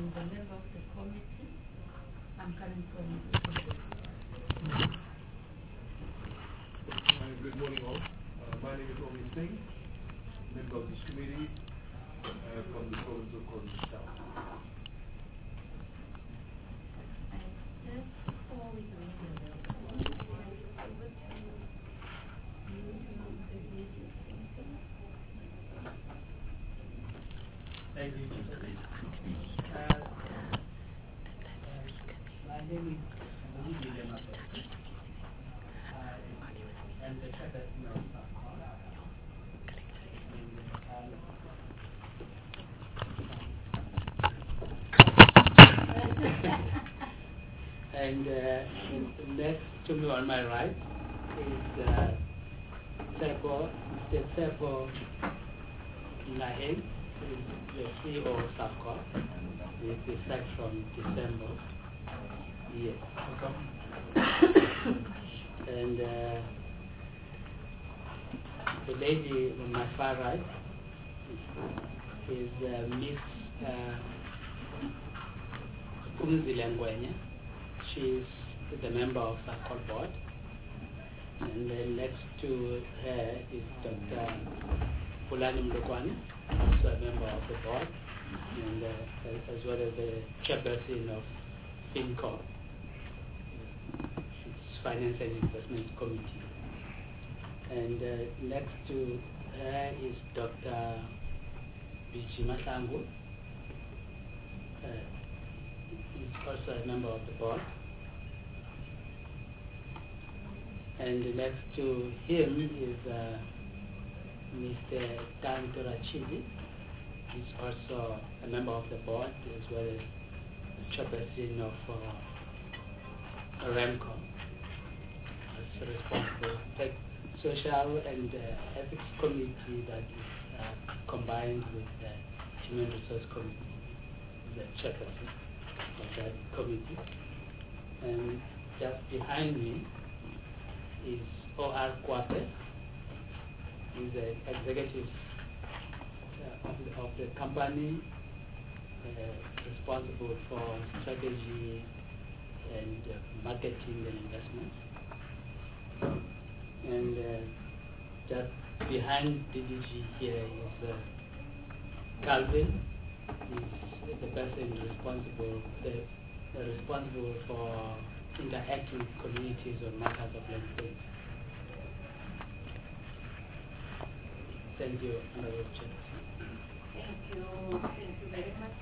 the member of the committee. I'm coming from Good morning all. My name is Omi Singh, member of this committee from the province of KwaZulu-Natal. My name is William Abdul. I am the chairperson of SACCOR. And next to me on my right is Mr. Tshepo Naheng, who is the CEO of SACCOR. With effect from December. Yes. And the lady on my far right is Miss Umzile Ngwenya. She is the member of SACCOR board. And then next to her is Dr. Pulani Mlukwane, also a member of the board, and as well as the chairperson of FinCorp, its Finance and Investment Committee. And next to her is Dr. Bichi Masangu. He's also a member of the board. And next to him is Mr. Dan Torachili. He's also a member of the board as well as the chairperson of REMCO. It's responsible for social and ethics committee that is combined with the human resource committee. The chairperson of that committee. And just behind me is O.R. Kwate. He's the executive of the company, responsible for strategy and marketing and investments. And just behind DDG here is Calvin. He's the person responsible for interacting with communities on matters of land rights. Thank you, Honorable Chair. Thank you very much.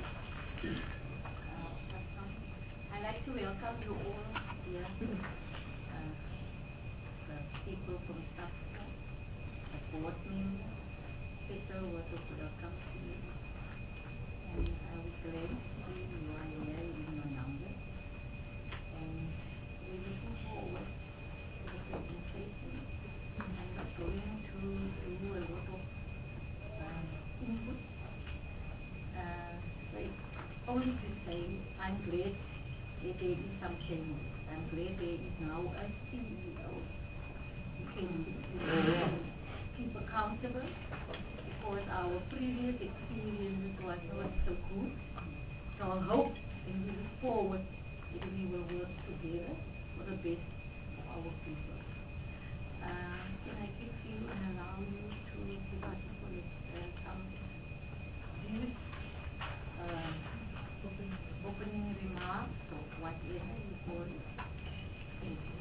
I'd like to welcome you all here, the people from SACCOR, the board members, special word of welcome to you. And I was glad to see you are here in your numbers. And we're looking forward to the presentation. And we're going to do a lot of input. So it's only to say I'm glad that there is some change. I'm glad there is now a CEO who can keep accountable, because our previous experience was not so good. So I hope and we look forward that we will work together for the best of our people. Can I give you and allow you to give us some brief opening remarks or whatever you call it? Thank you.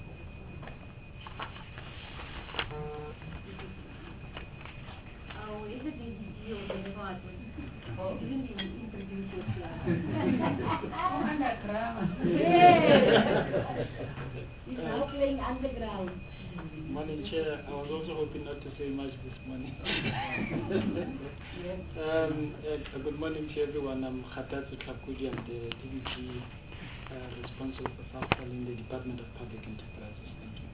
Oh, is it the of the department? Oh, didn't you introduce yourself? Underground. He's now playing underground. Morning, Chair. I was also hoping not to say much this morning. Good morning to everyone. I'm Khatatsu Tlakudi. I'm the DVG responsible for SACCOR in the Department of Public Enterprises. Thank you.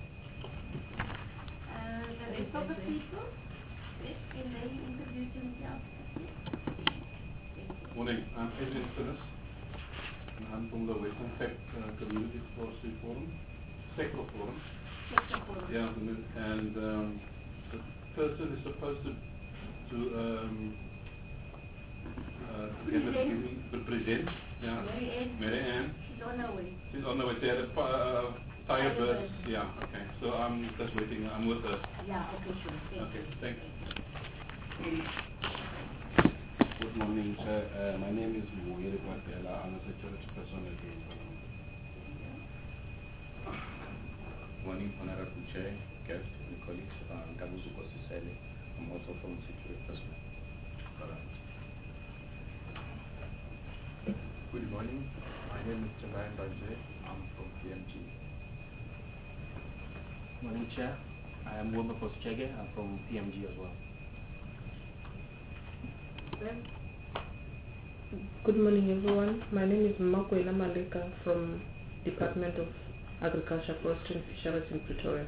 The rest of the people, can they introduce themselves? Morning, I'm Adrian Finnis, and I'm from the Western Cape Community Forestry Forum, Sector Forum. Yeah, and the person is supposed to to present. Yeah. Mary Ann. She's on her way. She's on the way. She had a tire burst. Yeah. Okay. So I'm just waiting. I'm with her. Yeah. Okay. Sure. Okay. Thanks. Good morning, sir. My name is Muhiri Kwatela. I'm a security personnel here. Morning, Honorable Chair, guests, and colleagues. Gabuzuko Sisele. I'm also from security personnel. Good morning. My name is Chengayan Bajay. I'm from PMG. Morning, Chair. I am Wilberforce Chege. I'm from PMG as well. Good morning, everyone. My name is Makwela Maleka from Department of Agriculture, Forestry and Fisheries in Pretoria.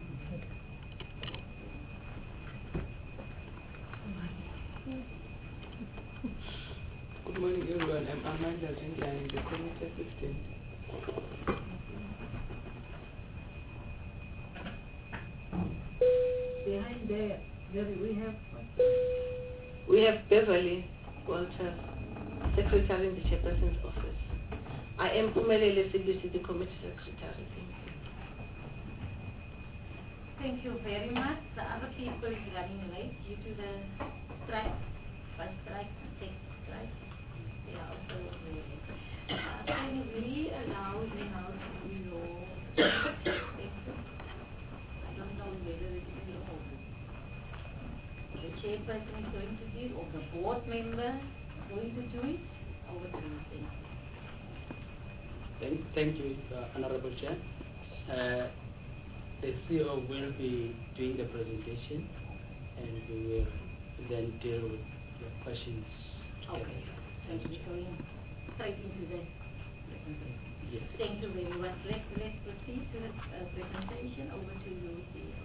Good morning, everyone. I'm Amanda Zindla. I'm the committee assistant. Behind there, we have Beverly Walters, Secretary in the Chairperson's office. I am Pumelele CBC, the Committee Secretary. Thank you very much. The other people is running late due to the strike, bus strike, taxi strike. They are also late. Can we allow you now to do your exit? I don't know whether it will be open. The chairperson is going to do it, or the board member is going to do it. Over to you, thank you. Thank you, Honorable Chair. The CEO will be doing the presentation, and we will then deal with your questions. Okay. Thank you. Going straight into the presentation. Yes. Thank you very much. Let's proceed to the presentation. Over to you, CEO.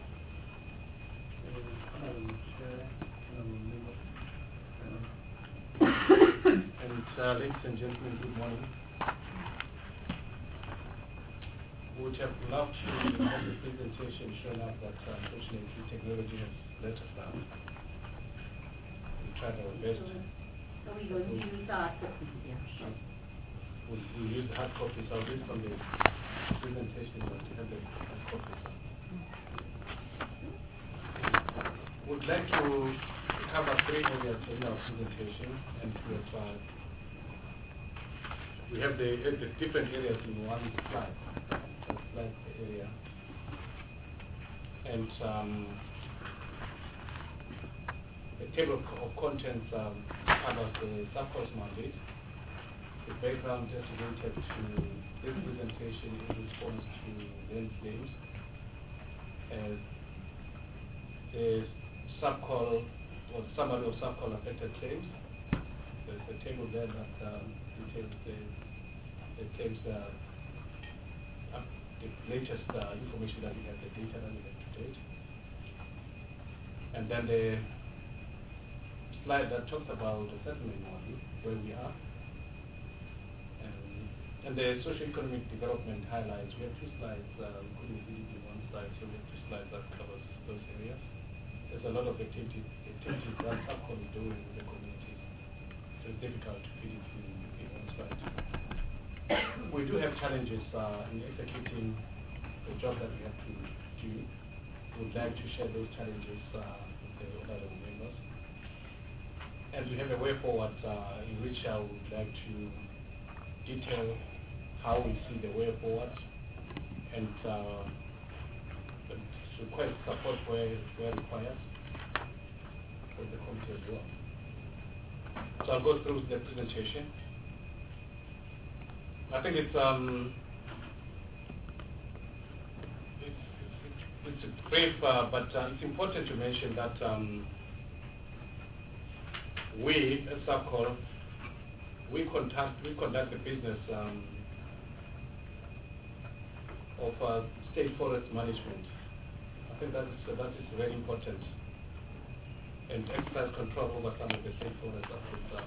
And ladies and gentlemen, good morning. We would have loved to have the presentation shown up, but unfortunately technology has let us down. We tried our best. So we're going to use the hard copy. Yeah. We'll use the hard copies. I'll read from the presentation, but we have the hard copies. We'd like to cover 3 areas in our presentation, and we have the different areas in one slide. Slide area. And the table of contents covers the subcourse mandate. The background just related to this presentation in response to land claims. The subcall, or the summary of subcall affected claims. There's a table there that details the claims the latest information that we have, the data that we have to date. And then the slide that talks about the settlement model, where we are. And the socio-economic development highlights. We have 2 slides, we couldn't really do one slide, so we have 2 slides that covers those areas. There's a lot of activities that subcall is doing with the communities, so it's difficult to fit it in one slide. We do have challenges in executing the job that we have to do. We would like to share those challenges with the other members. And we have a way forward in which I would like to detail how we see the way forward and request support where required for the committee as well. So I'll go through the presentation. I think it's brief, but it's important to mention that we at subcall we conduct the business of state forest management. I think that is very important, and exercise control over some of the state forest assets.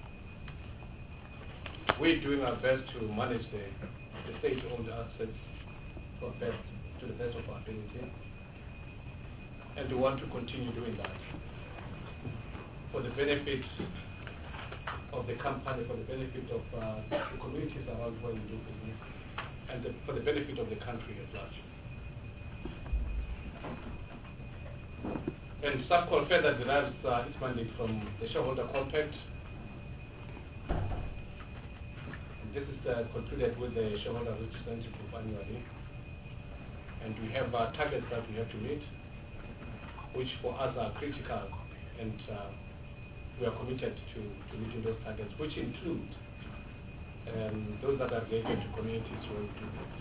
We're doing our best to manage the state-owned assets to the best of our ability, and we want to continue doing that for the benefit of the company for the benefit of the communities around where we do business and for the benefit of the country at large. And SAPCOL further derives its mandate from the shareholder compact. And this is concluded with the shareholder representative group annually. And we have targets that we have to meet, which for us are critical, and we are committed to meeting those targets, which include those that are related to communities where we do business.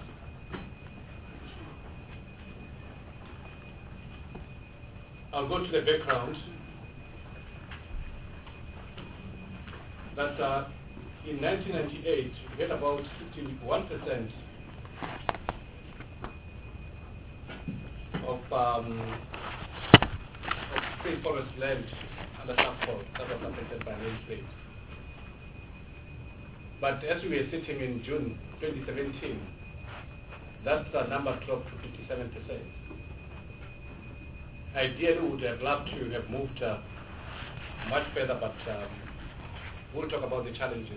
I'll go to the background. That in 1998, we had about 51% of free forest land under SAPCOL that was affected by land slaves. But as we were sitting in June 2017, that number dropped to 57%. Ideally, we would have loved to have moved much further, but we'll talk about the challenges.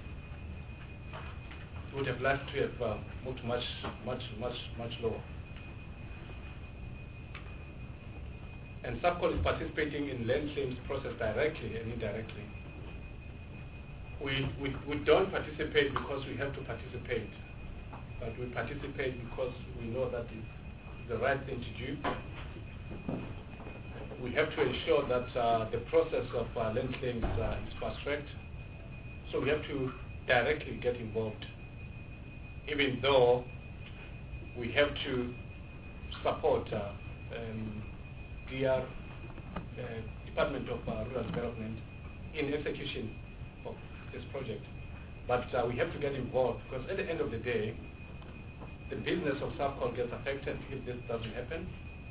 We would have liked to have moved much lower. And SAPCOL is participating in land claims process directly and indirectly. We don't participate because we have to participate, but we participate because we know that it's the right thing to do. We have to ensure that the process of land claims is fast-tracked. So we have to directly get involved, even though we have to support DR, Department of Rural Development, in execution of this project. But we have to get involved because at the end of the day, the business of SAPCOL gets affected if this doesn't happen.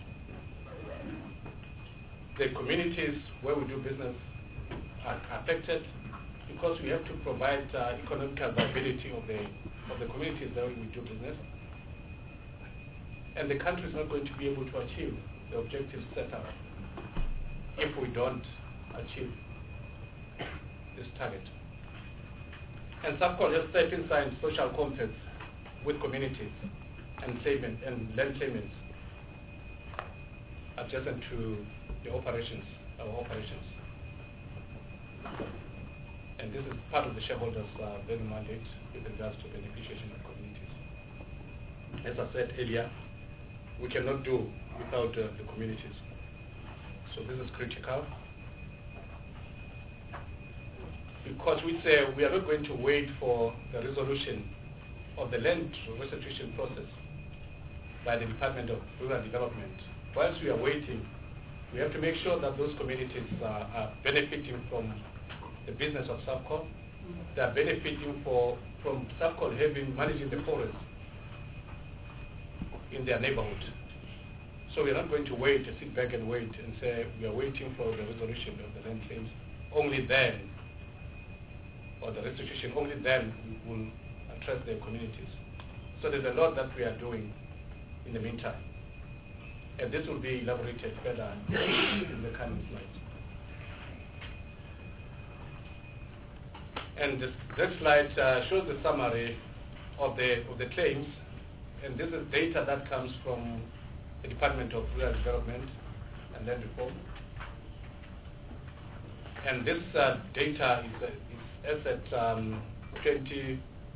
The communities where we do business are affected because we have to provide economical viability of the communities where we do business. And the country is not going to be able to achieve the objectives set up if we don't achieve this target. And SAPCOL has 13 signed social compacts with communities and land claimants adjacent to our operations. And this is part of the shareholders' value mandate with regards to beneficiation of communities. As I said earlier, we cannot do without the communities. So this is critical. Because we say we are not going to wait for the resolution of the land restitution process by the Department of Rural Development. Whilst we are waiting, we have to make sure that those communities are benefiting from the business of SAPCOL. They are benefiting from SAPCOL managing the forest in their neighborhood. So we are not going to wait, to sit back and wait and say we are waiting for the resolution of the land claims. Only then, or the restitution, only then we will address their communities. So there's a lot that we are doing in the meantime. And this will be elaborated further in the coming slides. And this slide shows the summary of the claims. And this is data that comes from the Department of Rural Development and Land Reform. And this data is as at 2016-17,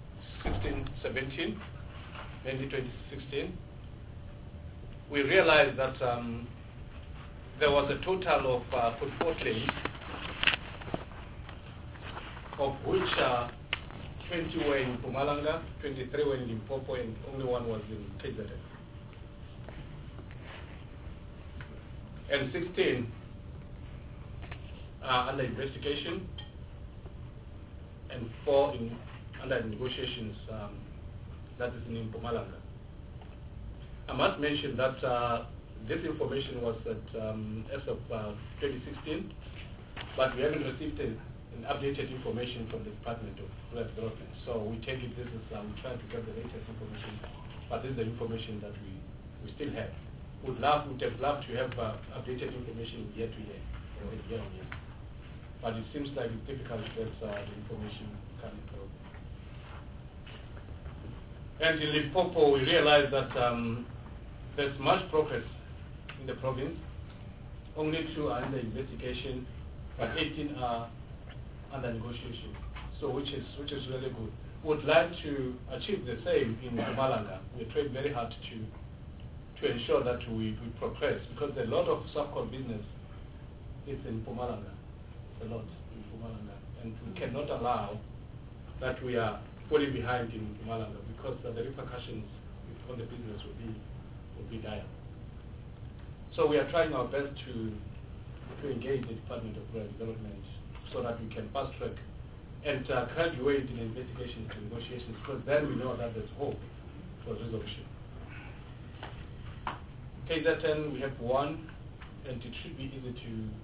mainly 2016. We realized that there was a total of 44 claims, of which 20 were in Mpumalanga, 23 were in Limpopo, and only one was in KZN. And 16 are under investigation, and 4 under negotiations, that is in Mpumalanga. I must mention that this information was at, as of 2016, but we haven't received an updated information from the Department of Rural Development. So we take it, this is, we try to get the latest information, but this is the information that we still have. Would have loved to have updated information year to year, or year on year. but it seems like it's difficult to get the information coming through. And in Limpopo, we realized that there's much progress in the province. Only 2 are under investigation, but 18 are under negotiation. So which is really good. We would like to achieve the same in Mpumalanga. We tried very hard to ensure that we progress, because a lot of subcon business is in Mpumalanga. A lot in Mpumalanga, and we cannot allow that we are falling behind in Mpumalanga, because the repercussions on the business will be dire. So we are trying our best to engage the Department of Rural Development so that we can fast track and graduate in investigation to negotiations, because then we know that there's hope for resolution. KZN, we have 1, and it should be easy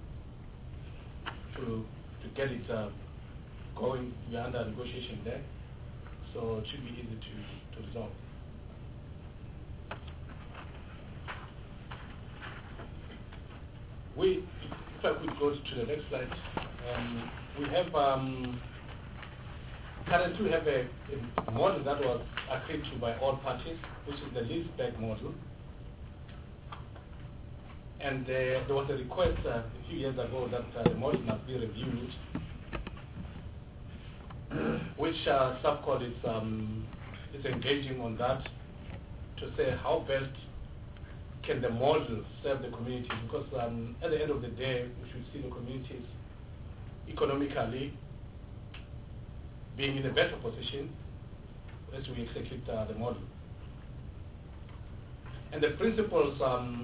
to get it going. We are under negotiation there, so it should be easy to resolve. If I could go to the next slide, we have currently we have a model that was agreed to by all parties, which is the lease-back model. And there was a request a few years ago that the model must be reviewed, which SubCon is engaging on that to say how best can the model serve the community, because at the end of the day, we should see the communities economically being in a better position as we execute the model. And the principles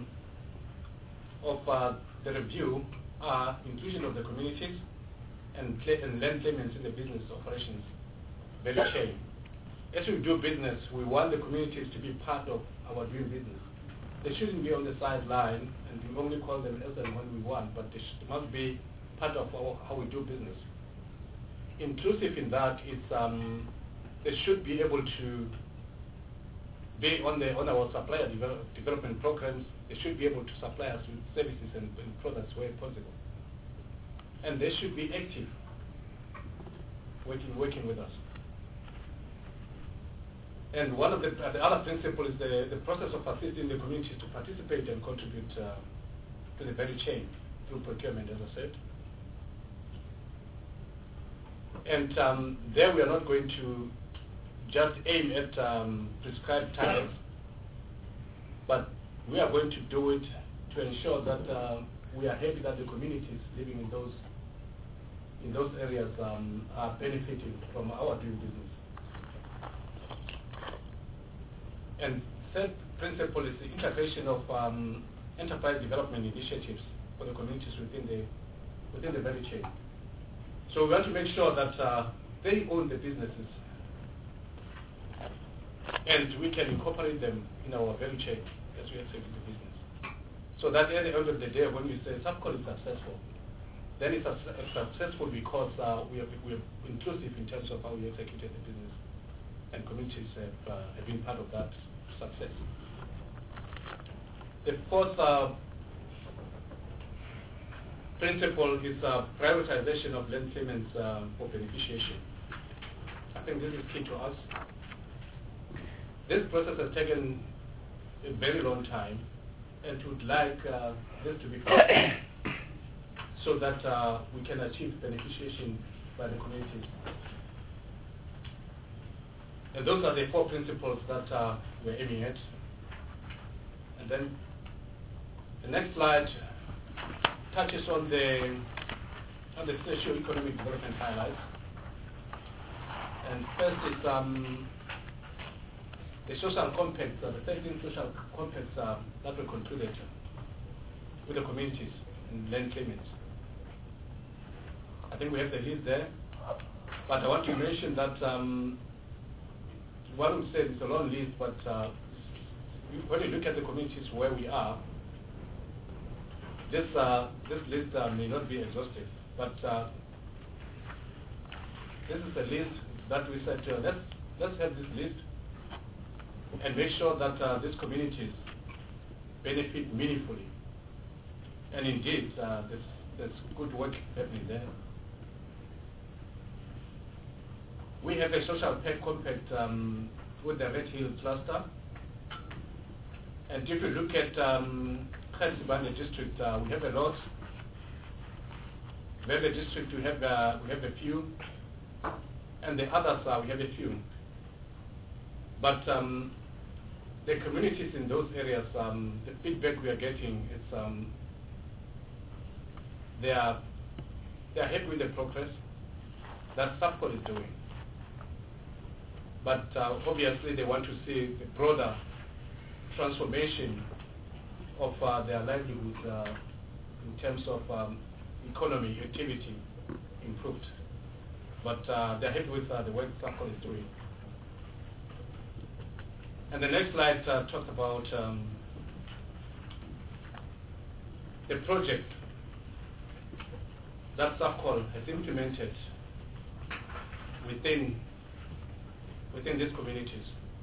of the review are inclusion of the communities and land claimants in the business operations value chain. As we do business, we want the communities to be part of our doing business. They shouldn't be on the sideline and we only call them as and when we want, but they must be part of how we do business. Inclusive in that is they should be able to be on our supplier development programs. They should be able to supply us with services and products where possible. And they should be active, working with us. And one of the other principles is the process of assisting the communities to participate and contribute to the value chain through procurement, as I said. And there we are not going to just aim at prescribed targets, but we are going to do it to ensure that we are happy that the communities living in those areas are benefiting from our doing business. And third principle is the integration of enterprise development initiatives for the communities within the value chain. So we want to make sure that they own the businesses and we can incorporate them in our value chain as we execute the business. So that at the end of the day, when we say SubCon is successful, then it's successful because we are inclusive in terms of how we executed the business, and communities have been part of that success. The fourth principle is prioritization of land claimants for beneficiation. I think this is key to us. This process has taken a very long time, and would like this to be fast so that we can achieve beneficiation by the communities. And those are the four principles that we're aiming at. And then the next slide touches on the socio-economic development highlights. And first is the social compacts, the 13 social compacts that were concluded with the communities and land claimants. I think we have the list there, but I want to mention that one would say it's a long list, but when you look at the communities where we are, this list may not be exhaustive, but this is a list that we said, let's have this list and make sure that these communities benefit meaningfully. And indeed, there's good work happening there. We have a social compact with the Red Hill cluster. And if you look at Khatsibane district, we have a lot. Veve district, we have a few. And the others, we have a few. But the communities in those areas, the feedback we are getting is they are happy with the progress that SAPCOL is doing. But obviously they want to see the broader transformation of their livelihood in terms of economy, activity improved. But they're happy with the work SAPCOL is doing. And the next slide talks about the project that SAPCOL has implemented within these communities.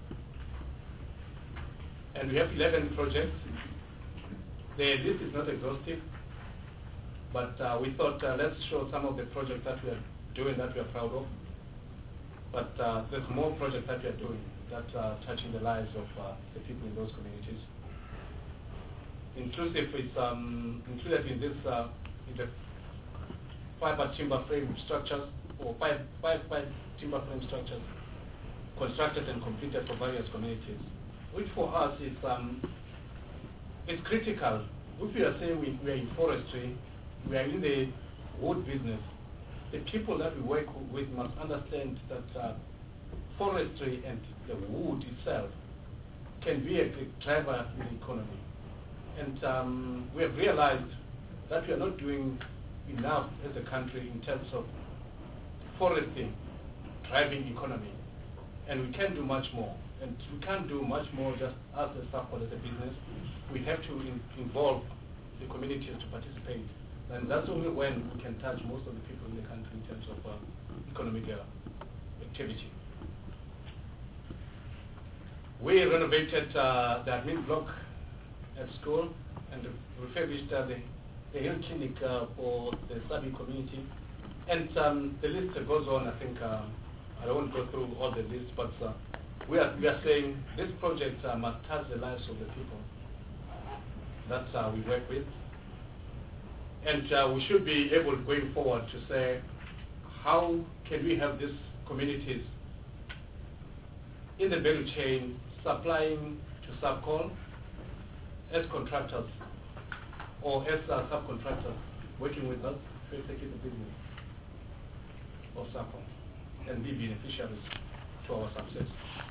And we have 11 projects. The list is not exhaustive, but we thought let's show some of the projects that we are doing that we are proud of. But there's more projects that we are doing that are touching the lives of the people in those communities. Inclusive is included in this in the fiber timber frame structures, or five timber frame structures constructed and completed for various communities, which for us is critical. If we are saying we are in forestry, we are in the wood business, the people that we work with must understand that forestry and the wood itself can be a driver in the economy. And we have realized that we are not doing enough as a country in terms of foresting driving economy. And we can do much more. And we can't do much more just as a SAPCOL, as a business. We have to involve the communities to participate. And that's only when we can touch most of the people in the country in terms of economic activity. We renovated the admin block at school and refurbished the health clinic for the Sabi community. And the list goes on. I think I won't go through all the lists, but we are saying this project must touch the lives of the people that we work with. And we should be able, going forward, to say, how can we have these communities in the value chain supplying to SAPCOL as contractors or as subcontractors working with us to execute the business of SAPCOL and be beneficiaries to our success.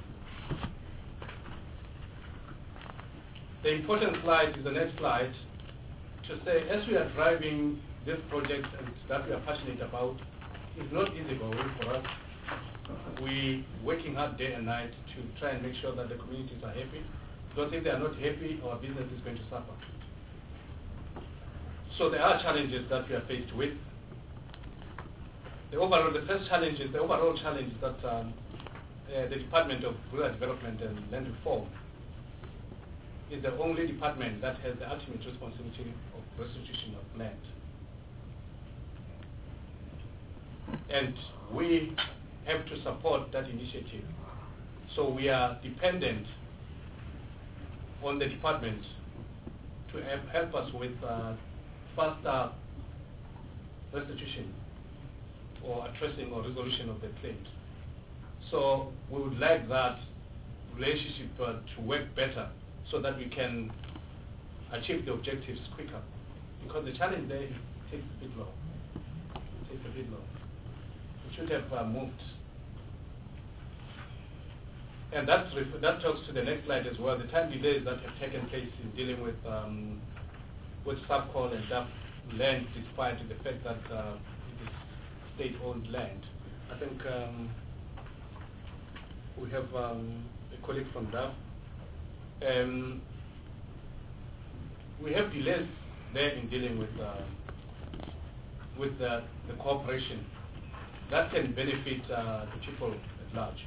The important slide is the next slide, to say, as we are driving this project and that we are passionate about, it's not easy going for us. We're working hard day and night to try and make sure that the communities are happy, because if they are not happy, our business is going to suffer. So there are challenges that we are faced with. The overall challenge is that the Department of Rural Development and Land Reform is the only department that has the ultimate responsibility of restitution of land. And we have to support that initiative. So we are dependent on the department to help us with faster restitution or addressing or resolution of the claims. So we would like that relationship to work better so that we can achieve the objectives quicker. Because the challenge there takes a bit long. It takes a bit long. We should have moved. And that talks to the next slide as well. The time delays that have taken place in dealing with SAPCOL and DAF land, despite the fact that it is state-owned land. I think we have a colleague from DAF. We have delays there in dealing with the cooperation that can benefit the people at large.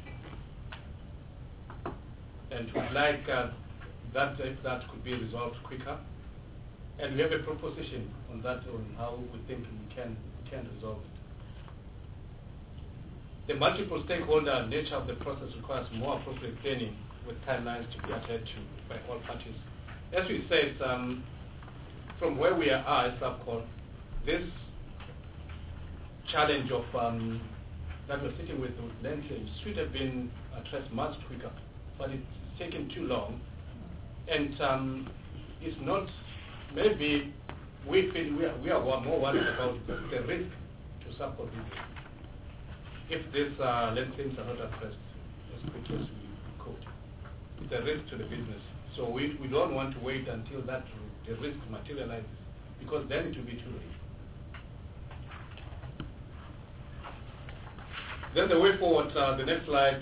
And we'd like that if that could be resolved quicker. And we have a proposition on that, on how we think we can resolve The multiple stakeholder nature of the process requires more appropriate planning with timelines to be adhered to by all parties. As we said, from where we are as SAPCOL, this challenge of that we're sitting with land claims should have been addressed much quicker, but it's taken too long. And it's not, maybe we feel we are more worried about the risk to SAPCOL business if these land claims are not addressed as quickly as we could. It's a risk to the business. So we don't want to wait until the risk materializes, because then it will be too late. Then the way forward, the next slide,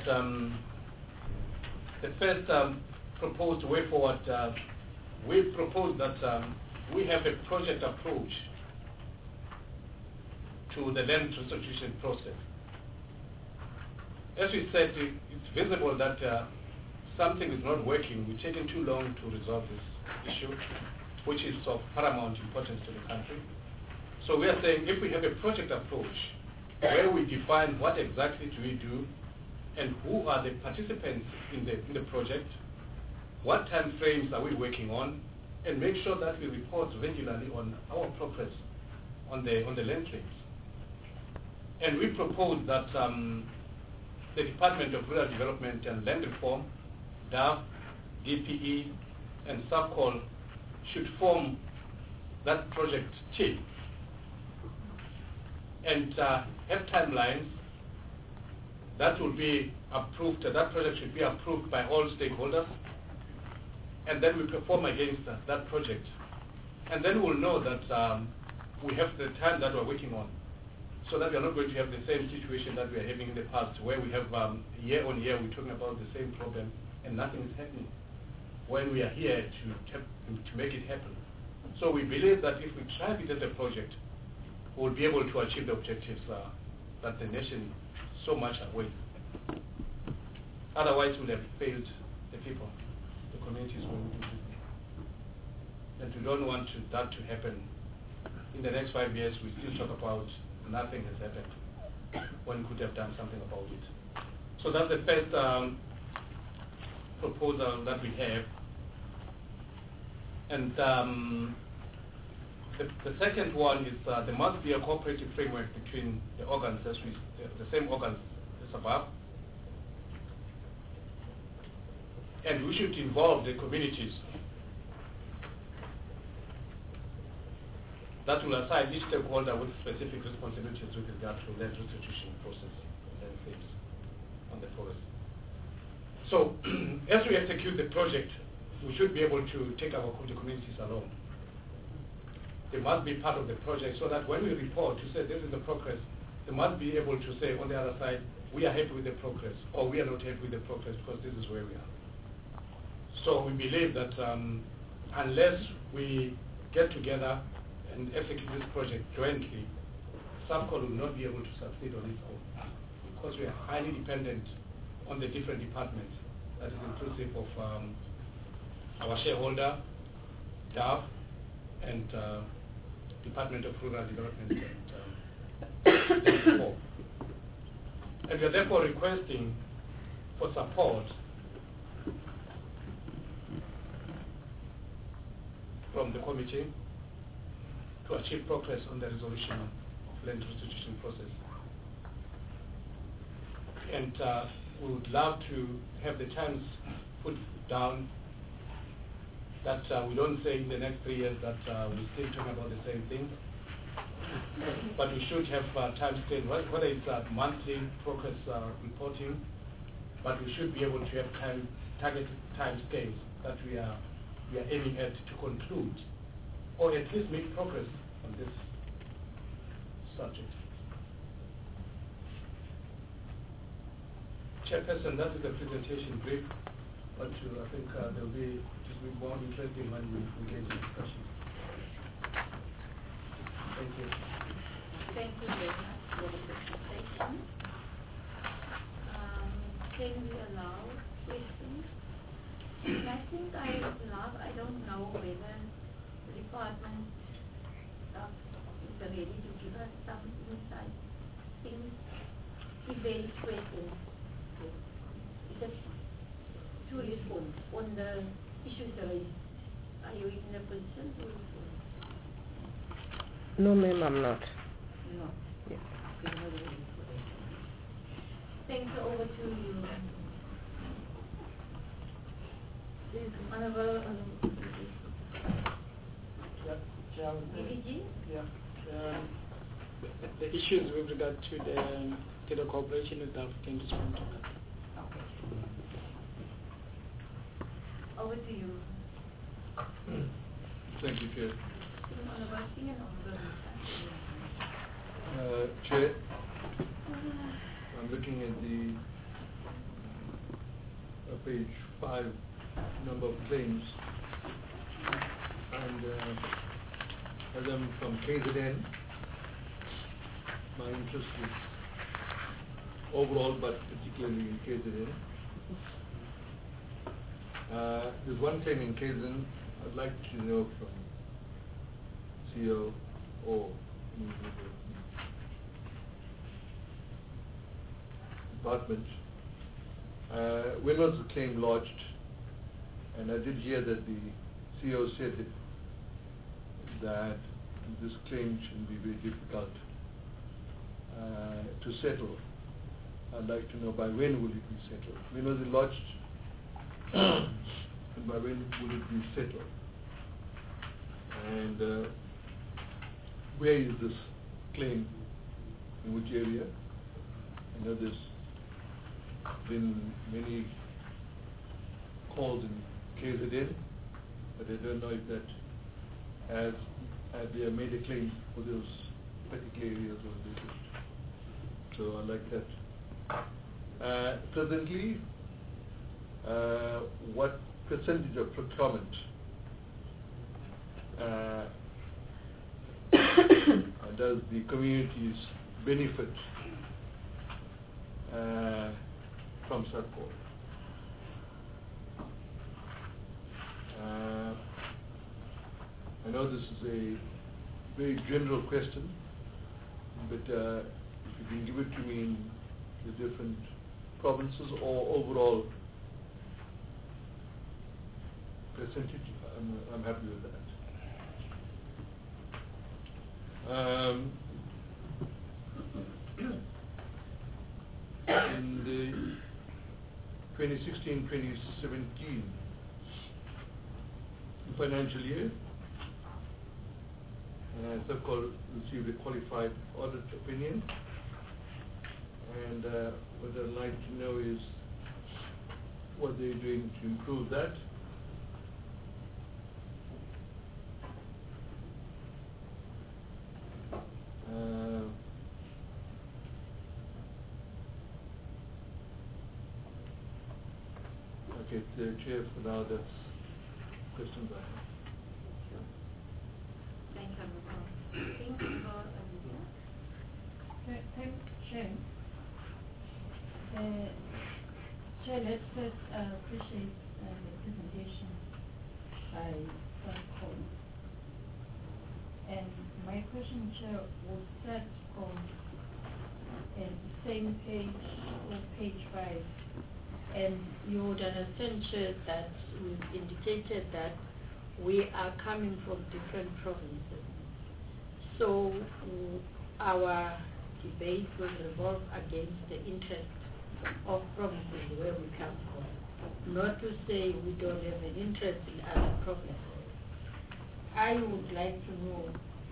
the first proposed way forward, we propose that we have a project approach to the land restitution process. As we said, it's visible that something is not working. We're taking too long to resolve this issue, which is of paramount importance to the country. So we are saying if we have a project approach where we define what exactly do we do and who are the participants in the project, what time frames are we working on, and make sure that we report regularly on our progress on the land claims. And we propose that the Department of Rural Development and Land Reform, DAF, DPE, and SAPCOL should form that project team and have timelines that will be approved. That project should be approved by all stakeholders, and then we perform against that project. And then we'll know that we have the time that we're working on, so that we are not going to have the same situation that we are having in the past, where we have year on year we're talking about the same problem and nothing is happening, when we are here to make it happen. So we believe that if we try to get the project, we'll be able to achieve the objectives that the nation so much awaits. Otherwise, we'll have failed the people, the communities where we do business. And we don't want that to happen. In the next 5 years, we still talk about nothing has happened when we could have done something about it. So that's the first proposal that we have. And the second one is there must be a cooperative framework between the organs, the same organs as above. And we should involve the communities that will assign each stakeholder with specific responsibilities with regard to land restitution process and land claims on the forest. So as we execute the project, we should be able to take the communities along. They must be part of the project, so that when we report to say this is the progress, they must be able to say on the other side, we are happy with the progress, or we are not happy with the progress because this is where we are. So we believe that unless we get together and execute this project jointly, SAPCOL will not be able to succeed on its own, because we are highly dependent on the different departments, that is inclusive of our shareholder, DAF, and Department of Rural Development and and we are therefore requesting for support from the committee to achieve progress on the resolution of land restitution process. And we would love to have the times put down, that we don't say in the next 3 years that we're still talking about the same thing, but we should have time scale, whether it's monthly progress reporting, but we should be able to have targeted time scales that we are aiming at to conclude, or at least make progress on this subject. Chairperson, that is the presentation brief, but I think it will be more interesting when we get into discussion. Thank you. Thank you very much for the presentation. Can we allow questions? I think I don't know whether the department is ready to give us some insight. Things debate questions just to respond on the issues raised. Are you in a position to respond? No, ma'am, I'm not. No. Yes. Thank you. Over to you. Please, Honorable DDG? The issues with regard to the cooperation with Gulf can respond to that. Okay. Over to you. Thank you, Chair. Honorable Singh and Honorable Chair, I'm looking at the page 5 number of claims, and as I'm from KZN, my interest is overall, but particularly in KZN. There's one claim in KZN I'd like to know from CEO or department. When was the claim lodged? And I did hear that the CEO said that this claim shouldn't be very difficult to settle. I'd like to know by when will it be settled? When was it lodged? And by when will it be settled? And where is this claim? In which area? I know there's been many calls in KZN, but I don't know if that has they made a claim for those particular areas or they didn't. So I like that. Presently, what percentage of procurement does the communities benefit from SADCO? I know this is a very general question, but if you can give it to me in the different provinces or overall percentage, I'm happy with that. In the 2016-2017 financial year, SADCO received a qualified audit opinion, and what I'd like to know is what they're doing to improve that. Okay, Chair, for now that's questions I have. Thank you, Thank you, Chair. Chair, let's first appreciate the presentation by SADCO. And my question, Chair, was set on the same page, or page 5. And you would understand, Chair, that we've indicated that we are coming from different provinces. So our debate will revolve against the interest of provinces where we come from. Not to say we don't have an interest in other provinces. I would like to know,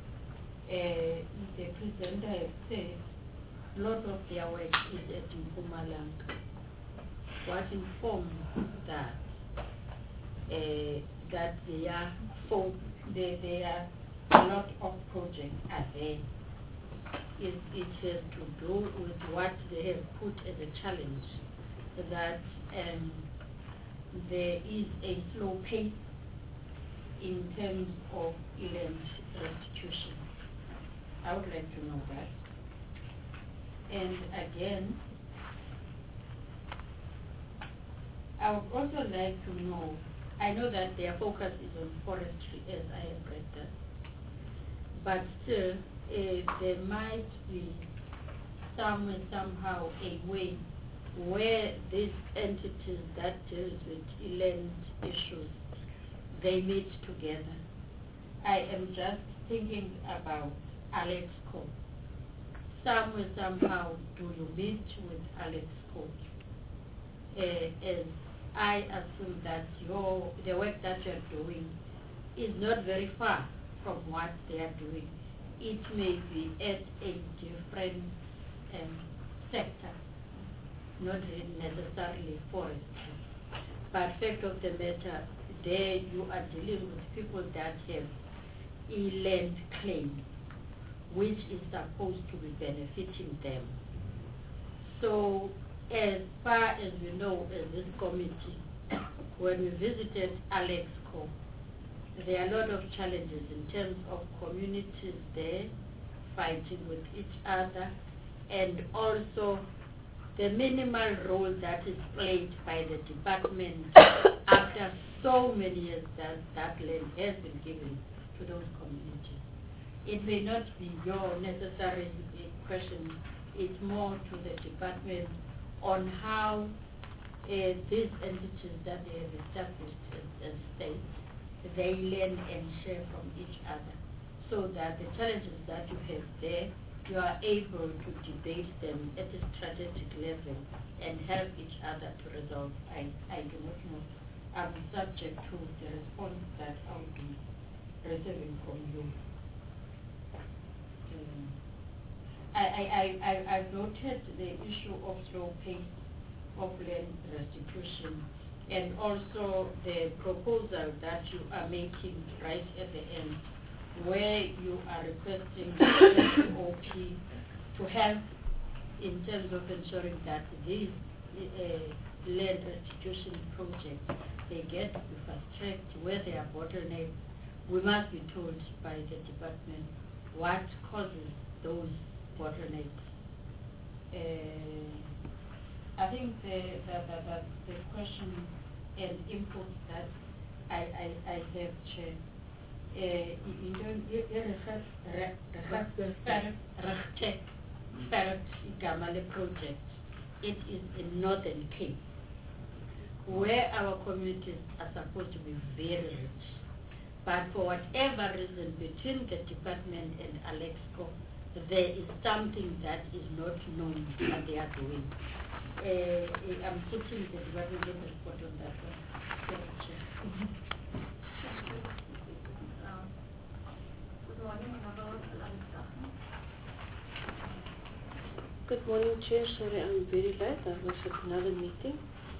the presenter has said a lot of their work is at Mpumalanga. What informs that that there are a lot of projects are there? It has to do with what they have put as a challenge, that there is a slow pace in terms of land restitution. I would like to know that. And again, I would also like to know, I know that their focus is on forestry, as I have read that, but still there might be somewhere, somehow, a way where these entities that deals with land issues, they meet together. I am just thinking about Alex Cook. Somewhere, somehow, do you meet with Alex Cook? As I assume that the work that you are doing is not very far from what they are doing. It may be at a different sector, not necessarily forestry. But fact of the matter, there you are dealing with people that have a land claim, which is supposed to be benefiting them. So as far as we know, as this committee, when we visited Alex Co, there are a lot of challenges in terms of communities there fighting with each other, and also the minimal role that is played by the department after so many years that land has been given to those communities. It may not be your necessary question, it's more to the department on how these entities that they have established as states, they learn and share from each other, so that the challenges that you have there, you are able to debate them at a strategic level and help each other to resolve. I do not know. I'm subject to the response that I'll be receiving from you. I've noted the issue of slow pace of land restitution, and also the proposal that you are making right at the end, where you are requesting the OP to help in terms of ensuring that these land restitution projects, they get to be fast-tracked. Where there are bottlenecks, we must be told by the department what causes those bottlenecks. I think the question and input that I have, Chair, Igamale project, it is in Northern Cape, where our communities are supposed to be very rich. But for whatever reason, between the department and Alexco, there is something that is not known that they are doing. I'm putting the department in the report on that one. Thank you, Chair. Good morning, Good morning, Chair. Sorry, I'm very late. I was at another meeting.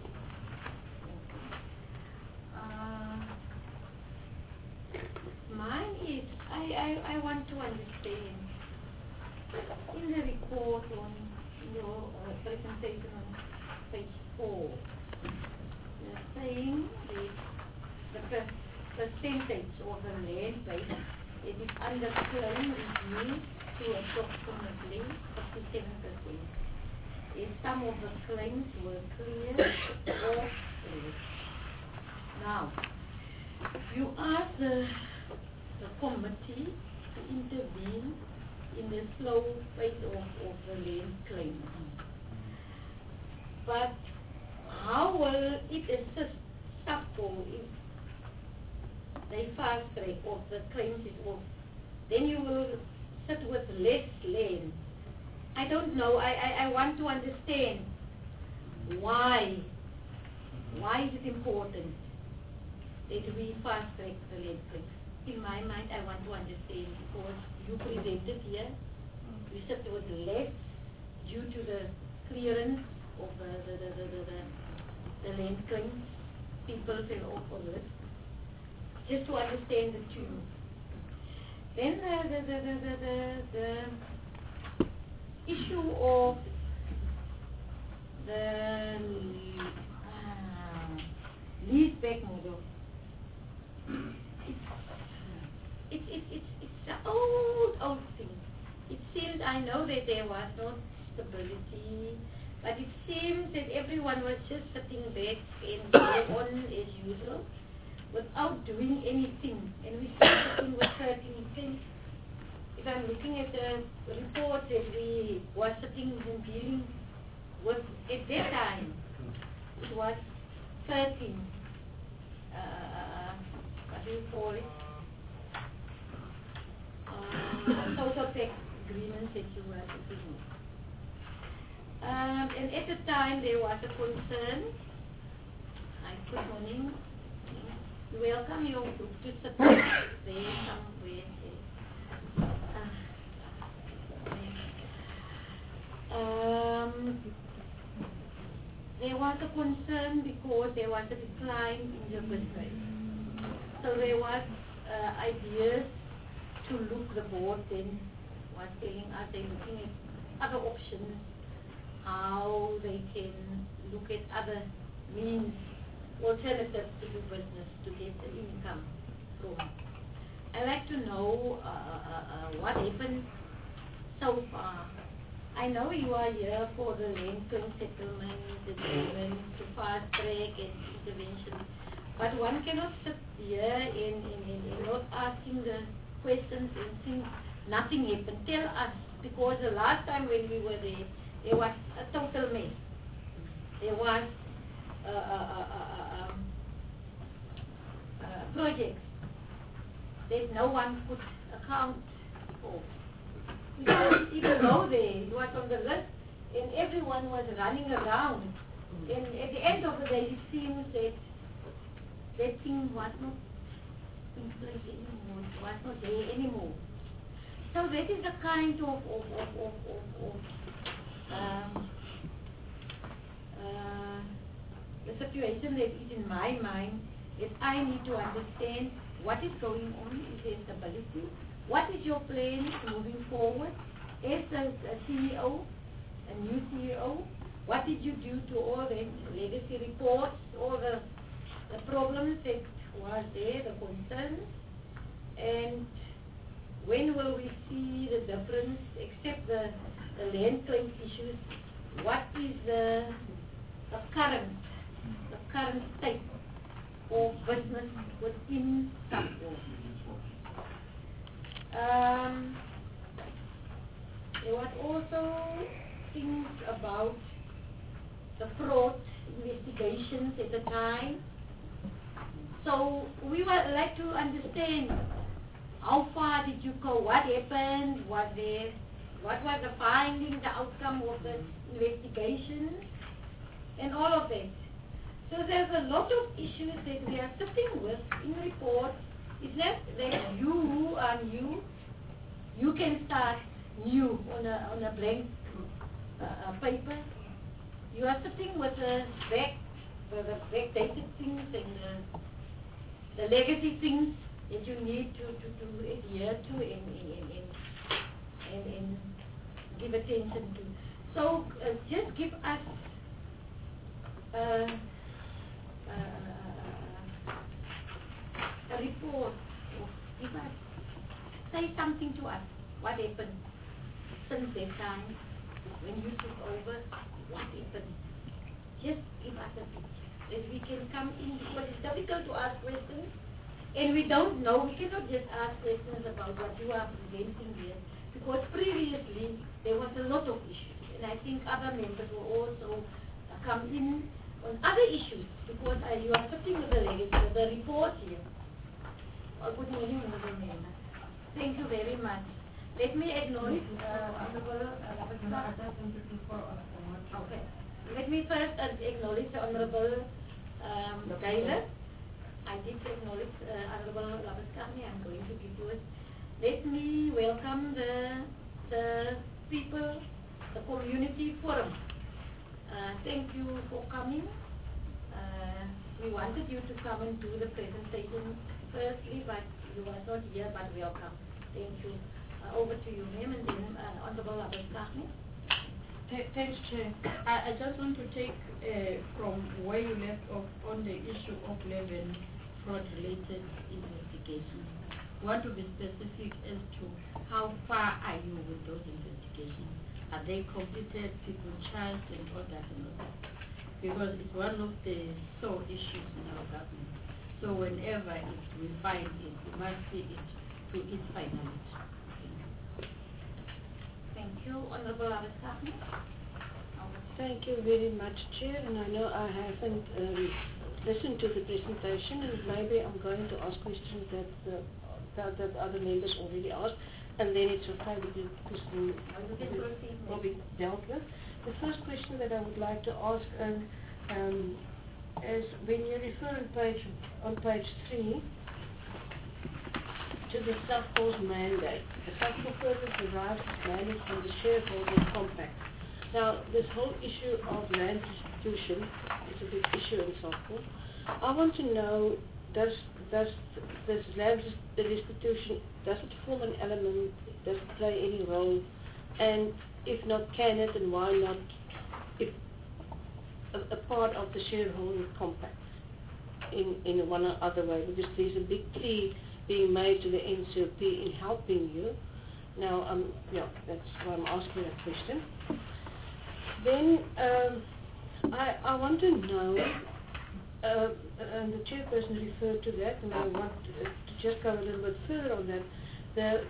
Mine is, I want to understand, in the report on your presentation on page 4, you're saying the percentage of the land base, it is under claim review to approximately 57%. If some of the claims were cleared or cleared. Now, you asked the committee to intervene in the slow phase of the land claim. But how will it assist SAPCO if they fast track of the claims is off? Then you will sit with less land. I don't know. I want to understand why. Why is it important that we fast track the land claims? In my mind, I want to understand, because you presented here, you said there was less due to the clearance of the land claims. People fell off on this. Just to understand the two. Then the issue of the lease back model. It's an old thing. It seems, I know that there was no stability, but it seems that everyone was just sitting back and going on as usual without doing anything. And we started sitting with 13 things. If I'm looking at the report that we were sitting and dealing with, at that time, it was 13, what do you call it? Social tax agreements that you were sitting with. And at the time there was a concern. Good morning. Welcome you to sit there somewhere. There was a concern because there was a decline in the business. So there was ideas to look, the board then was telling us they're looking at other options, how they can look at other means, alternatives to do business, to get the income from. I'd like to know what happened so far. I know you are here for the land claim settlement, agreement, to fast track and intervention, but one cannot sit here and not asking the questions and think nothing happened. Tell us, because the last time when we were there was a total mess. There was projects that no one could account for. We didn't even go there. It was on the list, and everyone was running around. And at the end of the day, it seems that that thing was not in place anymore. It was not there anymore. So that is the kind of the situation that is in my mind, that I need to understand what is going on, is there stability, what is your plan moving forward as a CEO, a new CEO, what did you do to all the legacy reports, all the problems that was there, the concerns, and when will we see the difference, except the land claim issues, what is the current state of business within SAPCO? There was also things about the fraud investigations at the time. So we would like to understand how far did you go, what happened, what was the finding, the outcome of the investigation, and all of that. So there's a lot of issues that we are sitting with in reports. It's not that you are new. You can start new on a blank paper. You are sitting with the backdated things and the legacy things that you need to adhere to and give attention to. So just give us a report, or give us, say something to us, what happened since that time, when you took over, what happened. Just give us a picture, that we can come in, because it's difficult to ask questions, and we don't know, we cannot just ask questions about what you are presenting here, because previously there was a lot of issues, and I think other members will also come in on other issues, because you are sitting with the report here. Good morning, Honorable Member. Thank you very much. Let me acknowledge Honorable okay. Let me first acknowledge the Honorable Taylor. I did acknowledge Honorable Labaskani. I'm going to give you it. Let me welcome the people, the community forum. Thank you for coming. We wanted you to come and do the presentation firstly, but you were not here, but welcome. Thank you. Over to you, ma'am, and then Honorable Labaskani. Thanks, Chair. I just want to take from where you left off on the issue of 11 fraud-related investigations. I want to be specific as to how far are you with those investigations? Are they completed, people charged, and all that and all that? Because it's one of the sore issues in our government. So whenever we find it, we must see it to its finality. Thank you. Honorable Arasagna. Thank you very much, Chair. And I know I haven't listened to the presentation, and maybe I'm going to ask questions that other members already asked, and then it's okay because the question will be dealt with. The first question that I would like to ask is when you refer on page 3 to the Southpol's mandate. The Southpol further derives its mandate from the shareholder compact. Now, this whole issue of land restitution is a big issue in Southpol. I want to know, does this land restitution, does it form an element, does it play any role, and if not, can it, and why not, if a part of the shareholder compact in one or other way, because there's a big plea being made to the NCOP in helping you. Now, that's why I'm asking that question. Then I want to know, and the chairperson referred to that, and I want to just go a little bit further on that.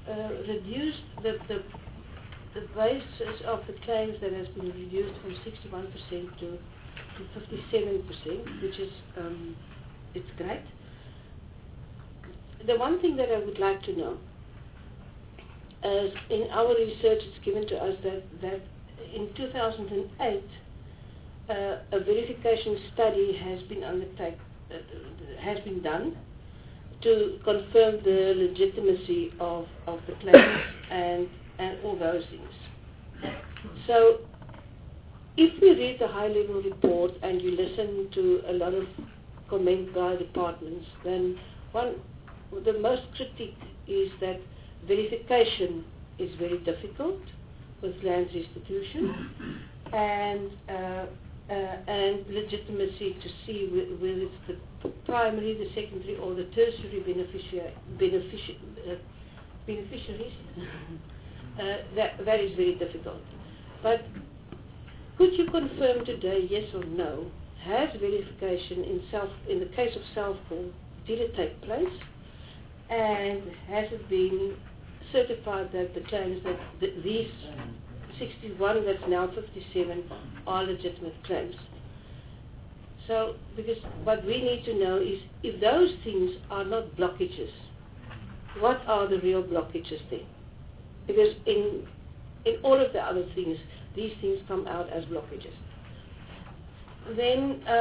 The basis of the claims that has been reduced from 61% to 57%, which is it's great. The one thing that I would like to know is, in our research, it's given to us that in 2008, a verification study has been done to confirm the legitimacy of the claims and all those things. So, if we read the high-level report and you listen to a lot of comment by departments, then the most critique is that verification is very difficult with land restitution, and legitimacy to see whether it's the primary, the secondary, or the tertiary beneficiaries. That is very difficult. But could you confirm today, yes or no, has verification in the case of Southpol, did it take place? And has it been certified that the claims that these 61, that's now 57, are legitimate claims? So, because what we need to know is, if those things are not blockages, what are the real blockages then? Because in all of the other things, these things come out as blockages. Then,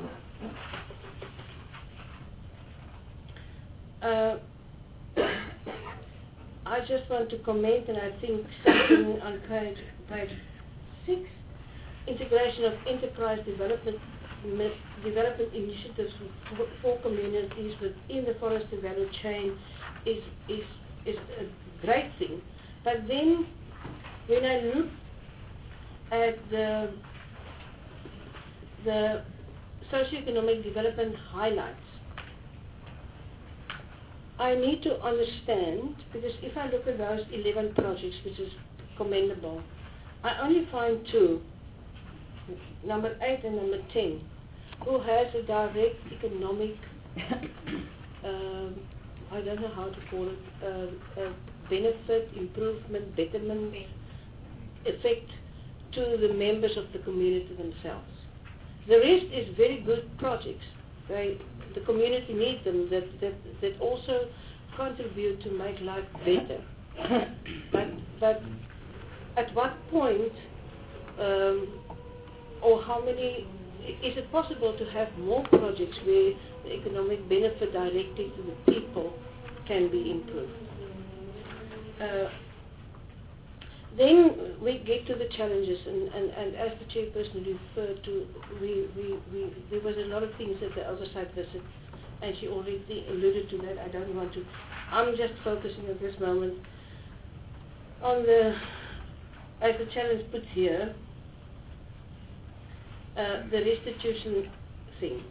I just want to comment, and I think something on page 6, integration of enterprise development initiatives for communities within the forestry value chain is a great thing. But then, when I look at the socioeconomic development highlights, I need to understand, because if I look at those 11 projects, which is commendable, I only find 2, number 8 and number 10, who has a direct economic, I don't know how to call it, benefit, improvement, betterment, effect to the members of the community themselves. The rest is very good projects. The community needs them, that also contribute to make life better. but at what point, or how many, is it possible to have more projects where the economic benefit directly to the people can be improved? Then we get to the challenges, and as the chairperson referred to, there was a lot of things at the oversight visit, and she already alluded to that. I don't want to. I'm just focusing at this moment on as the challenge put here, the restitution thing.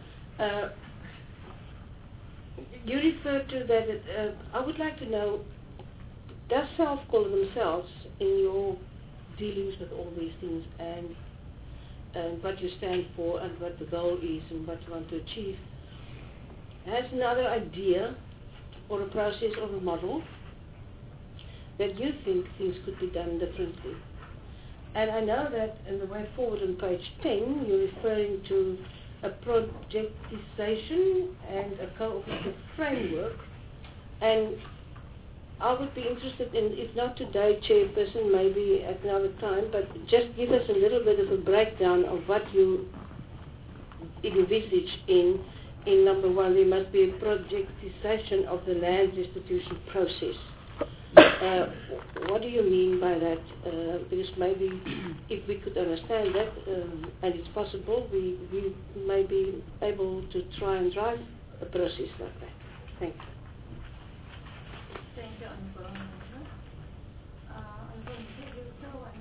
You referred to that. I would like to know, does Southpol themselves, in your dealings with all these things, and what you stand for, and what the goal is, and what you want to achieve, has another idea, or a process, or a model, that you think things could be done differently. And I know that in the way forward on page 10, you're referring to a projectization and a cooperative framework. And I would be interested in, if not today, Chairperson, maybe at another time, but just give us a little bit of a breakdown of what you envisage in number one. There must be a projectization of the land restitution process. What do you mean by that? Because maybe if we could understand that, and it's possible, we may be able to try and drive a process like that. Thank you. Thank you, Honorable Minister. I'm going to give you so much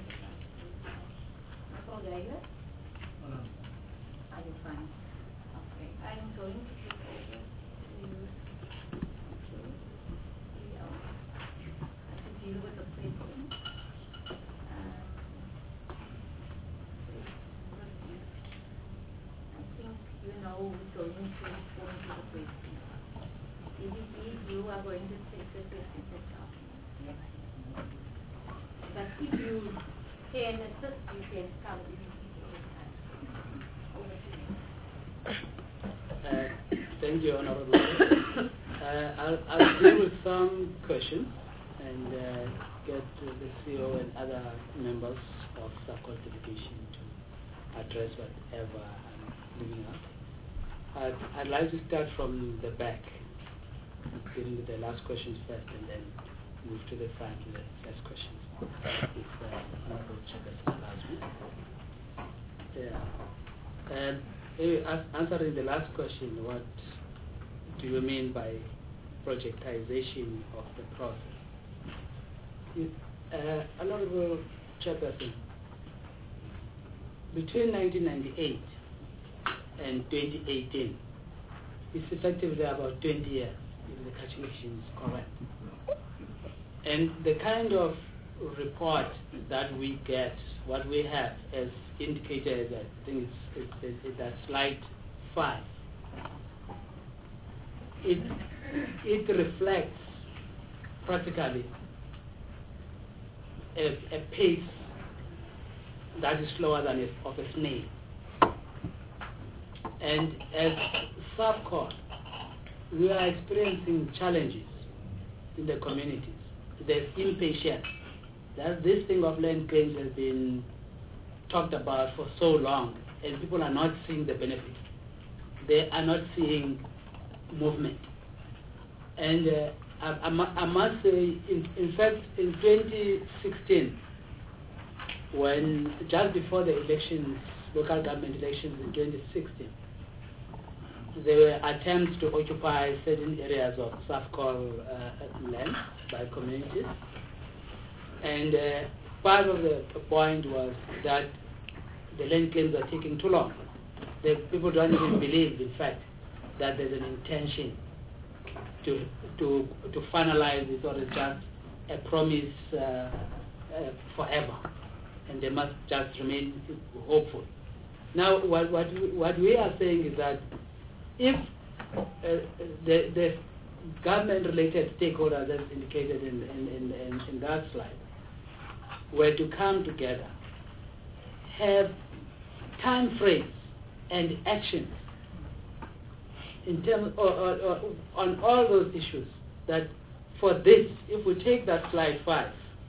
for David. Are you fine? Okay. I'm going to give over to Leo to deal with the questions. I think you know who's going to respond to the questions. You are going to take the questions yourself. But if you can assist, you can come in. Thank you, Honorable. I'll deal with some questions and get the CEO and other members of Subcall Delegation to address whatever I'm leaving out. I'd like to start from the back, dealing with the last questions first, and then move to the front with the first questions. If Honorable Chairperson allows me. Answering the last question, what do you mean by projectization of the process? Honorable Chairperson, between 1998 and 2018, it's effectively about 20 years, if the calculation is correct. And the kind of report that we get, what we have as indicated, I think it's that slide 5. It reflects practically a pace that is slower than of a snail. And as Subcall, we are experiencing challenges in the communities. There's impatience. That this thing of land claims has been talked about for so long, and people are not seeing the benefit. They are not seeing movement. And I must say, in fact, in 2016, when just before the elections, local government elections in 2016, there were attempts to occupy certain areas of Subcall land by communities. And part of the point was that the land claims are taking too long. The people don't even believe, in fact, that there's an intention to finalize this, or it's just a promise forever, and they must just remain hopeful. Now, what we are saying is that if the government-related stakeholders, as indicated in that slide, were to come together, have time frames and actions in terms on all those issues, that for this, if we take that slide 5,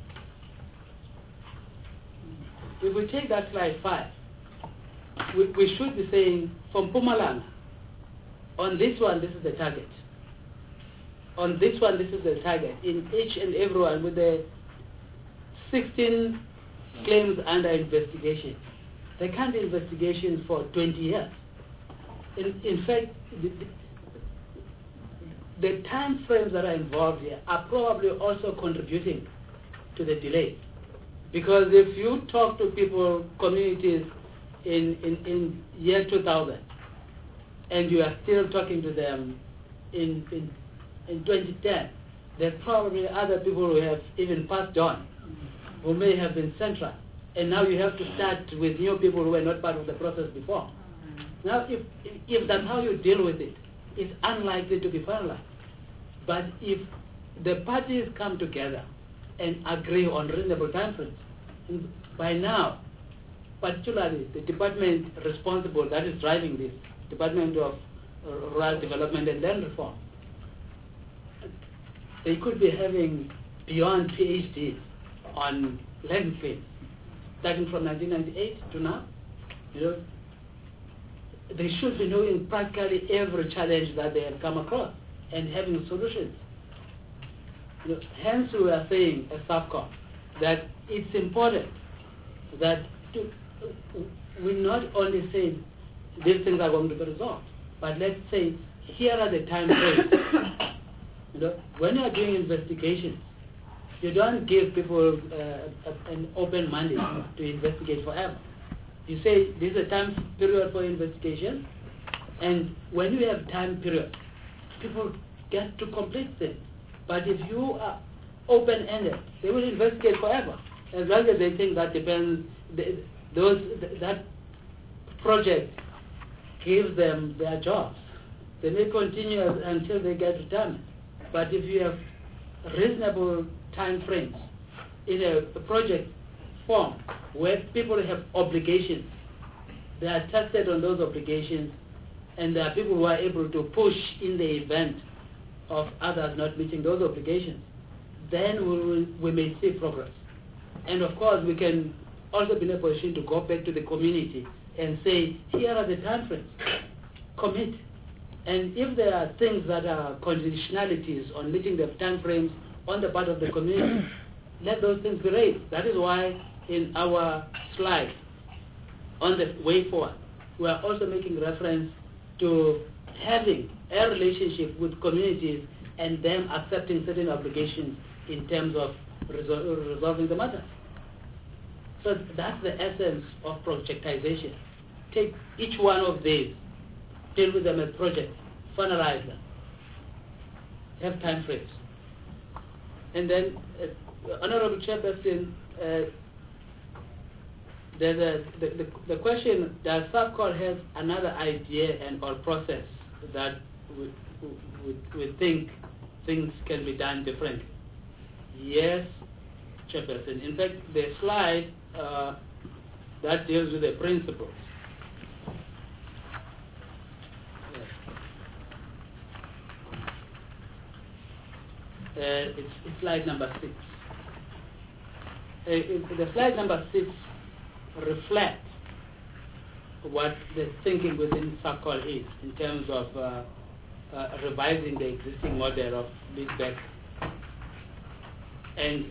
we should be saying, from Mpumalanga, on this one, this is the target. On this one, this is the target. In each and every one, with the 16 claims under investigation. There can't be investigations for 20 years. In fact, the time frames that are involved here are probably also contributing to the delay. Because if you talk to people, communities in year 2000, and you are still talking to them in 2010, there are probably other people who have even passed on, who may have been central. And now you have to start with new people who were not part of the process before. Now, if that's how you deal with it, it's unlikely to be finalized. But if the parties come together and agree on reasonable timeframes. And by now, particularly the department responsible that is driving this, Department of Rural Development and Land Reform, they could be having beyond PhDs on land claims, starting from 1998 to now. They should be knowing practically every challenge that they have come across and having solutions. Hence we are saying as SAFCOL that it's important that we not only say these things are going to be resolved, but let's say here are the time frames. When you are doing investigations, you don't give people an open mandate to investigate forever. You say this is a time period for investigation, and when you have time period, people get to complete things. But if you are open-ended, they will investigate forever, as long as they think that that project gives them their jobs. They may continue until they get retirement. But if you have reasonable time frames in a project form where people have obligations, they are tested on those obligations, and there are people who are able to push in the event of others not meeting those obligations, then we may see progress. And of course, we can also be in a position to go back to the community and say, here are the time frames, commit. And if there are things that are conditionalities on meeting the time frames on the part of the community, let those things be raised. That is why in our slide on the way forward, we are also making reference to having a relationship with communities and them accepting certain obligations in terms of resolving the matter. So that's the essence of projectization. Take each one of these, deal with them as projects, finalize them, have time frames. And then, Honorable Chairperson, the question, does SAFCOL have another idea and or process that we think things can be done differently? Yes, Chairperson. In fact, the slide that deals with the principles. It's slide number 6. The slide number 6 reflects what the thinking within SAFCOL is in terms of revising the existing model of lead back. And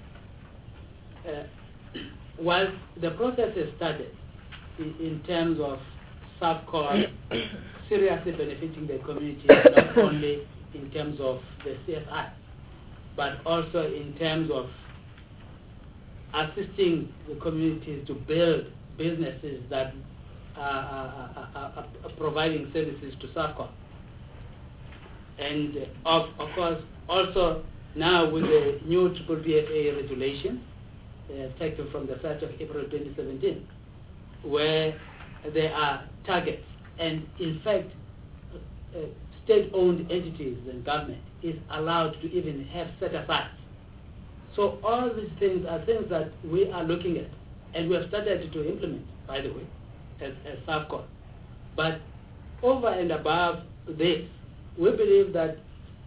while the process has started in terms of SAFCOL seriously benefiting the community, not only in terms of the CSI, but also in terms of assisting the communities to build businesses that are providing services to SAFCOL. And of course, also now with the new BBFA regulation, effective from the 1st of April 2017, where there are targets, and in fact, state-owned entities and government is allowed to even have set-asides. So all these things are things that we are looking at, and we have started to implement, by the way, as SAFCOL. But over and above this, we believe that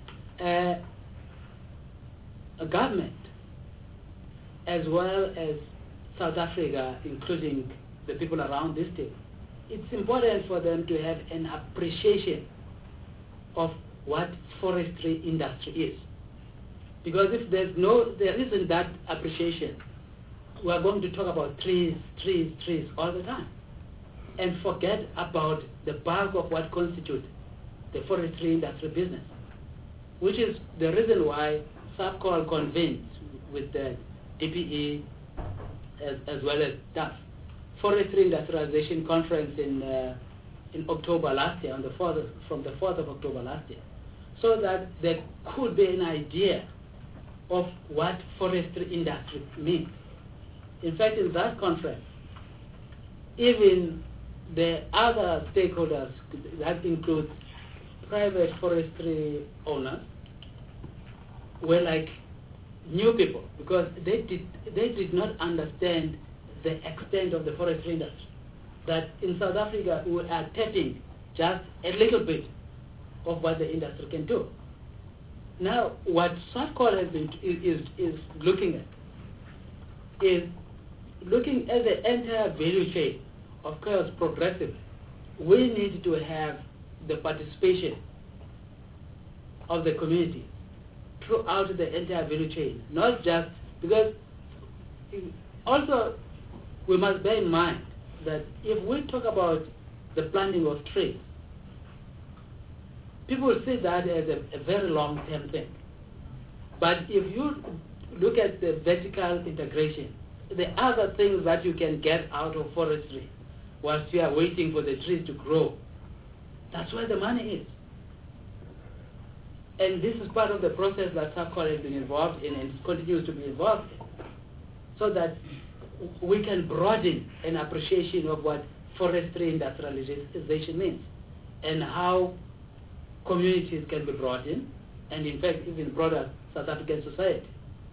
a government, as well as South Africa, including the people around this table, it's important for them to have an appreciation of what forestry industry is. Because if there isn't that appreciation, we are going to talk about trees all the time and forget about the bulk of what constitutes the forestry industry business, which is the reason why SAFCOL convened with the DPE as well as DAF Forestry Industrialization Conference in October last year, from the 4th of October last year, so that there could be an idea of what forestry industry means. In fact, in that conference, even the other stakeholders, that includes private forestry owners, were like new people because they did not understand the extent of the forestry industry. That in South Africa we are tapping just a little bit of what the industry can do. Now, what SAFCOL has been is looking at is looking at the entire value chain. Of course, progressively, we need to have the participation of the community throughout the entire value chain, not just because. Also, we must bear in mind that if we talk about the planting of trees, people see that as a very long-term thing. But if you look at the vertical integration, the other things that you can get out of forestry whilst you are waiting for the trees to grow, that's where the money is. And this is part of the process that SAFCOL has been involved in and continues to be involved in, so that we can broaden an appreciation of what forestry industrialization means and how communities can be brought in, and in fact even broader South African society.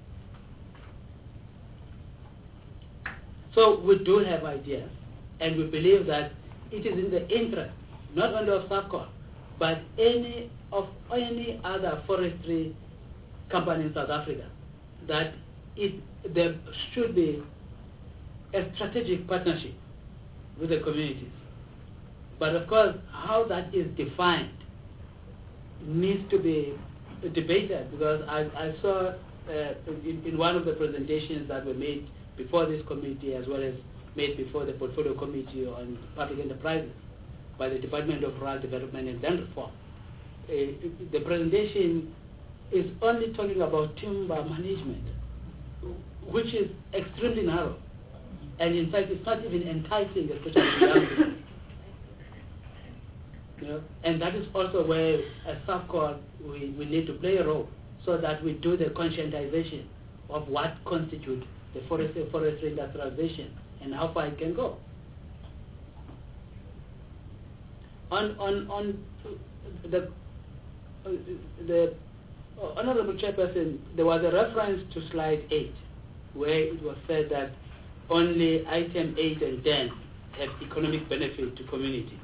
So we do have ideas, and we believe that it is in the interest not only of SAFCOL, but any other forestry company in South Africa, that there should be a strategic partnership with the communities. But of course, how that is defined needs to be debated, because I saw in one of the presentations that were made before this committee, as well as made before the Portfolio Committee on Public Enterprises by the Department of Rural Development and Land Reform, the presentation is only talking about timber management, which is extremely narrow. And in fact, it's not even enticing, especially to young people. You know? And that is also where, as SAFCOL, we need to play a role, so that we do the conscientization of what constitutes the forestry industrialization and how far it can go. On the Honorable Chairperson, there was a reference to slide 8, where it was said that only item 8 and 10 have economic benefit to community.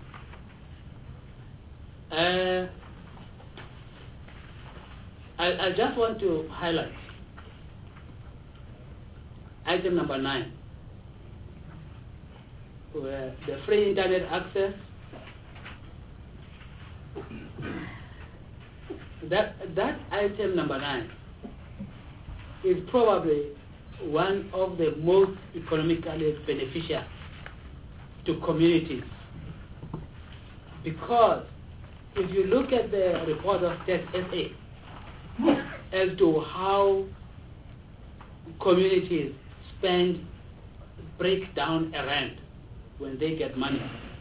I just want to highlight item number 9, where the free internet access. That item number 9 is probably one of the most economically beneficial to communities, because if you look at the report of Tax SA as to how communities break down a rent when they get money,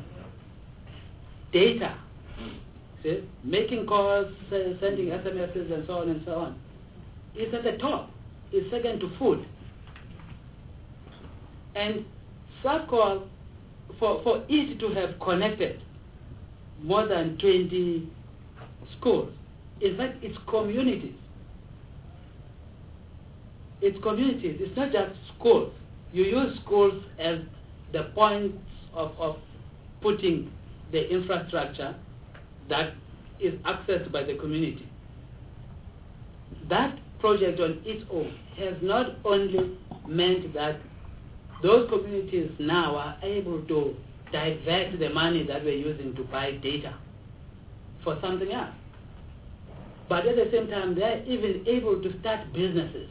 data, see, making calls, sending SMSs and so on, is at the top. It's second to food. And SAFCOL, for it to have connected more than 20 schools, in fact, it's communities. It's communities. It's not just schools. You use schools as the points of putting the infrastructure that is accessed by the community. That project on its own has not only meant that those communities now are able to divert the money that we're using to buy data for something else, but at the same time they're even able to start businesses.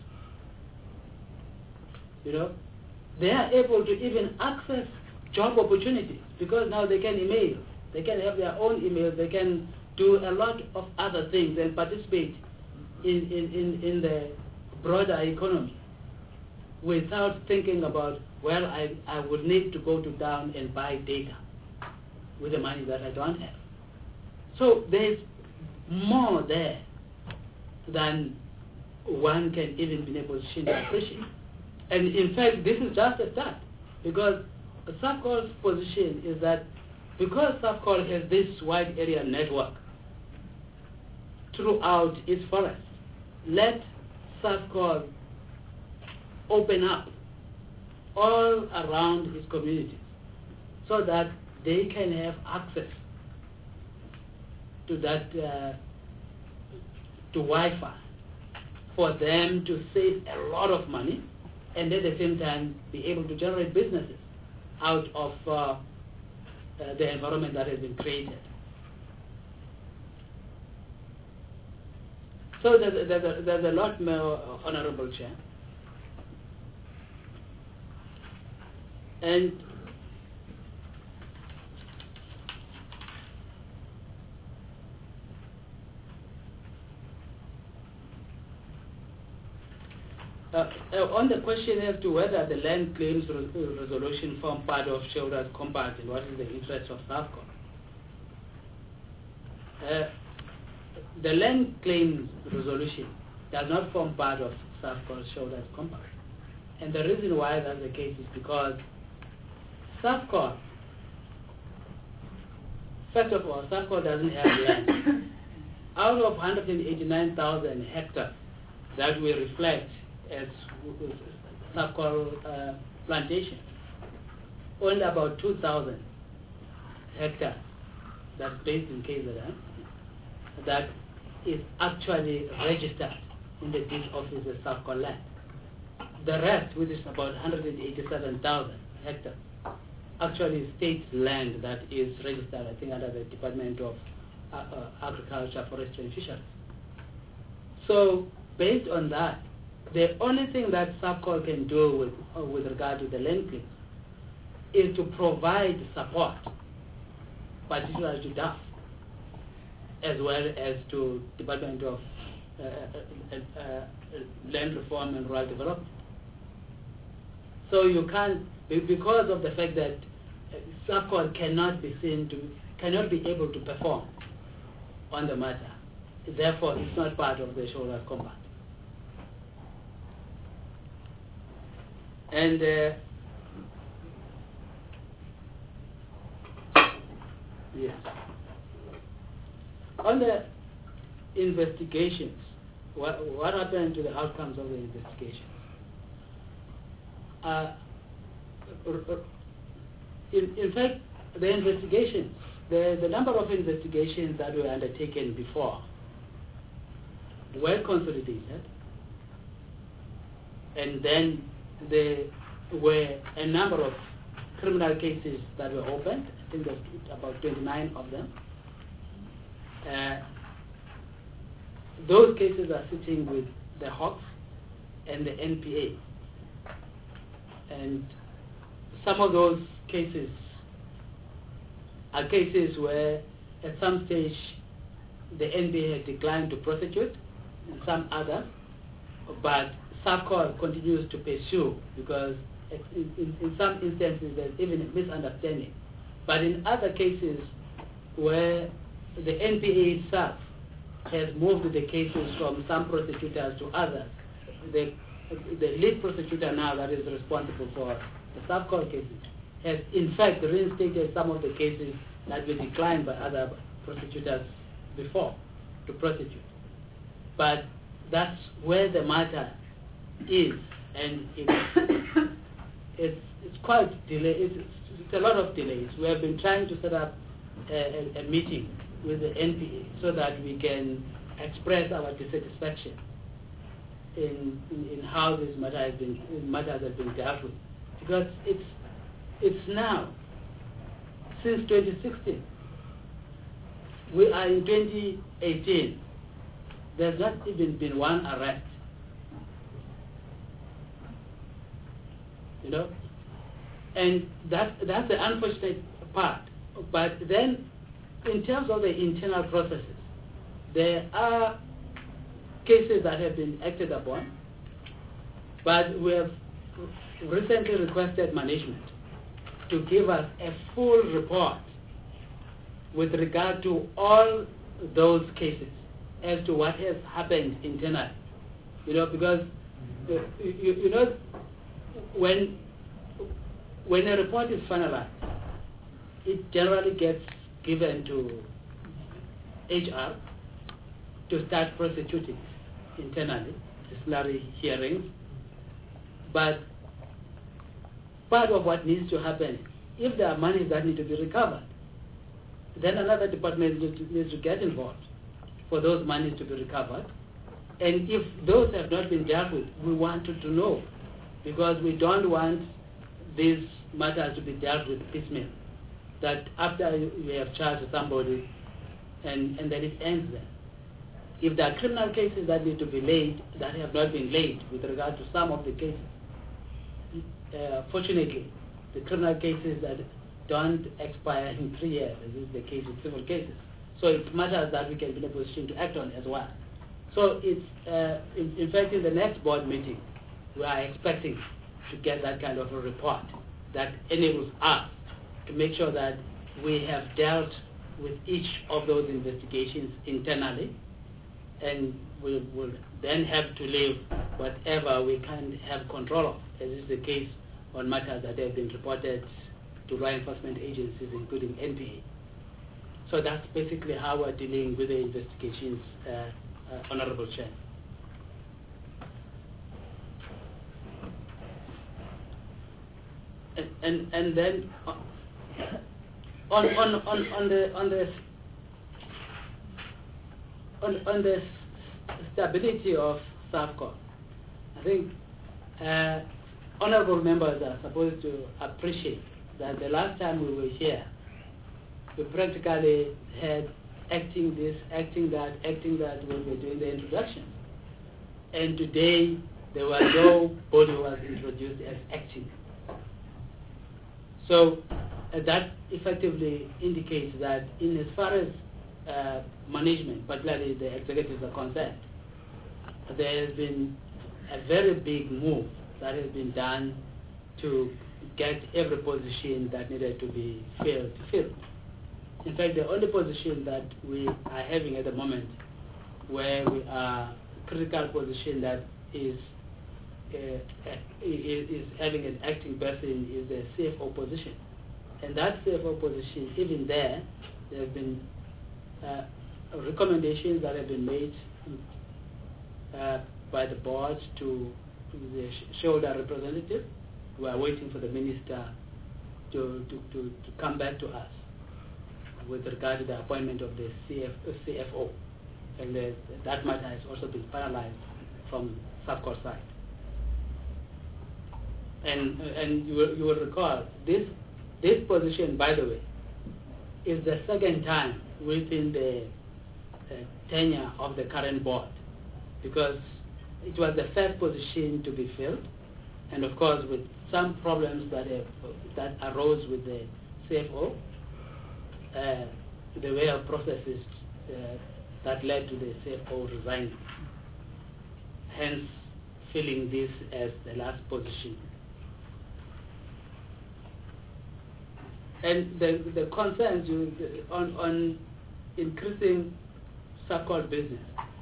You know, they are able to even access job opportunities, because now they can email, they can have their own email, they can do a lot of other things and participate in the broader economy without thinking about, well, I would need to go to town and buy data with the money that I don't have. So there's more there than one can even be able to appreciate. And in fact, this is just a start, because SAFCOL's position is that because SAFCOL has this wide area network throughout its forest, let SAFCOL open up all around his community so that they can have access to that to Wi-Fi for them to save a lot of money and at the same time be able to generate businesses out of the environment that has been created. So there's a lot more, Honorable Chair. And on the question as to whether the land claims resolution form part of shareholders' compact and what is the interest of SAFCO. The land claims resolution does not form part of SAFCO's shareholders' compact. And the reason why that's the case is because SAFCO, first of all, SAFCO doesn't have land. Out of 189,000 hectares that we reflect as SAFCO plantation, only about 2,000 hectares that's based in KZN that is actually registered in the deed office as SAFCO land. The rest, which is about 187,000 hectares, actually is state land that is registered, I think, under the Department of Agriculture, Forestry and Fisheries. So, based on that, the only thing that SAFCO can do with regard to the land claims is to provide support, particularly to DAF, as well as to Department of Land Reform and Rural Development. So you can't, because of the fact that SAFCO cannot be able to perform on the matter, therefore it's not part of the shareholders' compact. And yes, on the investigations, what happened to the outcomes of the investigations? In fact, the investigations, the number of investigations that were undertaken before were consolidated, and then there were a number of criminal cases that were opened. I think there's about 29 of them. Those cases are sitting with the Hawks and the NPA. And some of those cases are cases where at some stage the NPA had declined to prosecute, and some others, but SAFCO continues to pursue because in some instances there's even a misunderstanding. But in other cases where the NPA itself has moved the cases from some prosecutors to others, the lead prosecutor now that is responsible for the SAFCO cases has in fact reinstated some of the cases that were declined by other prosecutors before to prosecute. But that's where the matter is, and it's quite delayed. It's a lot of delays. We have been trying to set up a meeting with the NPA so that we can express our dissatisfaction in how this matters have been dealt with, because it's now since 2016. We are in 2018. There's not even been one arrest. And that's the unfortunate part. But then, in terms of the internal processes, there are cases that have been acted upon, but we have recently requested management to give us a full report with regard to all those cases as to what has happened internally. Because when a report is finalized, it generally gets given to HR to start prosecuting internally, disciplinary hearings. But part of what needs to happen, if there are monies that need to be recovered, then another department needs to get involved for those monies to be recovered. And if those have not been dealt with, we wanted to know, because we don't want these matters to be dealt with piecemeal. That after you have charged somebody and then it ends there. If there are criminal cases that need to be laid that have not been laid with regard to some of the cases, fortunately, the criminal cases that don't expire in 3 years, as is the case with civil cases. So it's matters that we can be in a position to act on as well. So it's, in fact, in the next board meeting, we are expecting to get that kind of a report that enables us to make sure that we have dealt with each of those investigations internally, and we will then have to leave whatever we can have control of, as is the case on matters that have been reported to law enforcement agencies, including NPA. So that's basically how we're dealing with the investigations, Honorable Chair. And then on the stability of SAFCOR, I think honorable members are supposed to appreciate that the last time we were here, we practically had acting this, acting that when we were doing the introduction. And today, there was no body was introduced as acting. So that effectively indicates that in as far as management, particularly the executives are concerned, there has been a very big move that has been done to get every position that needed to be filled. In fact, the only position that we are having at the moment where we are critical position that is having an acting person is the CFO position. And that CFO position, even there have been recommendations that have been made by the board to the shareholder representative. We are waiting for the minister to come back to us with regard to the appointment of the CFO. And that matter has also been finalized from SAFCOR side. And you will recall, this position, by the way, is the second time within the tenure of the current board, because it was the first position to be filled, and of course with some problems that arose with the CFO, the way of processes that led to the CFO resigning, hence filling this as the last position. And the concerns on increasing SAFCOR business.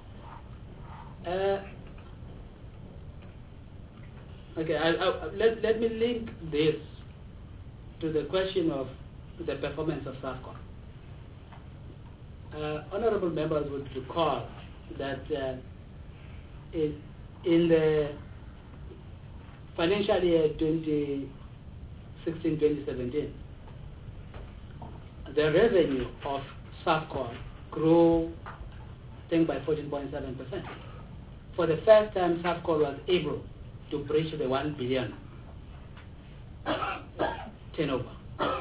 Let me link this to the question of the performance of SAFCOR. Honorable members would recall that in the financial year 2016-2017, the revenue of SAFCOR grew, I think, by 14.7%. For the first time, SAFCOR was able to breach the 1 billion turnover.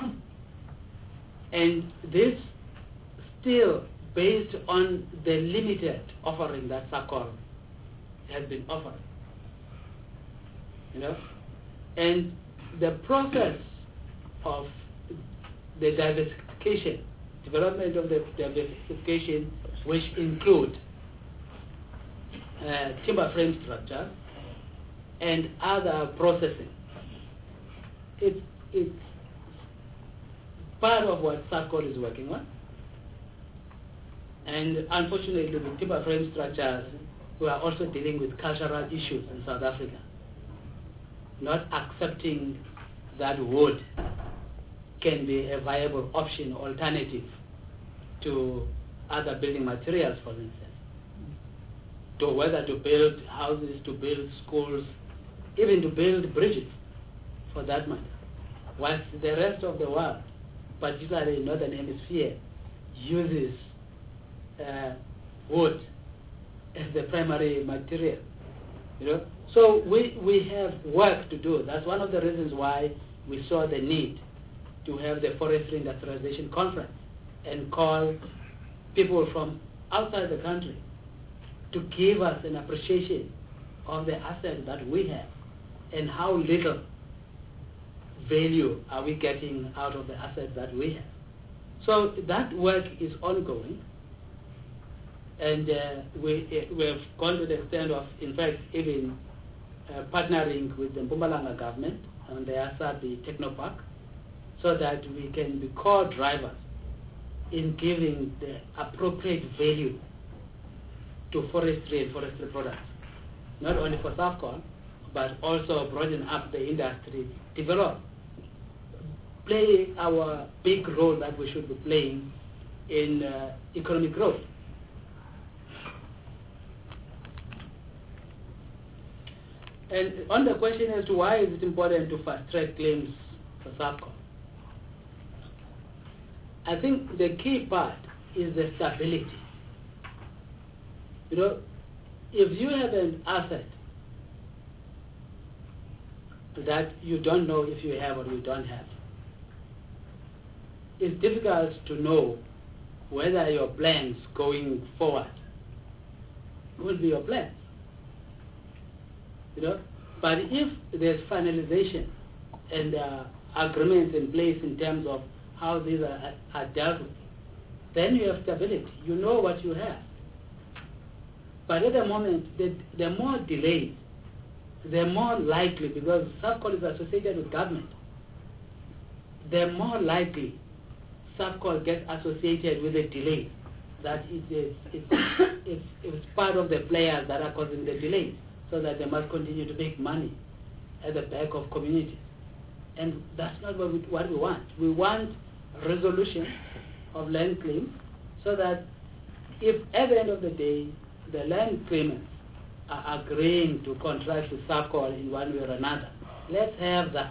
And this still based on the limited offering that SAFCOR has been offering. And the process of the diversification, development of the diversification, which include timber frame structure and other processing. It's part of what SAFCOR is working on. And unfortunately, the timber frame structures, we are also dealing with cultural issues in South Africa. Not accepting that wood can be a viable option, alternative to other building materials, for instance. To whether to build houses, to build schools, even to build bridges, for that matter. Whilst the rest of the world, particularly in Northern Hemisphere, uses wood as the primary material. So we have work to do. That's one of the reasons why we saw the need to have the Forestry Industrialization Conference and call people from outside the country to give us an appreciation of the assets that we have and how little value are we getting out of the assets that we have. So that work is ongoing, and we have gone to the extent of, in fact, even partnering with the Mpumalanga government on the Asabi Technopark, so that we can be co-drivers in giving the appropriate value to forestry and forestry products, not only for Safcon, but also broaden up the industry, play our big role that we should be playing in economic growth. And on the question as to why is it important to fast-track claims for Safcon, I think the key part is the stability. If you have an asset that you don't know if you have or you don't have, it's difficult to know whether your plans going forward will be your plans. But if there's finalization and agreements in place in terms of how these are dealt with, then you have stability. You know what you have. But at the moment, the more delayed, the more likely, because Safcon is associated with government, the more likely Safcon gets associated with a delay, that it's part of the players that are causing the delay, so that they must continue to make money at the back of communities. And that's not what we want. We want resolution of land claims, so that if at the end of the day the land claimants are agreeing to contract with Safcon in one way or another, let's have that.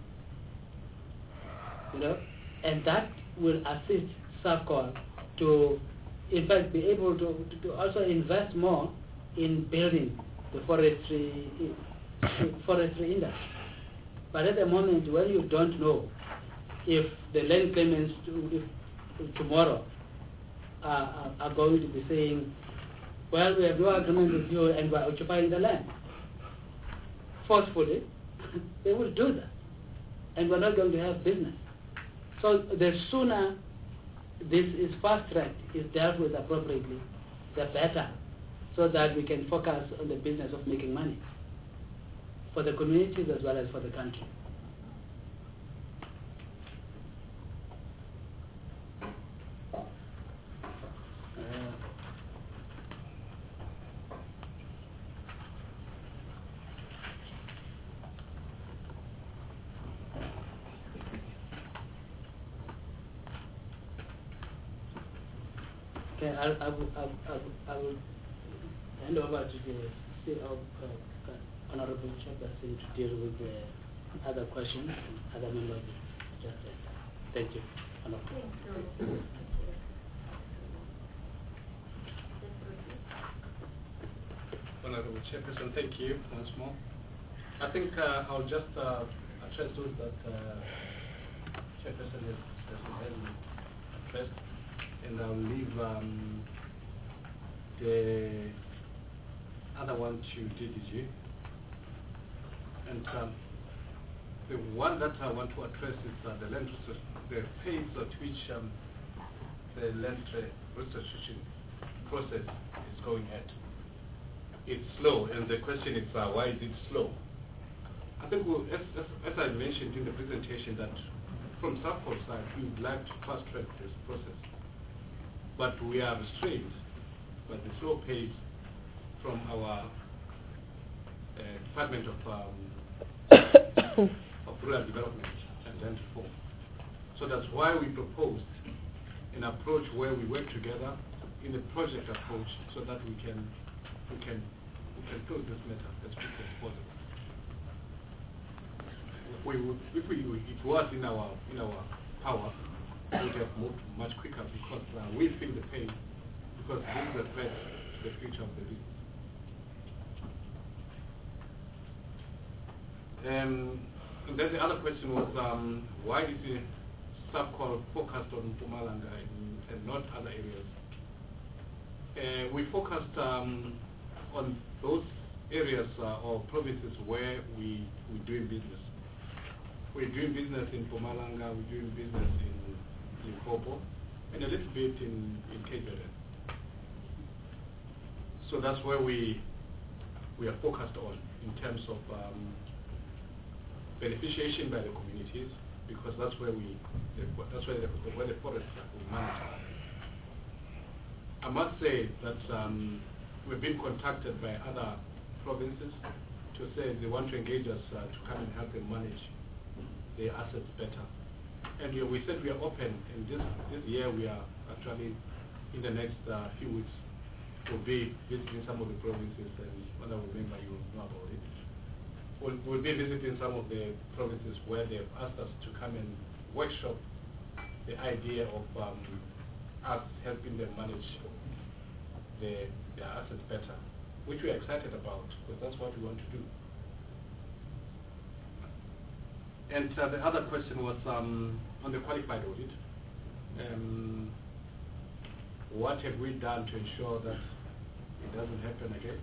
And that will assist Safcon to, in fact, be able to also invest more in building the forestry industry. But at the moment, when you don't know if the land claimants tomorrow are going to be saying, well, we have no agreement with you and we're occupying the land forcefully, they will do that. And we're not going to have business. So the sooner this is fast-tracked, is dealt with appropriately, the better, so that we can focus on the business of making money for the communities as well as for the country. Okay, I will hand over to the Honorable Chairperson to deal with the other questions and other members. Thank you. Honorable. Honorable Chairperson, thank you once more. I think I'll just address those that Chairperson has addressed, and I'll leave the other one to DDG. And the one that I want to address is the land the pace at which the land restitution process is going at. It's slow, and the question is why is it slow? I think as I mentioned in the presentation, that from Safcon side we would like to fast track this process, but we are restrained by the slow pace from our Department of Rural Development and Land Reform. So that's why we proposed an approach where we work together in a project approach, so that we can close this matter as quickly as possible. we would, if it was in our power, we would have moved much quicker because we feel the pain because this is a threat to the future of the business. And then the other question was why is the subcall focused on Mpumalanga and not other areas? We focused on those areas or provinces where we're doing business. We're doing business in Mpumalanga, we're doing business in Limpopo, and a little bit in KZN. So that's where we are focused on in terms of beneficiation by the communities, because that's where where the forests we manage. I must say that we've been contacted by other provinces to say they want to engage us to come and help them manage their assets better. And we said we are open, and this year we are actually, in the next few weeks, we'll be visiting some of the provinces, and when I remember you will know about it. We'll be visiting some of the provinces where they've asked us to come and workshop the idea of us helping them manage their assets better, which we're excited about, because that's what we want to do. And the other question was on the qualified audit. What have we done to ensure that it doesn't happen again?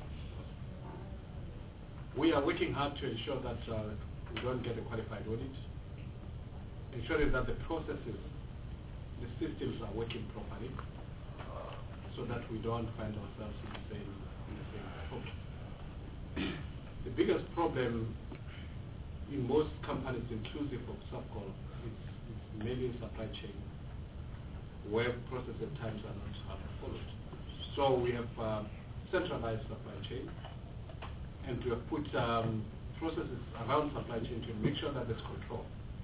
We are working hard to ensure that we don't get a qualified audit, ensuring that the processes, the systems are working properly, so that we don't find ourselves in the same problem. The biggest problem in most companies, inclusive of Subcall, is mainly supply chain, where processes at times are not followed. So we have centralized supply chain, and we have put processes around supply chain to make sure that there's control,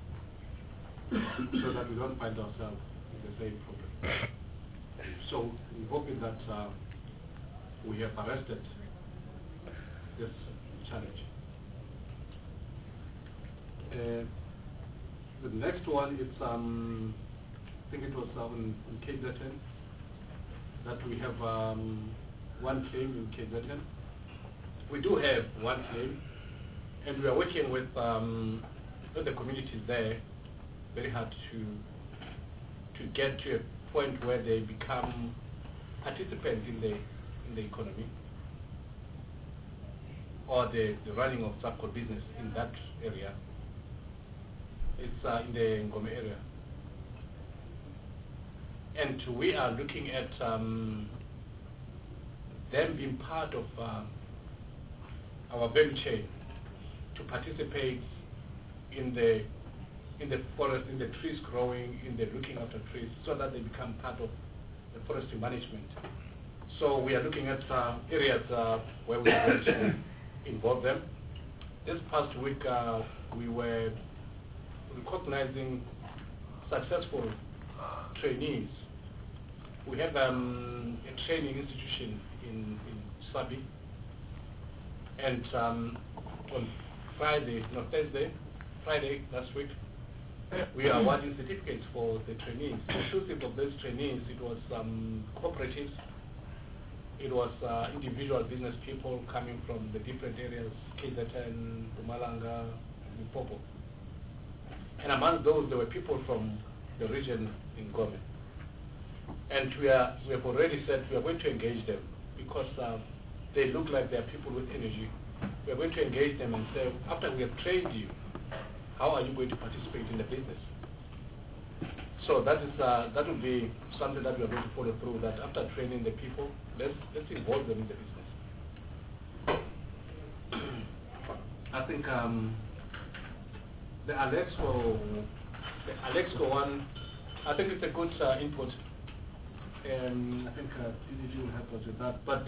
so that we don't find ourselves in the same problem. So we're hoping that we have arrested this challenge. The next one is, I think it was in KZN, that we have one claim in KZN. We do have one claim, and we are working with the communities there very hard to get to a point where they become participants in the economy or the running of Subcall business in that area. It's in the Ngome area. And we are looking at them being part of our value chain to participate in the forest, in the trees growing, in the looking after trees, so that they become part of the forestry management. So we are looking at areas where we are going to involve them. This past week we were recognizing successful trainees. We have a training institution in Sabi, and on Friday last week, we are awarding certificates for the trainees. Inclusive of those trainees, it was cooperatives, it was individual business people coming from the different areas, KZN, Mpumalanga, Limpopo. And among those, there were people from the region in Ngome. And we have already said we are going to engage them because they look like they are people with energy. We are going to engage them and say, after we have trained you, how are you going to participate in the business? So that will be something that we are going to follow through, that after training the people, let's involve them in the business. I think the Alexco one, I think it's a good input. And I think TDG will help us with that. But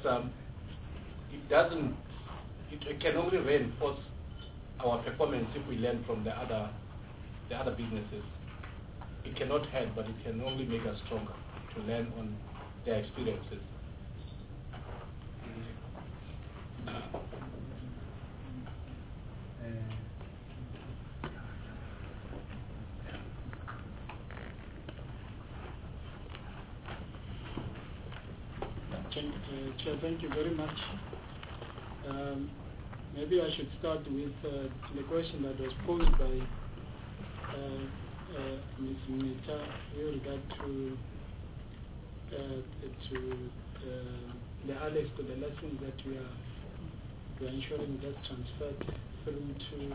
it can only reinforce our performance if we learn from the other businesses. It cannot help, but it can only make us stronger to learn on their experiences. Chair, thank you very much. Maybe I should start with the question that was posed by Ms. Mita with regard to the ALEX, to the lessons that we are ensuring that's transferred through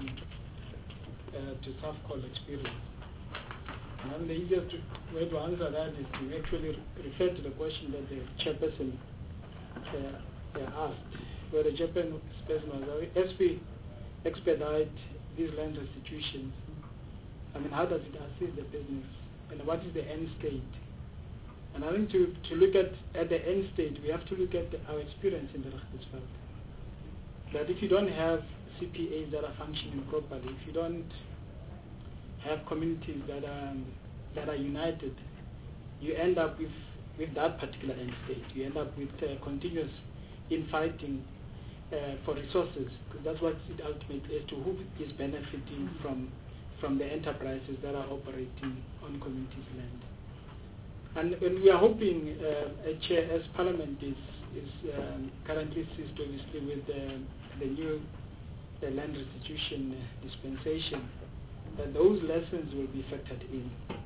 to SAFCOL experience. And the easiest way to answer that is to actually refer to the question that the chairperson asked, where the chairperson was, as we expedite these land restitutions, I mean, how does it assist the business, and what is the end state? And I think to look at the end state, we have to look at our experience in the Rechtsveld. That if you don't have CPAs that are functioning properly, if you don't have communities that are united, you end up with that particular end state. You end up with continuous infighting for resources, because that's what it ultimately is, to who is benefiting from the enterprises that are operating on communities' land. And we are hoping, Chair, as Parliament is currently seized obviously with the new land restitution dispensation, that those lessons will be factored in.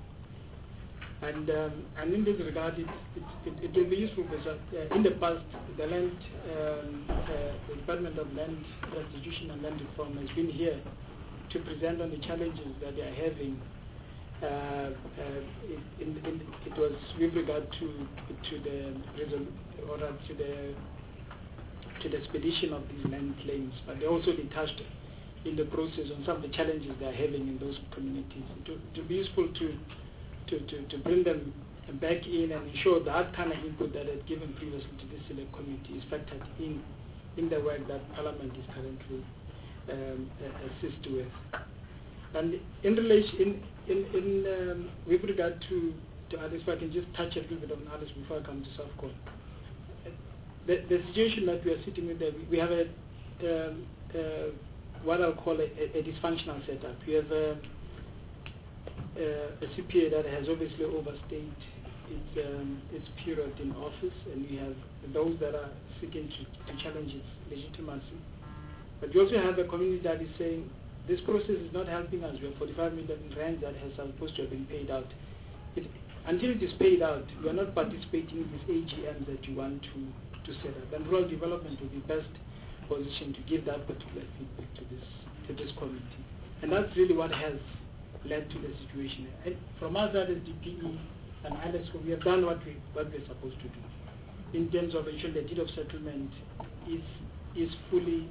And in this regard, it will be useful because in the past, the Department of Land Restitution and Land Reform has been here to present on the challenges that they are having. It was with regard to the expedition of these land claims, but they also touched in the process on some of the challenges they are having in those communities. It will be useful to bring them back in and ensure that kind of input that had given previously to this select committee is factored in the work that Parliament is currently assist with. And in relation, with regard to others, if I can just touch a little bit on others before I come to SAFCOL. The situation that we are sitting with, we have what I'll call a dysfunctional setup. We have a CPA that has obviously overstayed its period in office, and we have those that are seeking to challenge its legitimacy. But we also have a community that is saying this process is not helping us. We have 45 million rand that has supposed to have been paid out. Until it is paid out, we are not participating in this AGM that you want to set up. And rural development will be best positioned to give that particular feedback to this committee. And that's really what has led to the situation. And from our side as DPE and ALESCO, we have done what we're supposed to do in terms of ensuring the deed of settlement is fully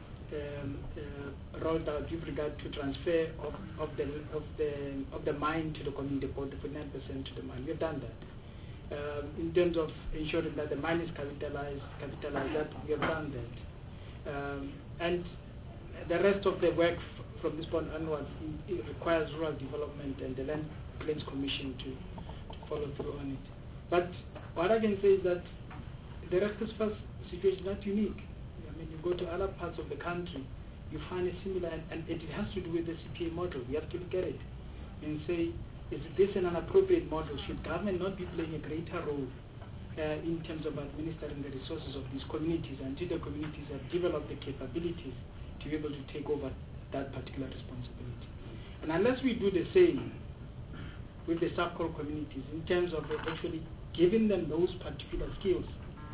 rolled out with regard to transfer of the mine to the community board, the 49% to the mine. We have done that. In terms of ensuring that the mine is capitalized, that we have done that. And the rest of the work from this point onwards, it requires rural development and the Land Claims Commission to follow through on it. But what I can say is that the Rechtsveld situation is not unique. I mean, you go to other parts of the country, you find a similar, and it has to do with the CPA model. We have to look at it and say, is this an appropriate model? Should government not be playing a greater role in terms of administering the resources of these communities until the communities have developed the capabilities to be able to take over that particular responsibility? And unless we do the same with the SAFCOL communities in terms of actually giving them those particular skills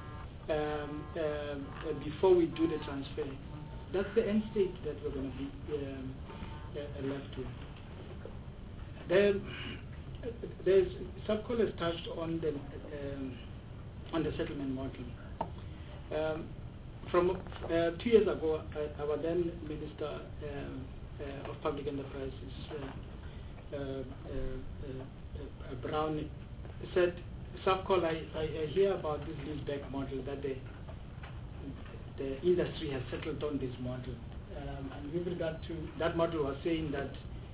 before we do the transfer, that's the end state that we're going to be left with. SAFCOL has touched on the settlement model. From 2 years ago, our then Minister of Public Enterprises, Brown, said, SAFCOL, I hear about this leaseback model, that the industry has settled on this model. And with regard to that model, was saying that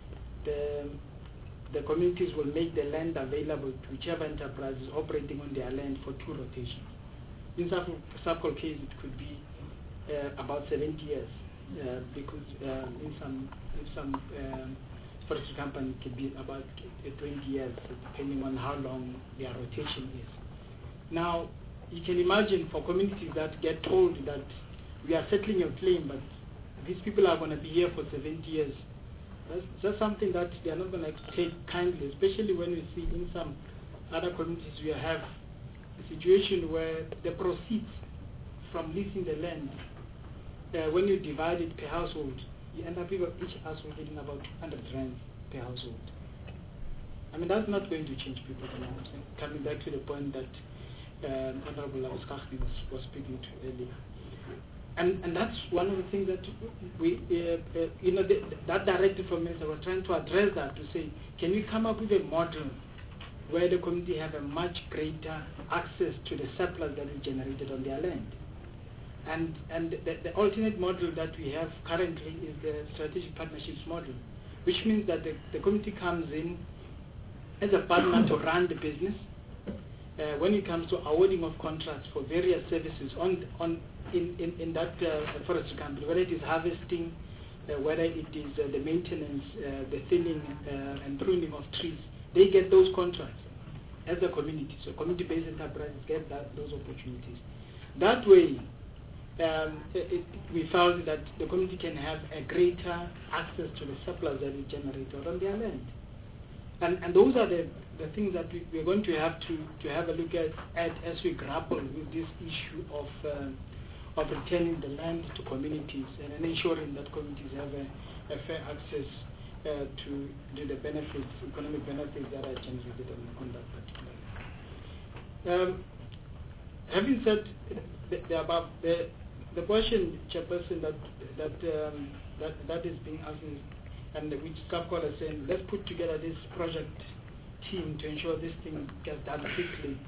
the communities will make the land available to whichever enterprise is operating on their land for 2 rotations. In SAFCOL case, it could be about 70 years, because in some forestry company it could be about 20 years, depending on how long their rotation is. Now, you can imagine for communities that get told that we are settling your claim, but these people are going to be here for 70 years. That's something that they are not going to take kindly, especially when we see in some other communities we have a situation where the proceeds from leasing the land, when you divide it per household, you end up with each household getting about 200 rand per household. I mean, that's not going to change people. Coming back to the point that Honorable Skachni was speaking to earlier. And that's one of the things that we, that directive from Minister was trying to address that, to say, can we come up with a model where the community have a much greater access to the surplus that is generated on their land? And the alternate model that we have currently is the strategic partnerships model, which means that the community comes in as a partner to run the business. When it comes to awarding of contracts for various services in that forestry company, whether it is harvesting, whether it is the maintenance, the thinning and pruning of trees, they get those contracts as a community. So community-based enterprises get those opportunities. That way, we found that the community can have a greater access to the surplus that is generated on their land. And those are the things that we're going to have have a look at as we grapple with this issue of returning the land to communities and ensuring that communities have a fair access to the benefits, economic benefits that are generated on that particular. Having said the above, the question, Chairperson, that is being asked is, and which SAFCOL is saying, let's put together this project team to ensure this thing gets done quickly.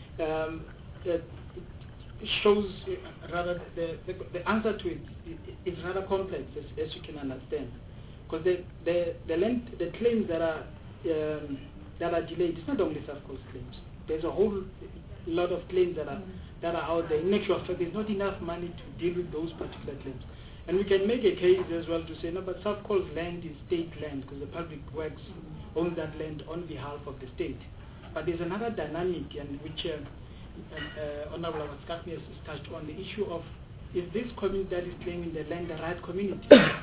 It shows rather the answer to it is rather complex, as you can understand, because the claims that are delayed, it's not only SAFCOL's claims. There's a whole lot of claims that are out there. In actual fact, there's not enough money to deal with those particular claims. And we can make a case as well to say, no, but SAFCOL's land is state land because the public works owns that land on behalf of the state. But there's another dynamic, and which Honorable Skachni has touched on, the issue of, is this community that is claiming the land the right community?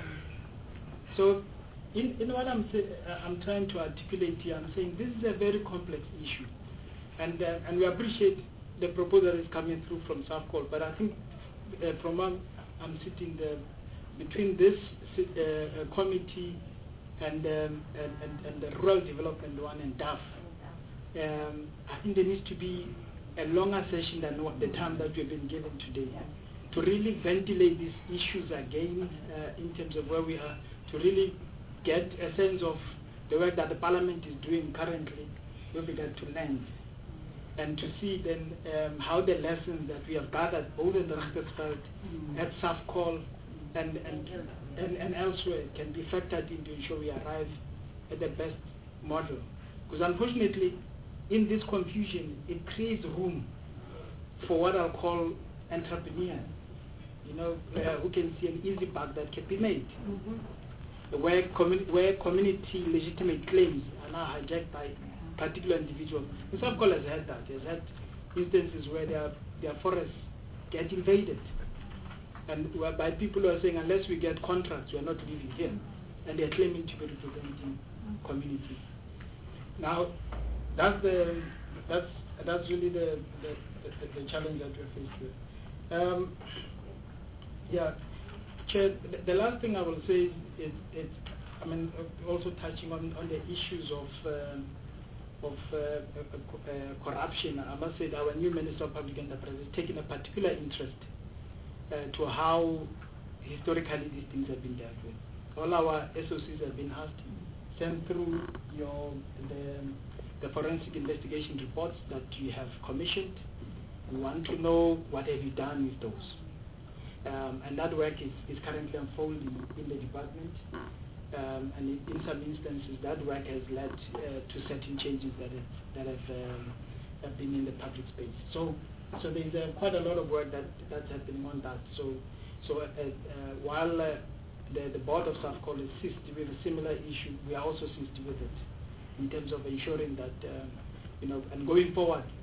So in what I'm trying to articulate here, I'm saying this is a very complex issue. And we appreciate the proposal is coming through from SAFCOL, but I think from I'm sitting there between this committee and the rural development one and DAF. I think there needs to be a longer session than the time that we've been given today, to really ventilate these issues again in terms of where we are, to really get a sense of the work that the Parliament is doing currently with regard to land, and to see then how the lessons that we have gathered both in the Rachterveld, at SAFCOL, and elsewhere can be factored in to ensure we arrive at the best model. Because unfortunately, in this confusion, it creates room for what I'll call entrepreneurs, who can see an easy buck that can be made, where community legitimate claims are now hijacked by particular individuals. And SAFCOL has had that. He has had instances where their forests get invaded, and whereby people who are saying, unless we get contracts, we are not living here, and they are claiming to be representing community. Now, that's really the challenge that we're faced with. Chair, the last thing I will say is also touching on the issues of corruption. I must say that our new Minister of Public Enterprise has taken a particular interest to how historically these things have been dealt with. All our SOCs have been asked, send through the forensic investigation reports that you have commissioned. We want to know what have you done with those. And that work is currently unfolding in the department. And in some instances, that work has led to certain changes that have been in the public space. So there's quite a lot of work that's happening on that. So while the board of SAFCOL is assisted with a similar issue, we are also assisted with it in terms of ensuring that and going forward,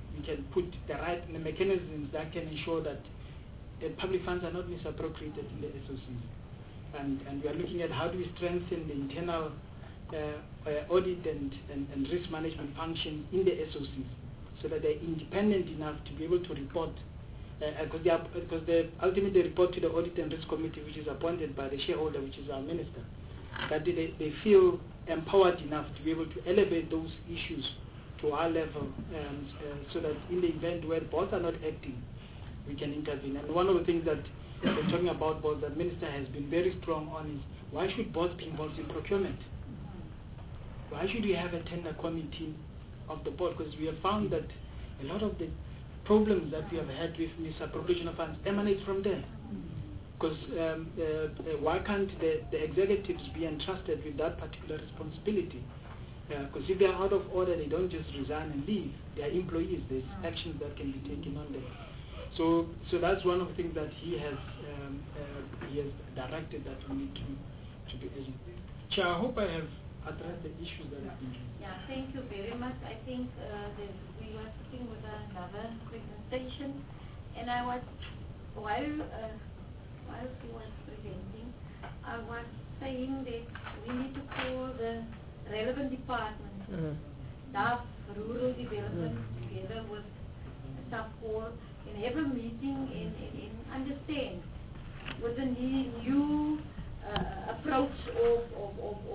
we can put the right mechanisms that can ensure that public funds are not misappropriated in the SOCs. And we are looking at how do we strengthen the internal audit and risk management function in the SOCs so that they're independent enough to be able to report, because they ultimately report to the Audit and Risk Committee, which is appointed by the shareholder, which is our minister, that they feel empowered enough to be able to elevate those issues to our level, so that in the event where boards are not acting, we can intervene. And one of the things that we're talking about was that minister has been very strong on is why should boards be involved in procurement? Why should we have a tender committee of the board? Because we have found that a lot of the problems that we have had with misappropriation of funds emanate from there. Because why can't the executives be entrusted with that particular responsibility? Because if they are out of order, they don't just resign and leave. They are employees. There's actions that can be taken on them. So that's one of the things that he has directed that we need to be agent. Chair, I hope I have addressed the issues that have been raised. Yeah, thank you very much. I think we were sitting with another presentation, and I was, while he was presenting, I was saying that we need to call the relevant departments, DAF, Rural Development, together with SAFCOL, and have a meeting and understand with the new approach of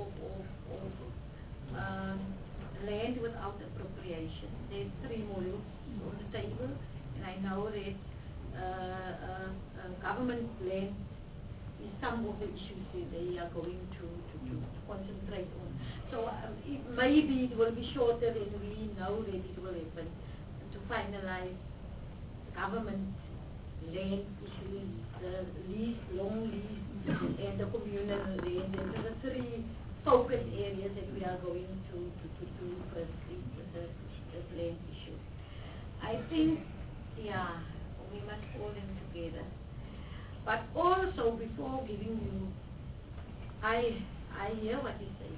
land without appropriation. There's 3 modules on the table, and I know that government land is some of the issues that they are going to concentrate on. So maybe it will be shorter than we know that it will happen to finalize government land issues, the lease, long lease, and the communal land. These are the 3 focus areas that we are going to do firstly with this land issue. I think, yeah, we must call them together. But also, before giving you, I hear what you're saying.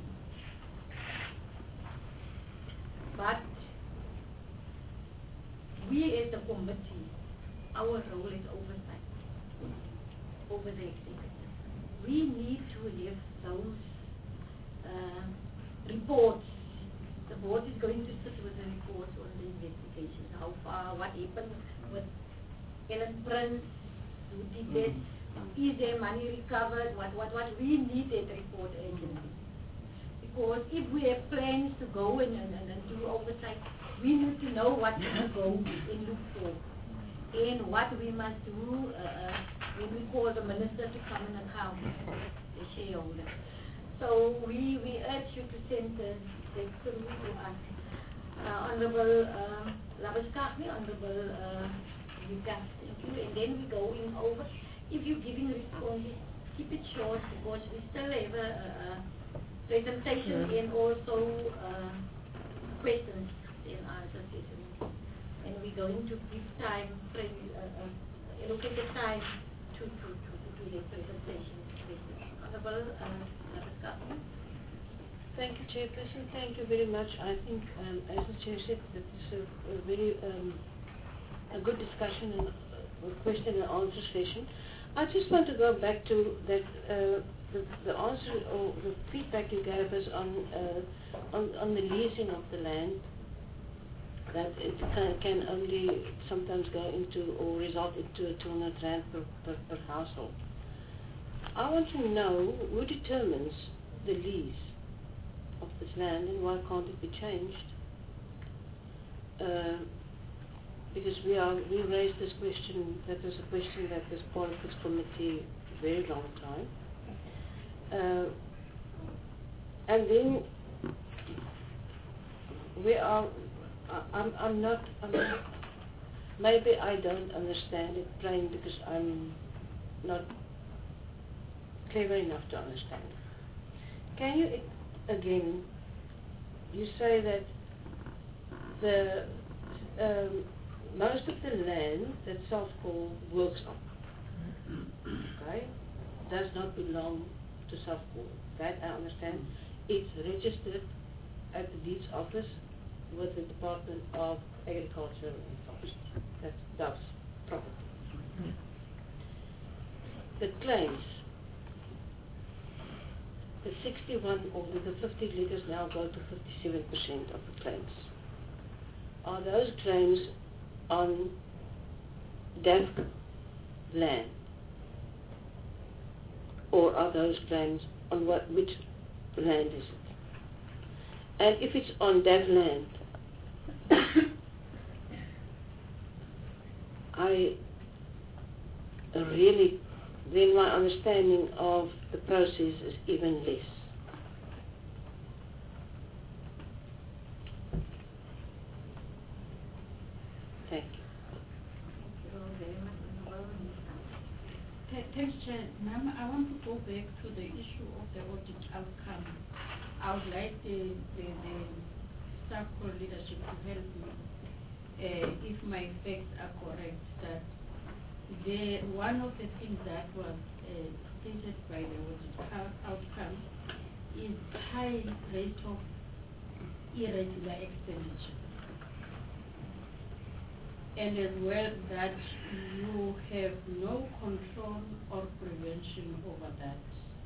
But we as the committee, our role is oversight over the executive. We need to have those reports. The board is going to sit with the reports on the investigations, how far, what happened with Ellen Prince, who did that, is there money recovered, what we need that report urgently. Because if we have plans to go and do oversight, we need to know what to go and look for, and what we must do when we call the minister to come and account the shareholder. So we urge you to send that through to us. Honorable Labuschagne, Honorable Vika, thank you. And then we going over. If you're giving responses, keep it short because we still have a presentation and also questions and answer sessions. And we're going to give time, allocate the time to the presentation. Honorable Labuschagne. Thank you, Chairperson. Thank you very much. I think, as the Chair said, that is a very a good discussion and question and answer session. I just want to go back to that the answer or the feedback you gave us on the leasing of the land, that it can only sometimes go into or result into 200 rand per household. I want to know who determines the lease of this land and why can't it be changed? Because we raised this question, that was a question that was part of this committee a very long time. And then I'm not, maybe I don't understand it plain because I'm not clever enough to understand it. Can you, again, you say that the most of the land that SAFCOL works on, okay, does not belong to SAFCOL. That I understand. It's registered at the deeds office with the Department of Agriculture and Forestry. That's Dove's property. The claims, the 61 or the 50 liters now go to 57% of the claims. Are those claims on DEF land? Or are those claims on which land is it? And if it's on DEF land, then my understanding of the process is even less. Thank you. Thanks, Chair. Ma'am, I want to go back to the issue of the audit outcome. I would like the staff core leadership to help me if my facts are correct, that one of the things that was stated by the audit outcome is high rate of irregular expenditure. And as well that you have no control or prevention over that.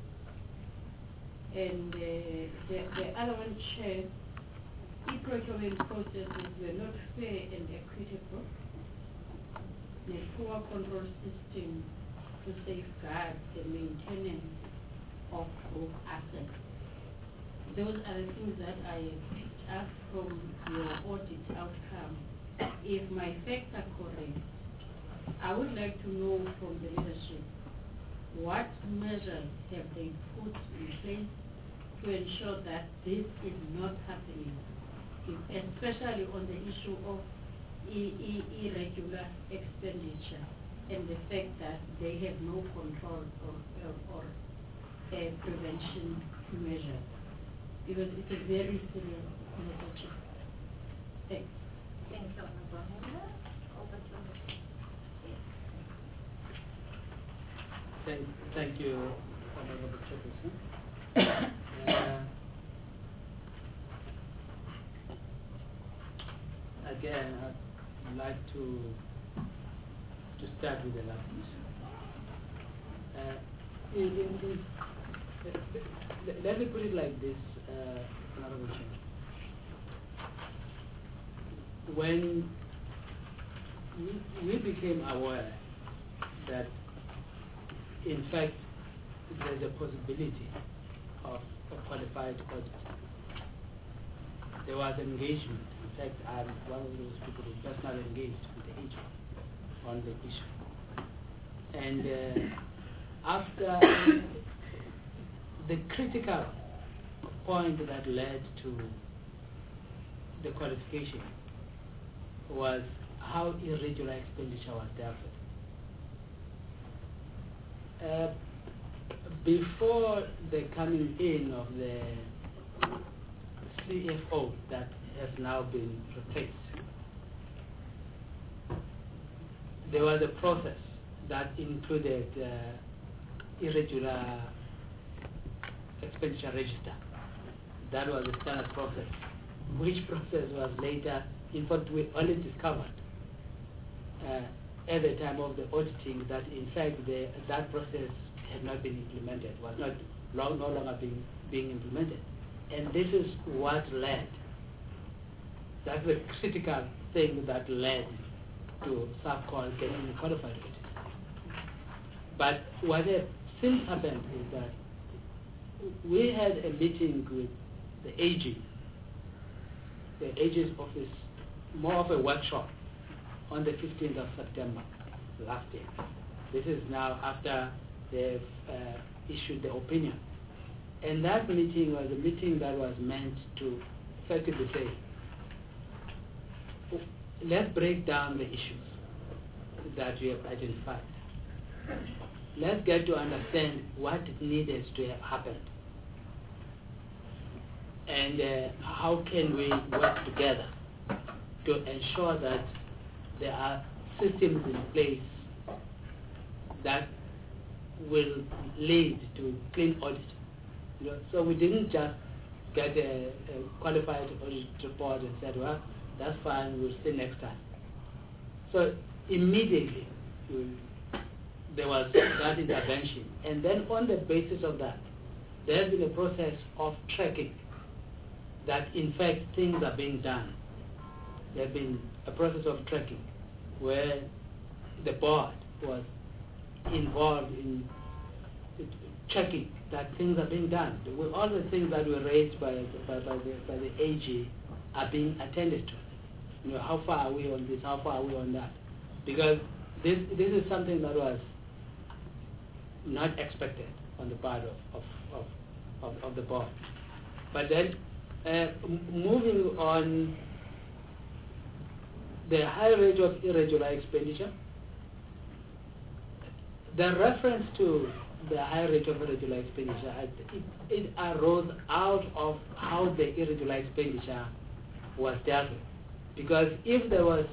And the other one, Chair, e-procurement processes were not fair and equitable. The poor control system to safeguard the maintenance of group assets. Those are the things that I picked up from your audit outcome. If my facts are correct, I would like to know from the leadership what measures have they put in place to ensure that this is not happening, especially on the issue of irregular expenditure and the fact that they have no control or prevention measures, because it's a very serious matter. Thanks. Thank you, Honorable Member. Over to Thank you, Honorable Chairperson. Again, I'd like to start with the last issue. Let me put it like this, Honorable Chair. When we became aware that, in fact, there's a possibility of a qualified audit, there was engagement. In fact, I'm one of those people who personally engaged with the agent on the issue. And after the critical point that led to the qualification was how irregular expenditure was dealt with. Before the coming in of the CFO that has now been replaced, there was a process that included irregular expenditure register. That was a standard process, which process was later, in fact, we only discovered at the time of the auditing that, in fact, that process had not been implemented, was no longer being implemented. And this is what led, that's the critical thing that led to SAFCOL getting a qualified audit. But what has since happened is that we had a meeting with the AG, the AG's office, more of a workshop on the 15th of September last year. This is now after they've issued the opinion. And that meeting was a meeting that was meant to effectively say, let's break down the issues that you have identified. Let's get to understand what needed to have happened. And how can we work together to ensure that there are systems in place that will lead to clean audit. So we didn't just get a qualified audit report and said, well, that's fine, we'll see next time. So immediately there was that intervention. And then on the basis of that, there has been a process of tracking that in fact things are being done. There has been a process of tracking where the board was involved in checking that things are being done. All the things that were raised by the AG are being attended to. You know, how far are we on this? How far are we on that? Because this is something that was not expected on the part of the board. But then, moving on, the high rate of irregular expenditure, the reference to the high rate of irregular expenditure, it arose out of how the irregular expenditure was dealt with. Because if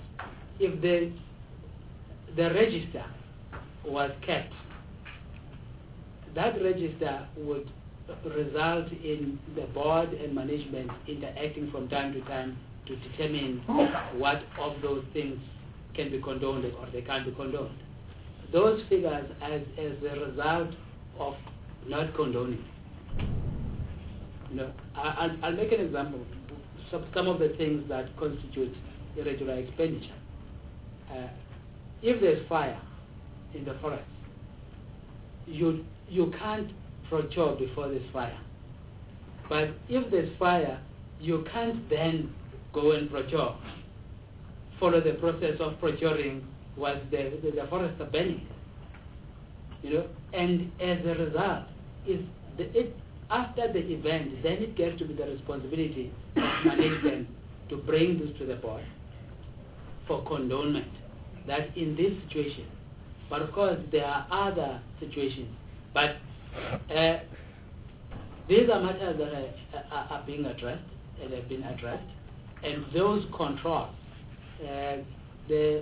the register was kept, that register would result in the board and management interacting from time to time to determine what of those things can be condoned or they can't be condoned. Those figures as a result of not condoning. You know, I'll make an example. Some of the things that constitute irregular expenditure. If there's fire in the forest, you can't procure before there's fire. But if there's fire, you can't then go and procure, follow the process of procuring what the forests are burning. You know, and as a result, after the event, then it gets to be the responsibility of management to bring this to the board for condonement. That in this situation, but of course there are other situations, but these are matters that are being addressed and have been addressed, and those controls, the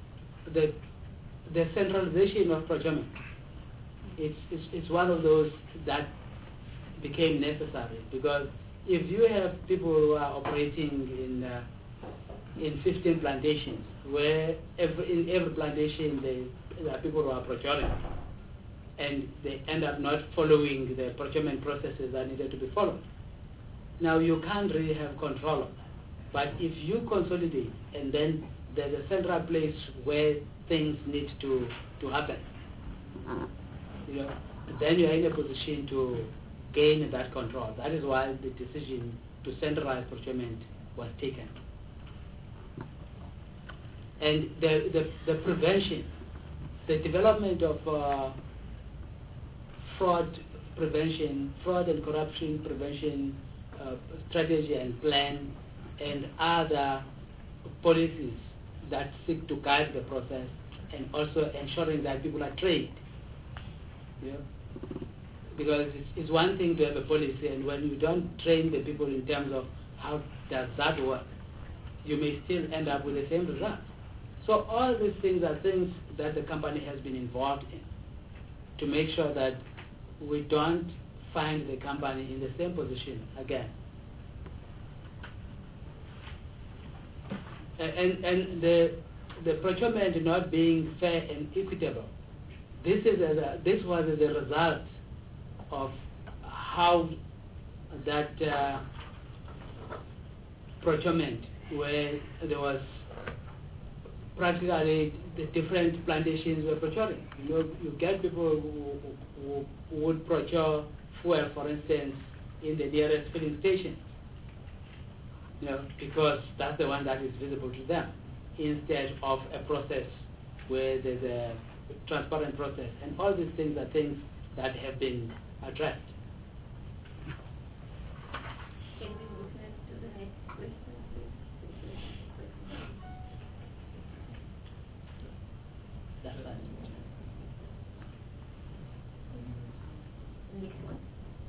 centralization of procurement, it's one of those that became necessary, because if you have people who are operating in 15 plantations, where in every plantation there are people who are procuring, and they end up not following the procurement processes that needed to be followed. Now you can't really have control of that. But if you consolidate, and then there's a central place where things need to happen, you know, then you're in a position to gain that control. That is why the decision to centralize procurement was taken. And the prevention, the development of fraud prevention, fraud and corruption prevention strategy and plan, and other policies that seek to guide the process, and also ensuring that people are trained. You know? Because it's one thing to have a policy, and when you don't train the people in terms of how does that work, you may still end up with the same result. So all these things are things that the company has been involved in to make sure that we don't find the company in the same position again. And the procurement not being fair and equitable, this was as a result of how that procurement, where there was practically the different plantations were procuring. You know, you get people who would procure fuel, for instance, in the nearest filling station, you know, because that's the one that is visible to them, instead of a process where there's a transparent process. And all these things are things that have been addressed. Can we move next to the next question, please? That's right. Next one.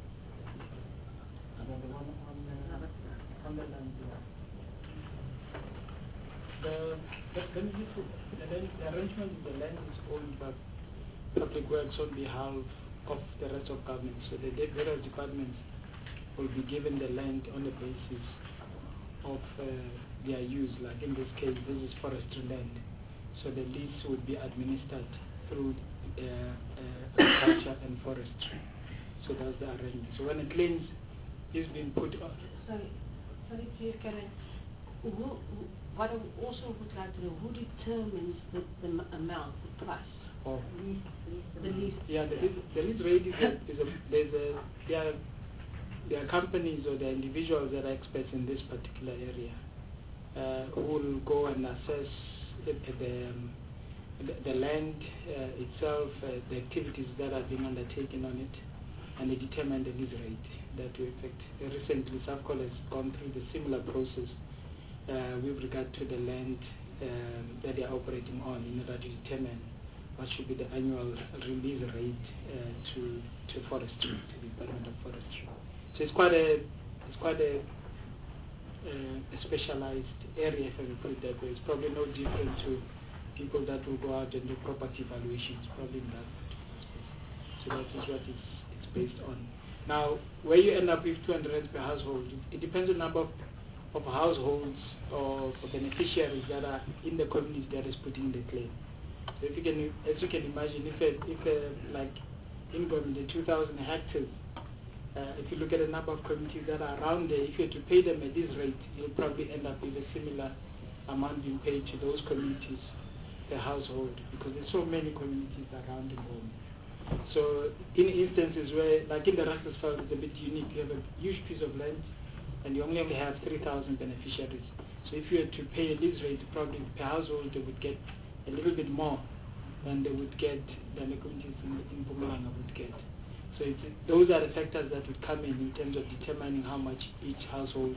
Another one on the land. The arrangement of the land is owned by Public Works on behalf of the rest of government. So the various departments will be given the land on the basis of their use. Like in this case, this is forestry land. So the lease would be administered through agriculture and forestry. So that's the arrangement. So when a claim is being put on. Sorry, please, Karen. What I also would like to know, who determines the amount, the price? Oh. The lease. Yeah, the lease rate there are companies or the individuals that are experts in this particular area who will go and assess the land itself, the activities that are being undertaken on it, and they determine the lease rate that we affect. Recently, SAFCOL has gone through the similar process with regard to the land that they are operating on in order to determine what should be the annual release rate to forestry, to the Department of Forestry. So it's quite a specialized area, if I may put it that way. It's probably no different to people that will go out and do property valuations, probably in that space. So that is what it's based on. Now, where you end up with 200 rand per household, it depends on the number of households or beneficiaries that are in the community that is putting the claim. So if you can, as you can imagine, if like Ingom, the 2,000 hectares, if you look at the number of communities that are around there, if you were to pay them at this rate, you'll probably end up with a similar amount being paid to those communities per household, because there's so many communities around Ingom. So in instances where, like in the Rustenburg, it's a bit unique. You have a huge piece of land, and you only have 3,000 beneficiaries. So if you were to pay a lease rate, probably per household they would get a little bit more than they would get, than the communities in Mpumalanga would get. So those are the factors that would come in terms of determining how much each household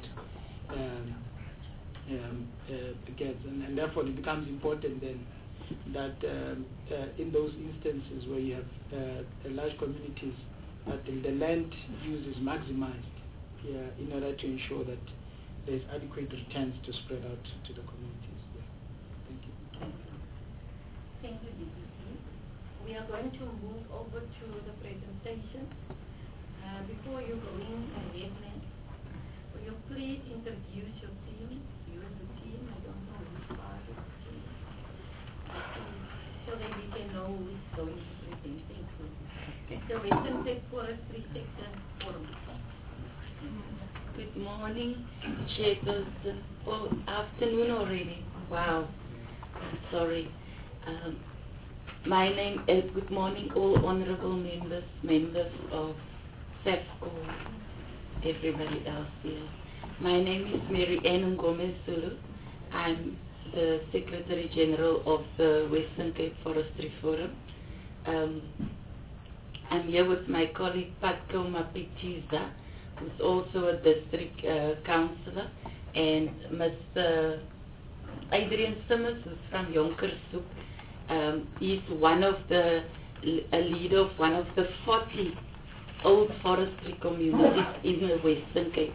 gets, and therefore it becomes important then that in those instances where you have large communities, that the land use is maximized in order to ensure that there's adequate returns to spread out to the communities. Yeah. Thank you. Thank you, DPC. We are going to move over to the presentation. Before you go in ahead, will you please introduce your team? You as a team, I don't know which part of the team. So that we can know who is going to present. Thank you. It's the Western Cape Forestry Section Forum. Good morning, Chairperson. Oh, afternoon already. Wow. Sorry. My name is, good morning all honorable members of SAFCOL, everybody else here. My name is Mary Ann Gomez Zulu. I'm the Secretary General of the Western Cape Forestry Forum. I'm here with my colleague Patko Mapitiza, who's also a district councillor, and Mr. Adrian Simmons, who's from Jonkershoek. He's one of a leader of one of the 40 old forestry communities in the Western Cape.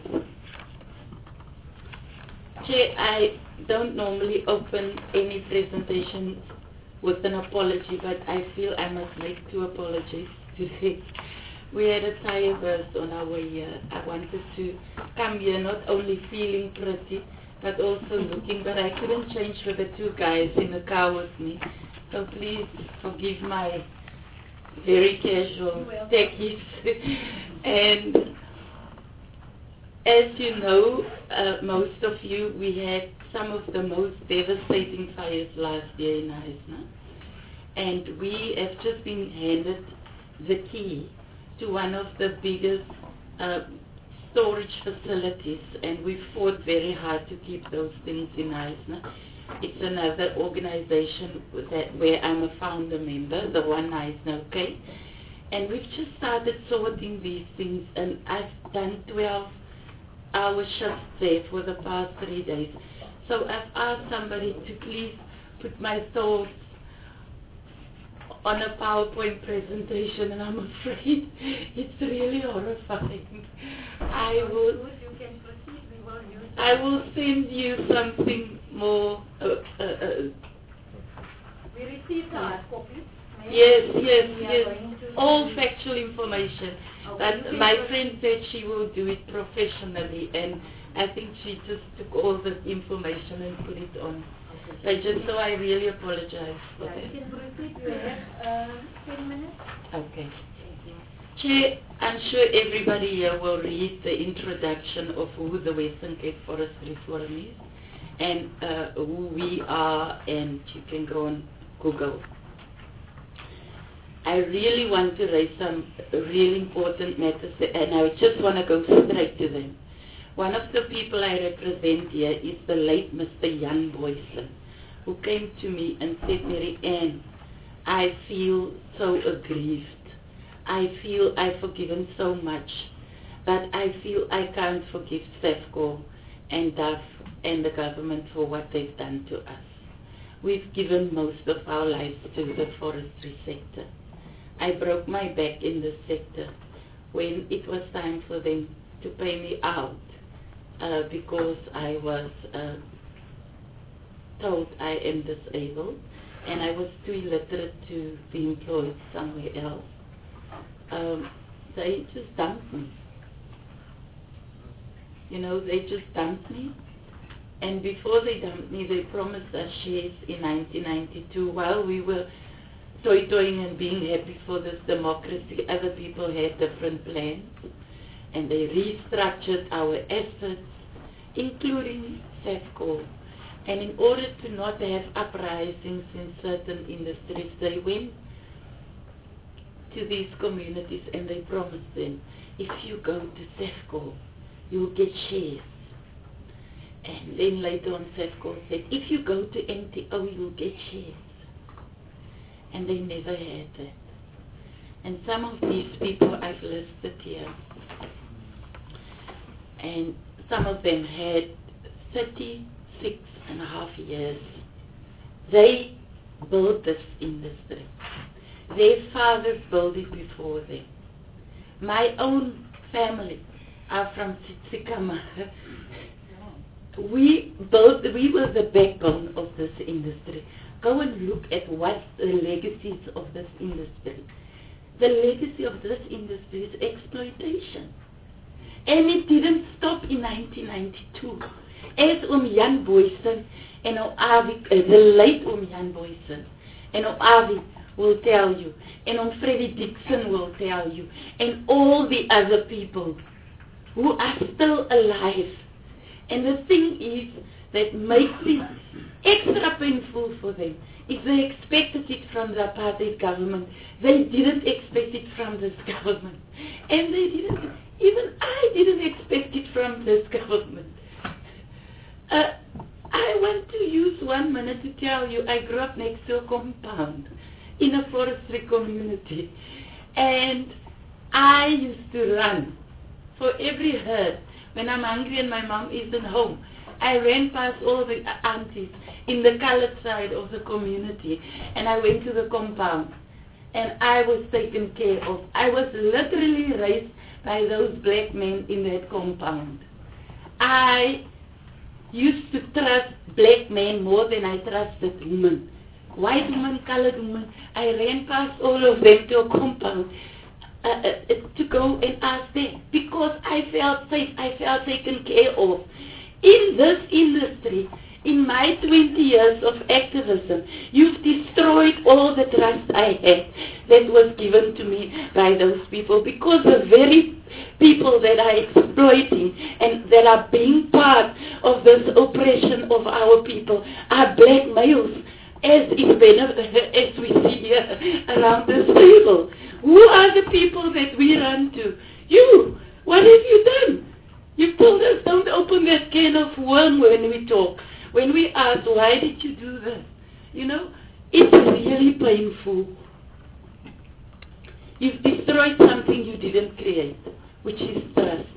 Chair, I don't normally open any presentation with an apology, but I feel I must make 2 apologies today. We had a tire burst on our way here. I wanted to come here not only feeling pretty, but also looking, but I couldn't change with the 2 guys in the car with me. So please forgive my very casual techies. And as you know, most of you, we had some of the most devastating fires last year in Knysna. And we have just been handed the key to one of the biggest storage facilities, and we fought very hard to keep those things in Knysna. It's another organization where I'm a founder member, the One Knysna OK. And we've just started sorting these things, and I've done 12-hour shifts there for the past 3 days. So I've asked somebody to please put my thoughts on a PowerPoint presentation, and I'm afraid it's really horrifying. I will send you something more. We received hard copies. Yes. All factual information. But my friend said she will do it professionally, and I think she just took all the information and put it on. So I really apologize for that. You can proceed. You have 10 minutes. Okay. Chair, I'm sure everybody here will read the introduction of who the Western Cape Forestry Forum is and who we are, and you can go on Google. I really want to raise some really important matters, and I just want to go straight to them. One of the people I represent here is the late Mr. Jan Boysen, who came to me and said, Mary Ann, I feel so aggrieved. I feel I've forgiven so much, but I feel I can't forgive SAFCO and DAF and the government for what they've done to us. We've given most of our lives to the forestry sector. I broke my back in the sector when it was time for them to pay me out because I was told I am disabled and I was too illiterate to be employed somewhere else. They just dumped me. You know, they just dumped me. And before they dumped me, they promised us shares in 1992 while we were toy-toying and being happy for this democracy. Other people had different plans. And they restructured our assets, including SAFCO. And in order to not have uprisings in certain industries, they went to these communities and they promised them, if you go to SAFCO, you'll get shares. And then later on SAFCO said, if you go to MTO, you'll get shares. And they never had that. And some of these people I've listed here, and some of them had 36.5 years. They built this industry. Their fathers built it before them. My own family are from Tsitsikamma. We were the backbone of this industry. Go and look at what the legacies of this industry. The legacy of this industry is exploitation. And it didn't stop in 1992. As Jan Boysen and Avi, the late Jan Boysen and Avi will tell you, and Freddie Dixon will tell you, and all the other people who are still alive. And the thing is that makes it extra painful for them is they expected it from the apartheid government. They didn't expect it from this government. And they didn't, even I didn't expect it from this government. I want to use 1 minute to tell you I grew up next to a compound in a forestry community. And I used to run for every herd. When I'm hungry and my mom isn't home, I ran past all the aunties in the colored side of the community, and I went to the compound, and I was taken care of. I was literally raised by those black men in that compound. I used to trust black men more than I trusted women. White women, colored women, I ran past all of them to a compound to go and ask them, because I felt safe, I felt taken care of. In this industry, in my 20 years of activism, you've destroyed all the trust I had that was given to me by those people, because the very people that are exploiting and that are being part of this oppression of our people are black males, as we see here around this table. Who are the people that we run to? You! What have you done? You told us don't open that can of worm when we talk. When we ask, why did you do that? You know, it's really painful. You've destroyed something you didn't create, which is trust.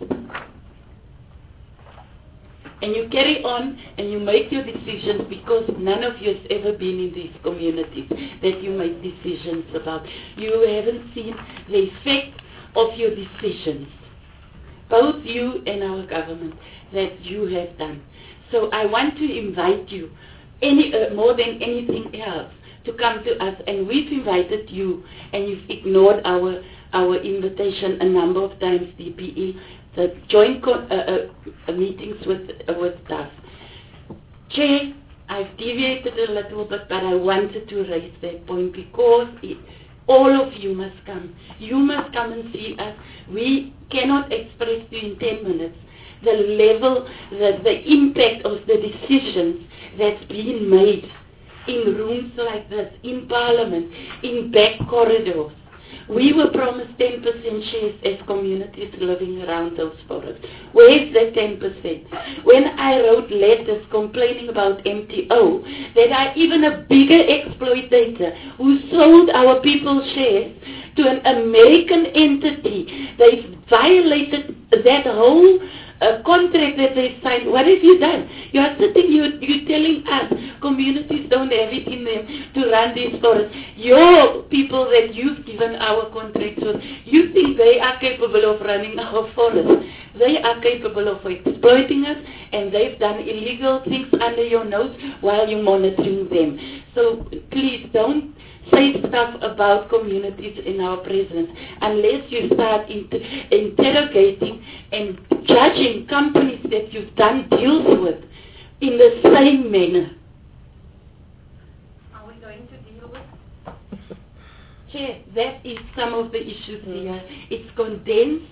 And you carry on and you make your decisions because none of you has ever been in these communities that you make decisions about. You haven't seen the effect of your decisions, both you and our government, that you have done. So I want to invite you, more than anything else, to come to us. And we've invited you, and you've ignored our our invitation a number of times, DPE, the joint meetings with DAF. Chair, I've deviated a little bit, but I wanted to raise that point because all of you must come. You must come and see us. We cannot express to you in 10 minutes the level, the impact of the decisions that's being made in rooms like this, in Parliament, in back corridors. We were promised 10% shares as communities living around those forests. Where's that 10%? When I wrote letters complaining about MTO, that are even a bigger exploitator who sold our people's shares to an American entity, they violated that whole contract that they signed. What have you done? You are sitting, you're telling us communities don't have it in them to run these forests. Your people that you've given our contracts with, you think they are capable of running our forests. They are capable of exploiting us, and they've done illegal things under your nose while you're monitoring them. So please don't say stuff about communities in our presence unless you start interrogating and judging companies that you've done deals with in the same manner. Are we going to deal with? Chair, that is some of the issues here. It's condensed.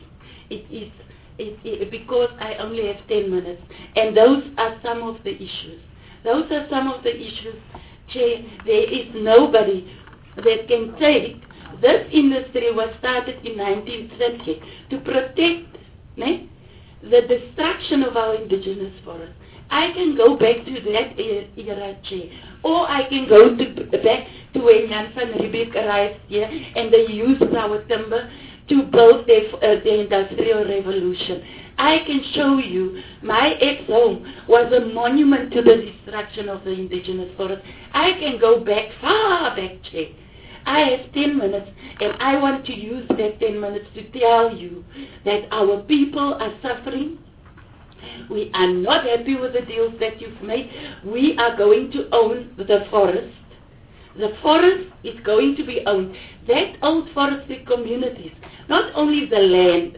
Because I only have 10 minutes. And those are some of the issues. Those are some of the issues. Chair, there is nobody that can take, this industry was started in 1930 to protect the destruction of our indigenous forests. I can go back to that era, Chair, or I can go back to when Jan van Riebeeck arrived here and they used our timber to build the Industrial Revolution. I can show you my ex-home was a monument to the destruction of the indigenous forest. I can go back, far back, Chair. I have 10 minutes, and I want to use that 10 minutes to tell you that our people are suffering. We are not happy with the deals that you've made. We are going to own the forest. The forest is going to be owned. That old forestry communities, not only the land,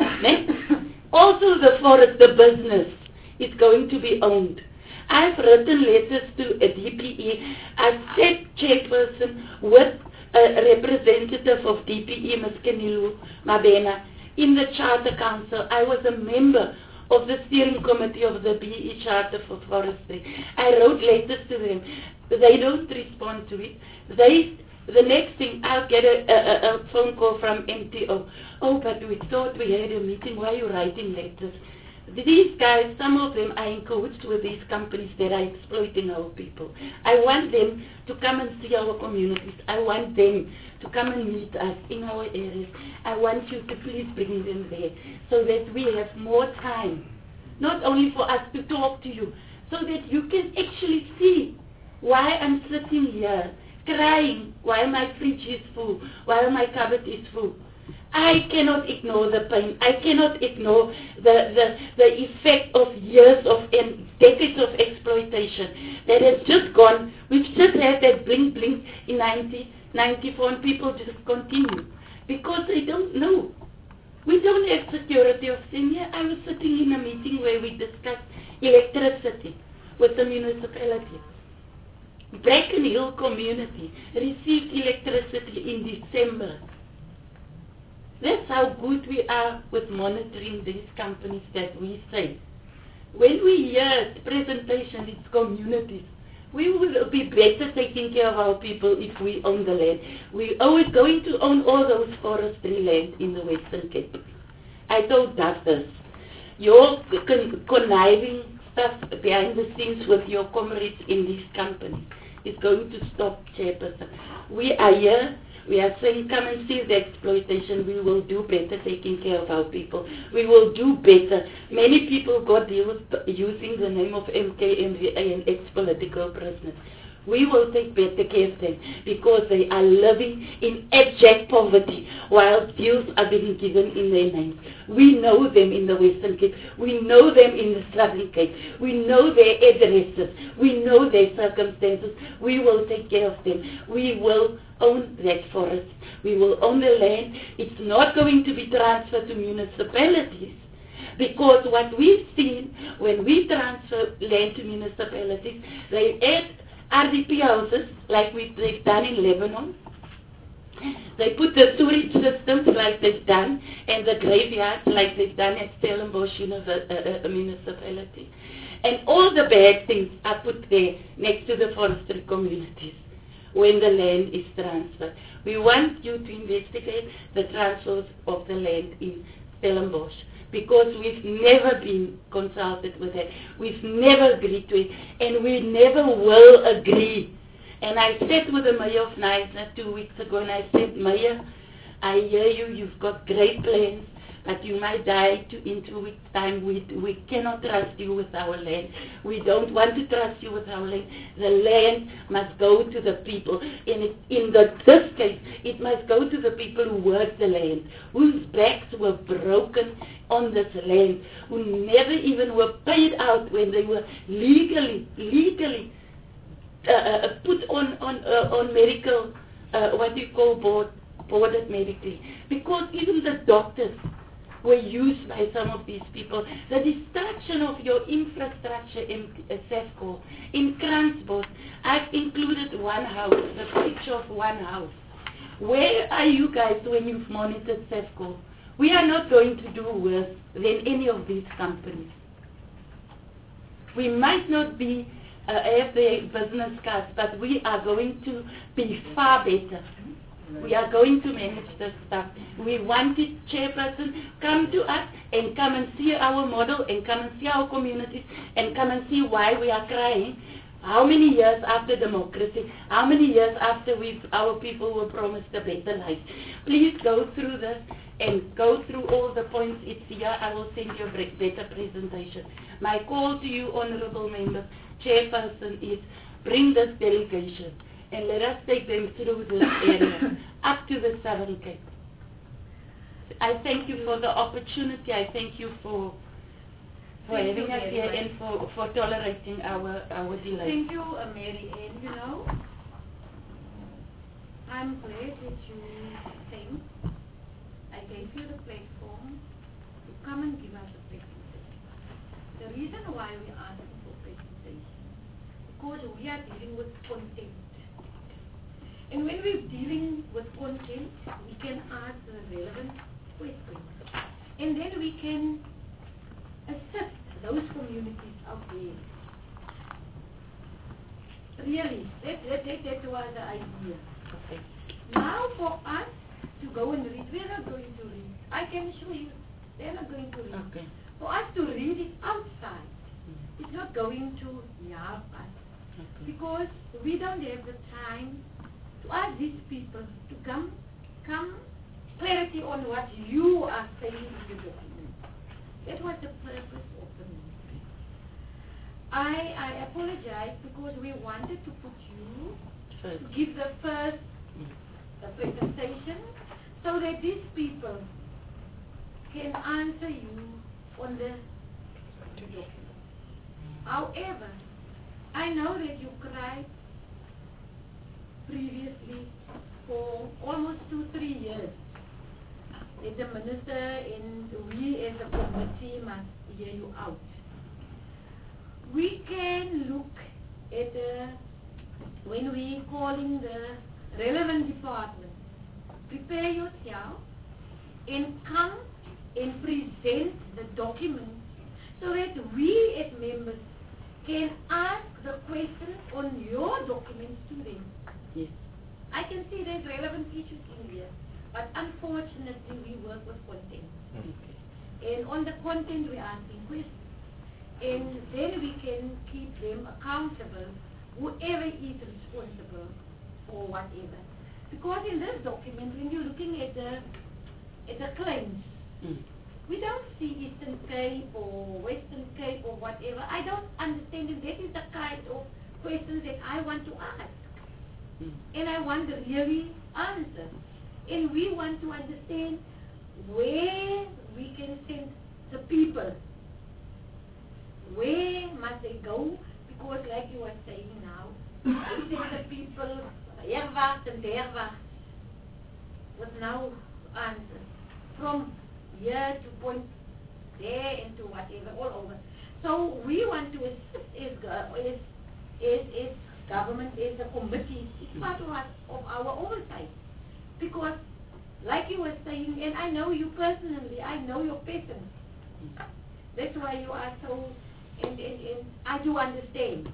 also the forest, the business, is going to be owned. I've written letters to a DPE. I've sat chairperson with a representative of DPE, Ms. Kenilu Mabena, in the Charter Council. I was a member of the steering committee of the BE Charter for Forestry. I wrote letters to them. They don't respond to it. The next thing, I'll get a phone call from MTO. Oh, but we thought we had a meeting. Why are you writing letters? These guys, some of them are in cahoots with these companies that are exploiting our people. I want them to come and see our communities. I want them to come and meet us in our areas. I want you to please bring them there so that we have more time, not only for us to talk to you, so that you can actually see why I'm sitting here crying while my fridge is full, while my cupboard is full. I cannot ignore the pain. I cannot ignore the effect of years of and decades of exploitation that has just gone. We've just had that blink in 1994, and people just continue because they don't know. We don't have security of senior. I was sitting in a meeting where we discussed electricity with the municipality. Bracken Hill community received electricity in December. That's how good we are with monitoring these companies that we say. When we hear presentation, it's communities. We will be better taking care of our people if we own the land. We're always going to own all those forestry land in the Western Cape. I told Duff this. Your conniving stuff behind the scenes with your comrades in these companies is going to stop, Chairperson. We are here. We are saying, come and see the exploitation. We will do better taking care of our people. We will do better. Many people got deals using the name of MKMVA and ex-political prisoners. we will take better care of them because they are living in abject poverty while deals are being given in their names. We know them in the Western Cape. We know them in the Southern Cape. We know their addresses. We know their circumstances. We will take care of them. We will own that forest. We will own the land. It's not going to be transferred to municipalities. Because what we've seen when we transfer land to municipalities, they add RDP houses like they've done in Lebanon. They put the sewage systems like they've done and the graveyards like they've done at Stellenbosch municipality. And all the bad things are put there next to the forestry communities when the land is transferred. We want you to investigate the transfers of the land in Stellenbosch because we've never been consulted with it. We've never agreed to it, and we never will agree. And I sat with the mayor of Knysna 2 weeks ago, and I said, Mayor, I hear you, you've got great plans, but you might die in 2 weeks' time. We cannot trust you with our land. We don't want to trust you with our land. The land must go to the people. This case, it must go to the people who worked the land, whose backs were broken on this land, who never even were paid out when they were legally put on medical, boarded medically. Because even the doctors were used by some of these people. The destruction of your infrastructure in Sefco, in Kransbos, I've included one house, the picture of one house. Where are you guys when you've monitored Sefco? We are not going to do worse than any of these companies. We might not be have the business cards, but we are going to be far better. We are going to manage this stuff. We wanted chairperson come to us and come and see our model and come and see our communities and come and see why we are crying. How many years after democracy? How many years after our people were promised a better life? Please go through this and go through all the points. It's here. I will send you a better presentation. My call to you, honorable members, chairperson, is bring this delegation and let us take them through this area up to the Southern Cape. I thank you for the opportunity. I thank you for having us here and for tolerating our delay. Thank you, Mary Ann. You know, I'm glad that you came. I gave you the platform to come and give us a presentation. The reason why we're asking for presentation, because we are dealing with content. And when we're dealing with content, we can ask the relevant questions. And then we can assist those communities out there. Really, that was the idea. Okay. Now for us to go and read, we're not going to read. I can show you, they're not going to read. Okay. For us to read it outside, it's not going to help us. Okay. Because we don't have the time to ask these people to come clarity on what you are saying in the document. That was the purpose of the meeting. I apologize because we wanted to put you to give the first presentation so that these people can answer you on the document. However, I know that you cried previously for almost 2-3 years that the minister and we as a committee must hear you out. We can look at when we calling the relevant department, prepare yourself and come and present the documents so that we as members can ask the questions on your documents to them. Yes. I can see there's relevant issues in here, but unfortunately we work with content. Okay. And on the content we're asking questions. And then we can keep them accountable, whoever is responsible for whatever. Because in this document, when you're looking at the claims, we don't see Eastern Cape or Western Cape or whatever. I don't understand it. That is the kind of questions that I want to ask. And I want the really answers. And we want to understand where we can send the people. Where must they go? Because like you were saying now, they send the people herwaarts and derwaarts with no answers. From here to point there and to whatever, all over. So we want to assist as government, as a committee, it's part of our oversight. Because like you were saying, and I know you personally, I know your peasants. That's why you are so, and I do understand.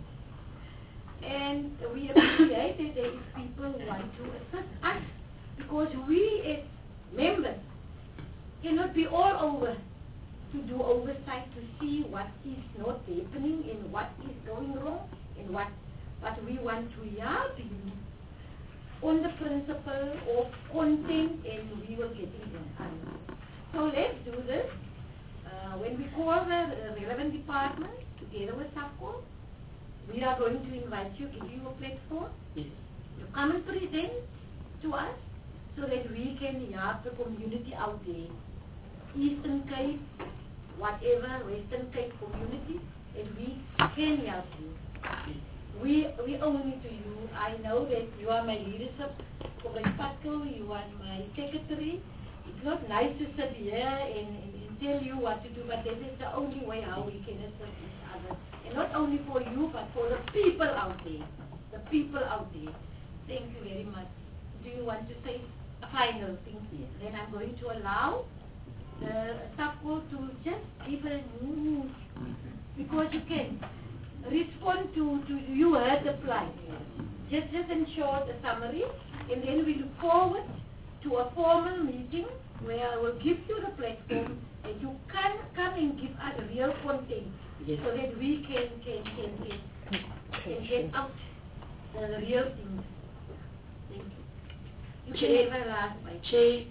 And we appreciate that there is people who want to assist us, because we as members cannot be all over to do oversight, to see what is not happening and what is going wrong and what we want to help you on the principle of content, and we will get it done. So let's do this. When we call the relevant department together with SAFCO, we are going to invite you, give you a platform to come and present to us so that we can help the community out there. Eastern Cape, whatever, Western Cape community, and we can help you. We owe it to you. I know that you are my leadership, Comrade Patko, you are my secretary. It's not nice to sit here and tell you what to do, but this is the only way how we can assist each other. And not only for you, but for the people out there. The people out there. Thank you very much. Do you want to say a final thing? Yes. Then I'm going to allow the SAFCO to just give a news, because you can respond to you heard the plight. Just in short, a summary, and then we look forward to a formal meeting where I will give you the platform and you can come and give us real content, so that we can get out the real things. Thank you. You can have a last bite. Chair,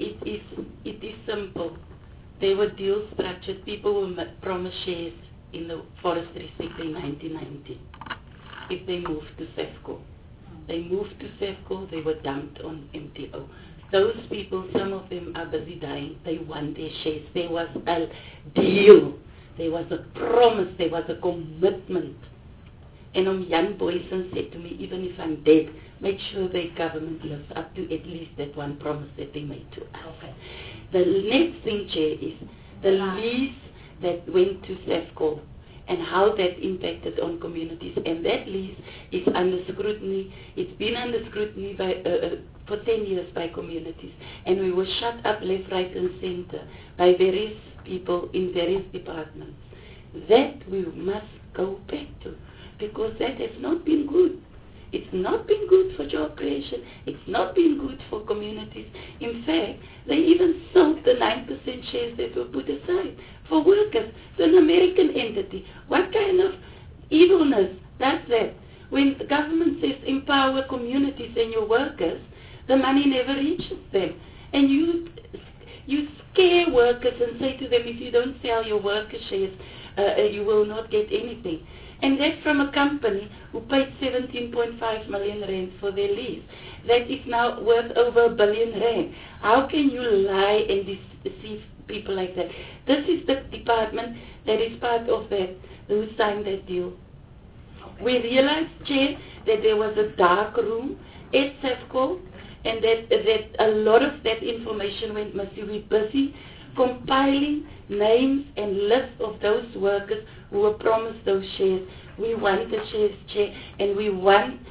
it is simple. There were deals structured. People were promised shares in the forestry sector in 1990 if they moved to SAFCO. They moved to SAFCO, they were dumped on MTO. Those people, some of them are busy dying. They want their shares. There was a deal. There was a promise. There was a commitment. And Jan Boysen said to me, even if I'm dead, make sure the government lives up to at least that one promise that they made to us. Okay. The next thing, Chair, is the lease that went to SAFCO and how that impacted on communities. And that lease is under scrutiny. It's been under scrutiny by, for 10 years by communities. And we were shut up left, right, and center by various people in various departments. That we must go back to, because that has not been good. It's not been good for job creation. It's not been good for communities. In fact, they even sold the 9% shares that were put aside for workers to an American entity. What kind of evilness does that? When the government says empower communities and your workers, the money never reaches them. And you scare workers and say to them, if you don't sell your worker shares, you will not get anything. And that's from a company who paid 17.5 million rand for their lease. That is now worth over R1 billion. How can you lie and deceive people like that? This is the department that is part of that, who signed that deal. Okay. We realized, Chair, that there was a dark room at SAFCO, and that a lot of that information went missing. We're busy compiling names and lists of those workers who were promised those shares. We want the shares, Chair, and we want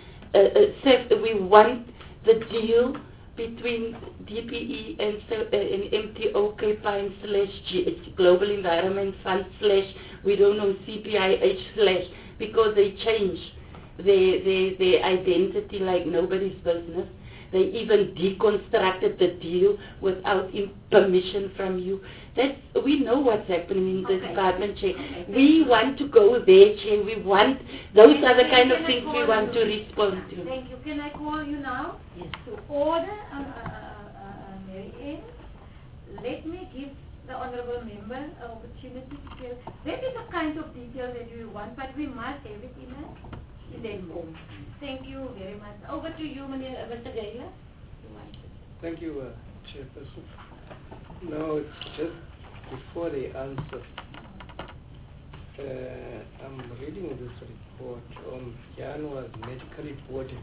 the deal between DPE and MTO Cape Pine / Global Environment Fund / we don't know CPIH / because they change their identity like nobody's business. They even deconstructed the deal without permission from you. We know what's happening in the department, Chair. We want to go there, Chair. We want, those are the kind of things we want to respond to. Thank you. Can I call you now? Yes. To order, Mary Ann, let me give the Honourable Member an opportunity to tell. That is the kind of detail that we want, but we must have it in send home. Thank you very much. Over to you, Mr. Gaila. Thank you, Chairperson. No, it's just before the answer. I'm reading this report. Jan was medically boarded.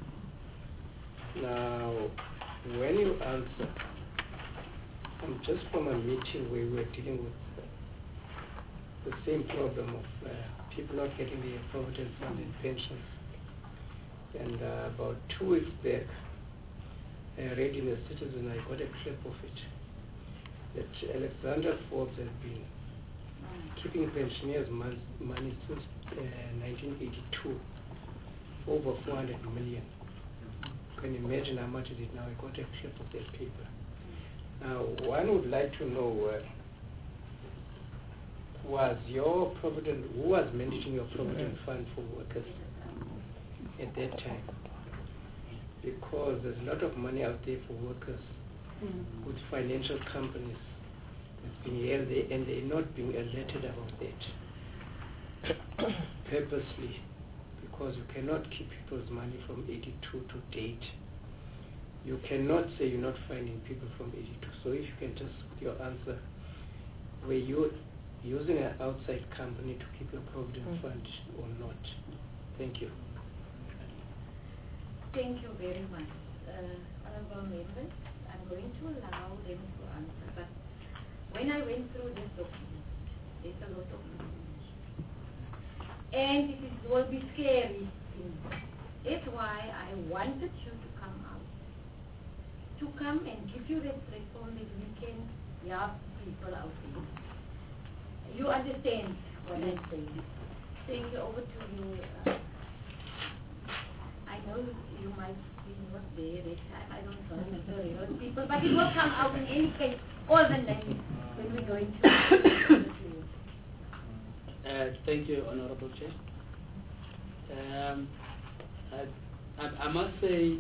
Now, when you answer, I'm just from a meeting where we were dealing with the same problem of people not getting their provident fund and pensions. And about 2 weeks back, I read in the Citizen, I got a clip of it, that Alexandra Forbes has been keeping pensioners' money since 1982, over 400 million. You can imagine how much is it now. I got a clip of that paper. Now, one would like to know, who was managing your provident fund for workers at that time? Because there's a lot of money out there for workers with financial companies that's being held there, and they're not being alerted about that purposely, because you cannot keep people's money from 82 to date. You cannot say you're not finding people from 82. So if you can just, with your answer, were you using an outside company to keep your provident fund or not? Thank you. Thank you very much. Honorable members, I'm going to allow them to answer, but when I went through this document, there's a lot of information. And it will be scary. That's why I wanted you to come out. To come and give you that platform that we can help people out there. You understand what I'm saying. Thank you. Over to you. I know you might be not there this time. I don't know the real people, but it will come out in any case, all the names when we're going to. Thank you, Honorable Chair. I must say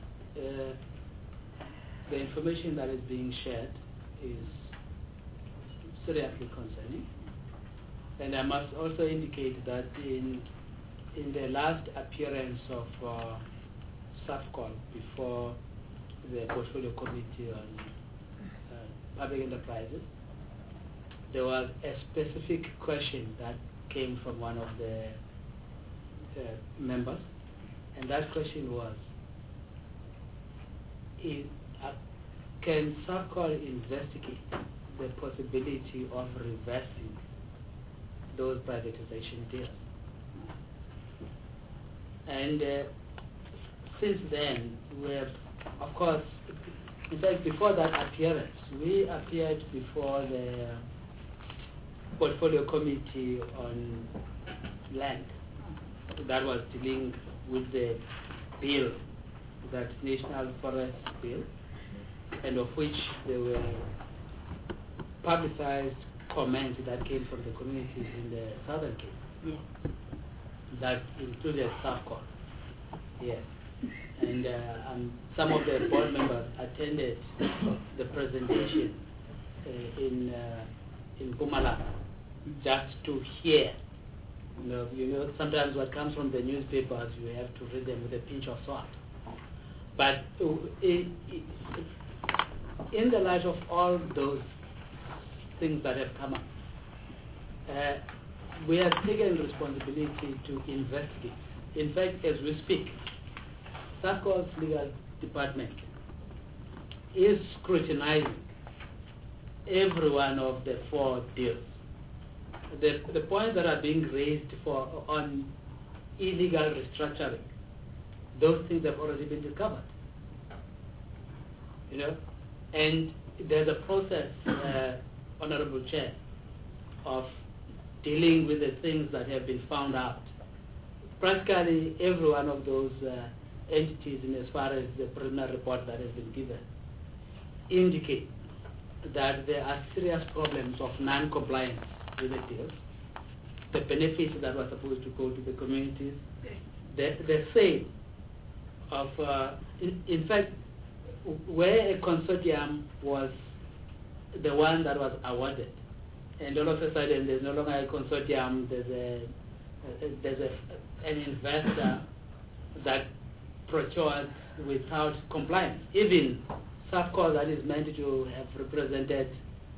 the information that is being shared is seriously concerning. And I must also indicate that in the last appearance of SAFCOL before the Portfolio Committee on Public Enterprises, there was a specific question that came from one of the members, and that question was, can SAFCOL investigate the possibility of reversing those privatization deals? And since then, we have, of course, in fact, before that appearance, we appeared before the Portfolio Committee on Land that was dealing with the bill, that National Forest Bill, and of which there were publicized comments that came from the communities in the Southern Cape. That included SAFCOL. Yes. And some of the board members attended the presentation in Mpumalanga just to hear. You know, sometimes what comes from the newspapers, you have to read them with a pinch of salt. But in the light of all those things that have come up, we have taken responsibility to investigate. In fact, as we speak, SAFCOL's legal department is scrutinizing every one of the 4 deals. The points that are being raised on illegal restructuring, those things have already been discovered. You know, and there's a process, Honorable Chair, of dealing with the things that have been found out. Practically every one of those entities, in as far as the preliminary report that has been given, indicate that there are serious problems of non-compliance with the deals, the benefits that were supposed to go to the communities, the sale of, in fact, where a consortium was the one that was awarded, and all of a sudden there's no longer a consortium, there's an investor that procures without compliance. Even SAFCO that is meant to have represented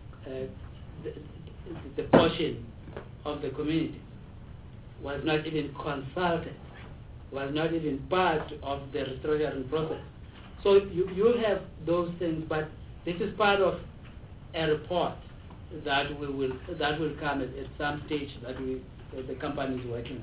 the portion of the community was not even consulted, was not even part of the restructuring process. So you have those things, but this is part of a report that will come at some stage that the company is working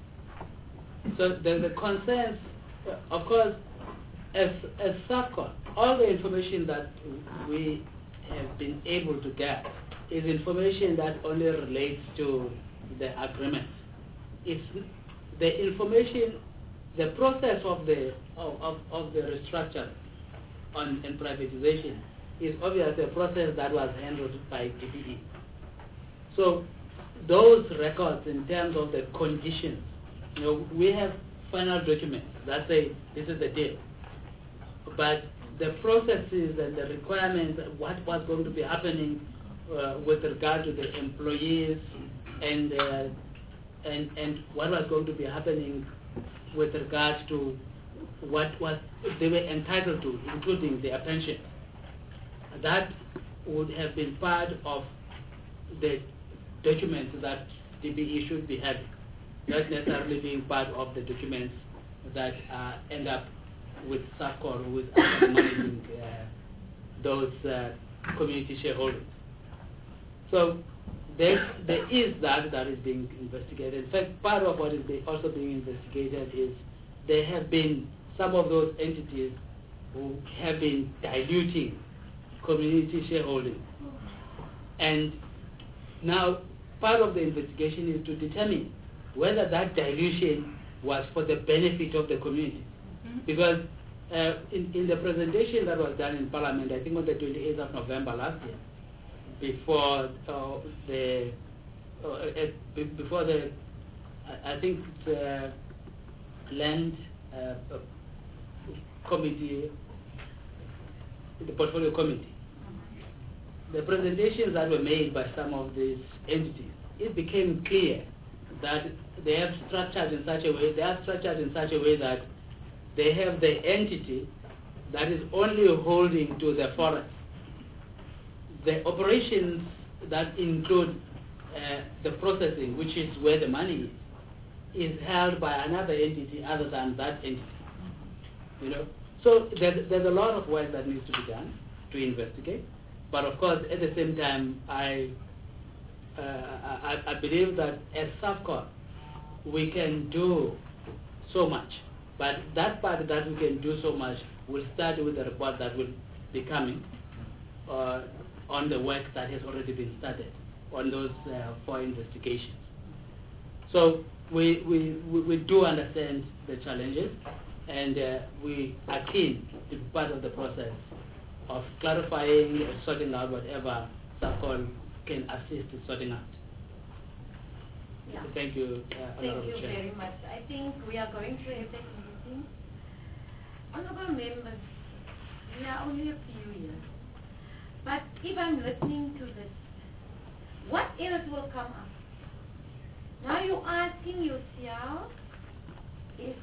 on. So the concerns, of course, as SAFCO, all the information that we have been able to get is information that only relates to the agreement. It's the information, the process of the restructure and privatization is obviously a process that was handled by DBE. So those records in terms of the conditions, we have final documents that say this is the deal. But the processes and the requirements, what was going to be happening with regard to the employees and what was going to be happening with regards to what they were entitled to, including their pension. That would have been part of the documents that DBE should be having, not necessarily being part of the documents that end up with SAFCO, with managing those community shareholders. So there is that is being investigated. In fact, part of what is also being investigated is there have been some of those entities who have been diluting community shareholding. And now part of the investigation is to determine whether that dilution was for the benefit of the community. Because in the presentation that was done in Parliament, I think on the 28th of November last year, before I think the land committee, the portfolio committee, the presentations that were made by some of these entities, it became clear that they are structured in such a way that they have the entity that is only holding to the forest. The operations that include the processing, which is where the money is held by another entity other than that entity. So there's a lot of work that needs to be done to investigate. But of course, at the same time, I believe that as SAFCO, we can do so much. But that part that we can do so much will start with the report that will be coming on the work that has already been started on those 4 investigations. So we do understand the challenges, and we are keen to be part of the process of clarifying and sorting out whatever SAFCO can assist in sorting out. Yeah. Thank you, Honorable Thank you Chair. very much. I think we are going to have that meeting. Honorable members, we are only a few years. But if I'm listening to this, what else will come up? Now you're asking yourself if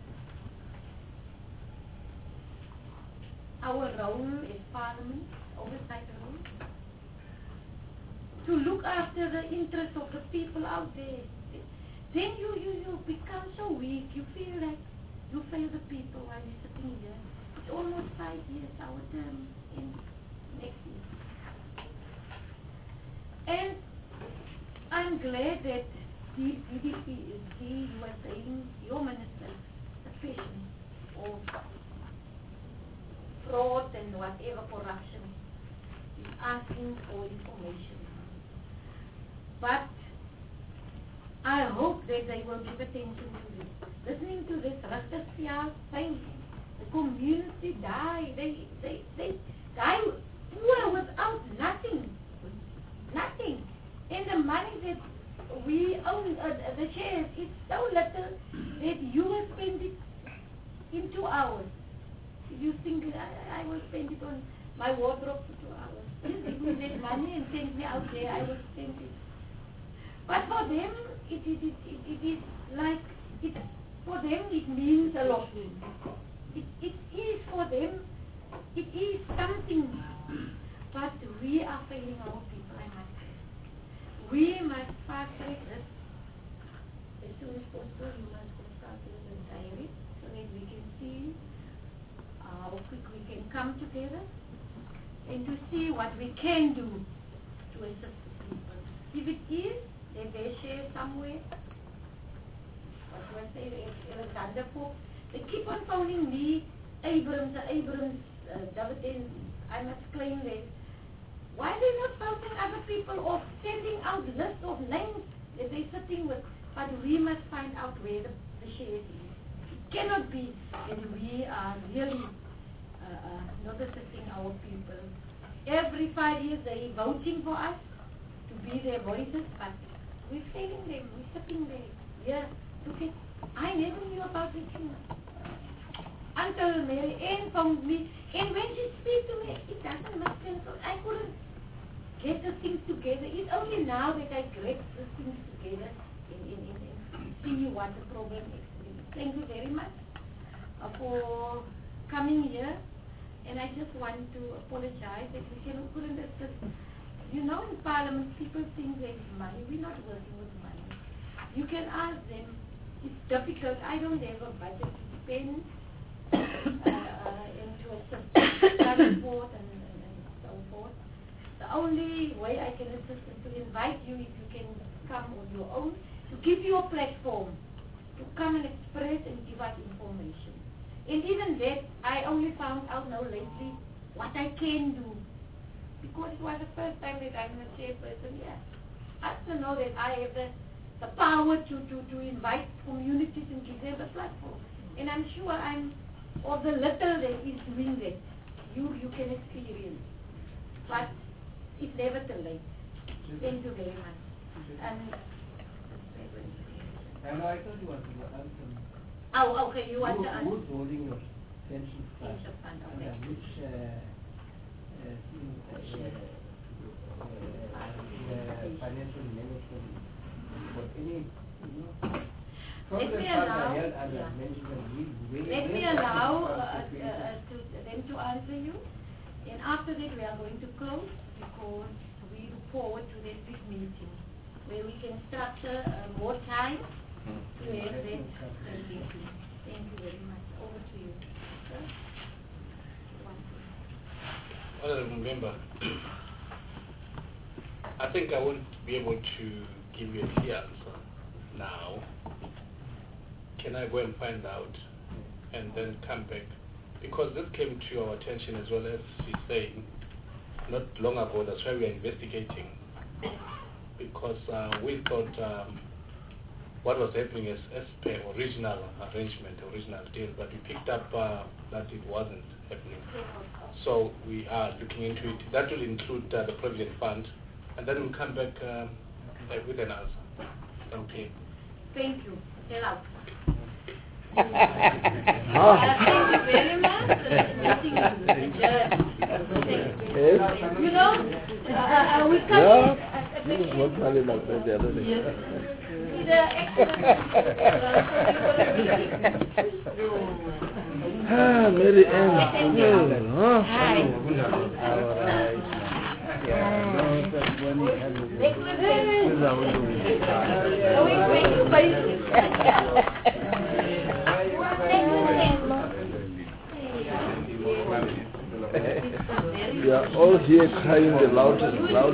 our role as Parliament, oversight role, to look after the interests of the people out there. Then you become so weak, you feel like you fail the people while you're sitting here. It's almost 5 years, our term in next year. And I'm glad that the BDP is here, you are saying, your minister, the patient of fraud and whatever corruption, is asking for information. But I hope that they will give attention to this. Listening to this, Rastasia saying the community die, they die poor without nothing. Nothing. And the money that we own, the shares, it's so little that you will spend it in 2 hours. If you think I will spend it on my wardrobe for 2 hours. Just give me that money and send me out there, I will spend it. But for them, it is like for them it means a lot. It is for them, it is something. But we are failing our people, I must say. We must fast track this. As soon as possible, you must consult with the diary so that we can see how quick we can come together and to see what we can do to assist the people. If it is that they share somewhere, what do I say, Alexander Pope, they keep on phoning me, Abrams, David, I must claim that. Why are they not phoning other people or sending out lists of names that they're sitting with? But we must find out where the share is. It cannot be that we are really not assisting our people. Every 5 years they're voting for us to be their voices, but we're failing them, we're sitting there. Yeah, look at, I never knew about this thing. Until Mary Ann found me, and when she speaks to me, it doesn't make sense. I couldn't get the things together. It's only now that I get the things together and see what the problem is. Thank you very much for coming here. And I just want to apologize that we couldn't assist. You know, in Parliament, people think there is money. We're not working with money. You can ask them. It's difficult. I don't have a budget to spend and to assist transport and so forth. The only way I can assist is to invite you, if you can come on your own, to give you a platform to come and express and give us information. And even that, I only found out now lately what I can do. Because it was the first time that I'm a chairperson here. I have to know that I have the power to invite communities and give them a platform. And I'm sure I'm of the little that is doing that. You can experience. But it's never too late. Thank you very much. And I thought you wanted to answer. Oh, okay, you want to answer. Who's holding your pension fund? Pension fund, okay. Which financial management for any, Let me allow them to answer you, and after that we are going to close because we look forward to this big meeting where we can structure more time to have that meeting. Thank you very much. Over to you, sir. Honourable Member, I think I won't be able to give you a clear answer now. Can I go and find out and then come back? Because this came to our attention as well, as she's saying, not long ago. That's why we are investigating. Because we thought what was happening is as per original arrangement, original deal, but we picked up that it wasn't happening. So we are looking into it. That will include the Provident Fund, and then we'll come back with an answer. Okay. Thank you. Tell out. Thank you very much. You know, we come Mary Ann. Hi. We are all here crying the loudest.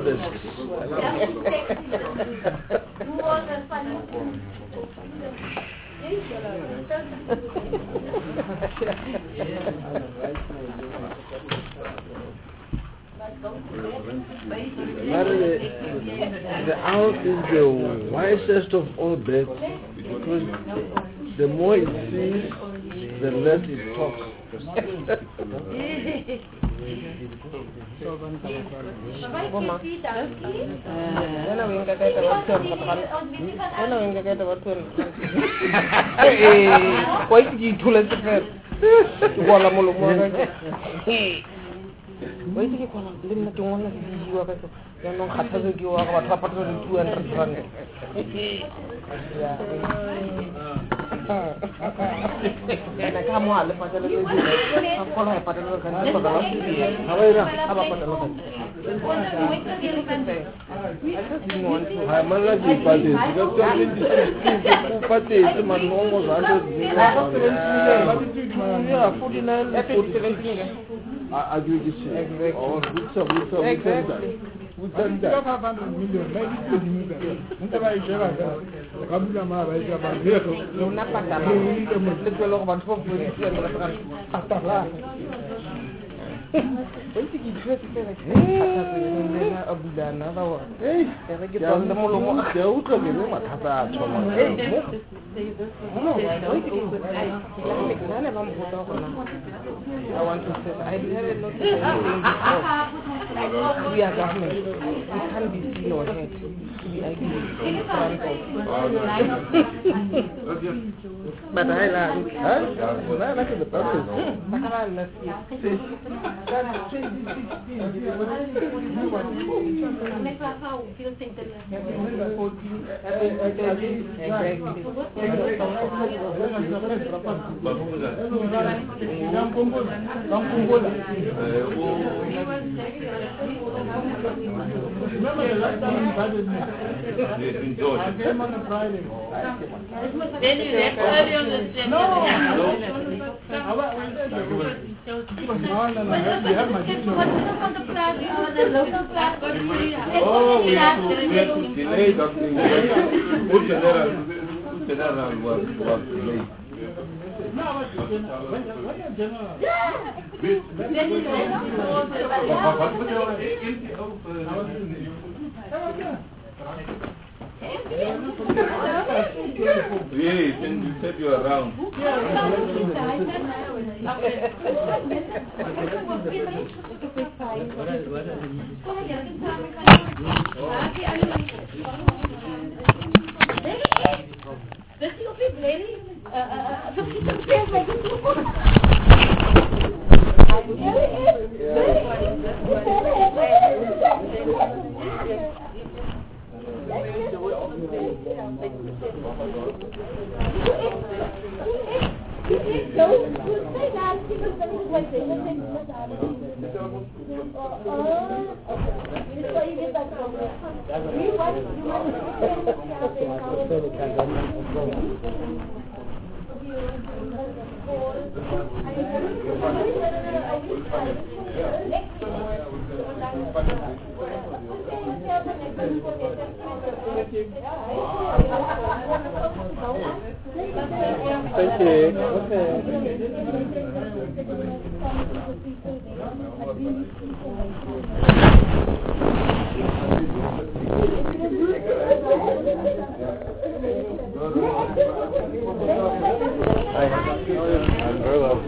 The owl is the wisest of all birds because the more it sees, the less it talks. We are government. We can't be seen or heard to be arguing in front of. But I like the purpose. Remember the last time you invited me? I came on a Friday. Then you left early on the same. No. You have my picture. Oh, we have to delay that thing. Put general was delayed. Yes, and you said you are around. Thank you. Okay. I'm very well.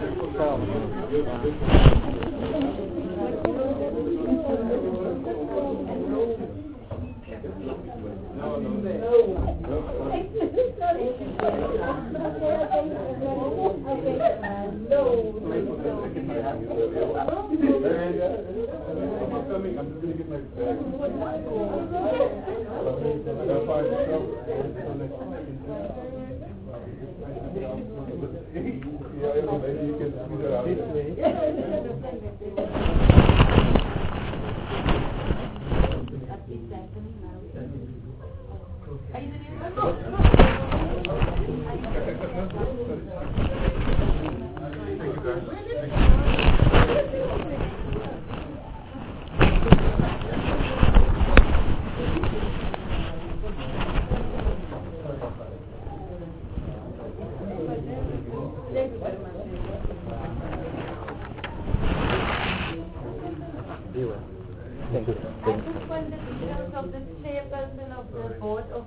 I just want the details of the chairperson of the board of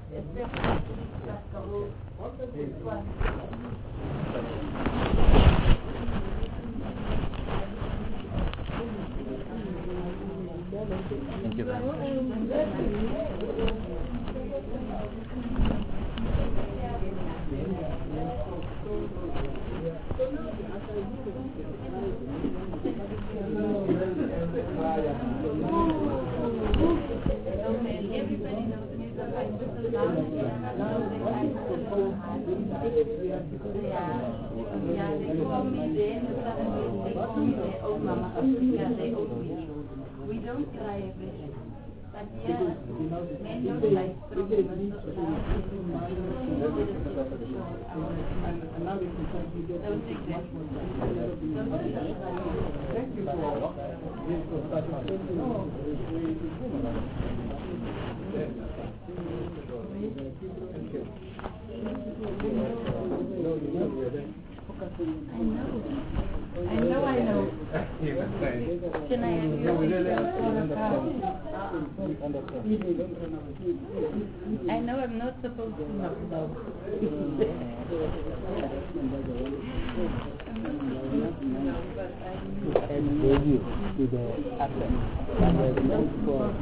this one. Thank you very Everybody knows me, so I put the last Yeah, they call me then, suddenly they call me the old Mama Africa, they old me. We don't try everything. But yeah, men don't like strong women, not loud. Don't take that. Thank you for I know. Can I I know I'm not supposed to knock down. and gave you to the asset. And the note for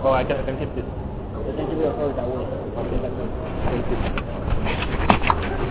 Oh, I can keep this. You can keep your phone away. Okay, that's good. Thank you.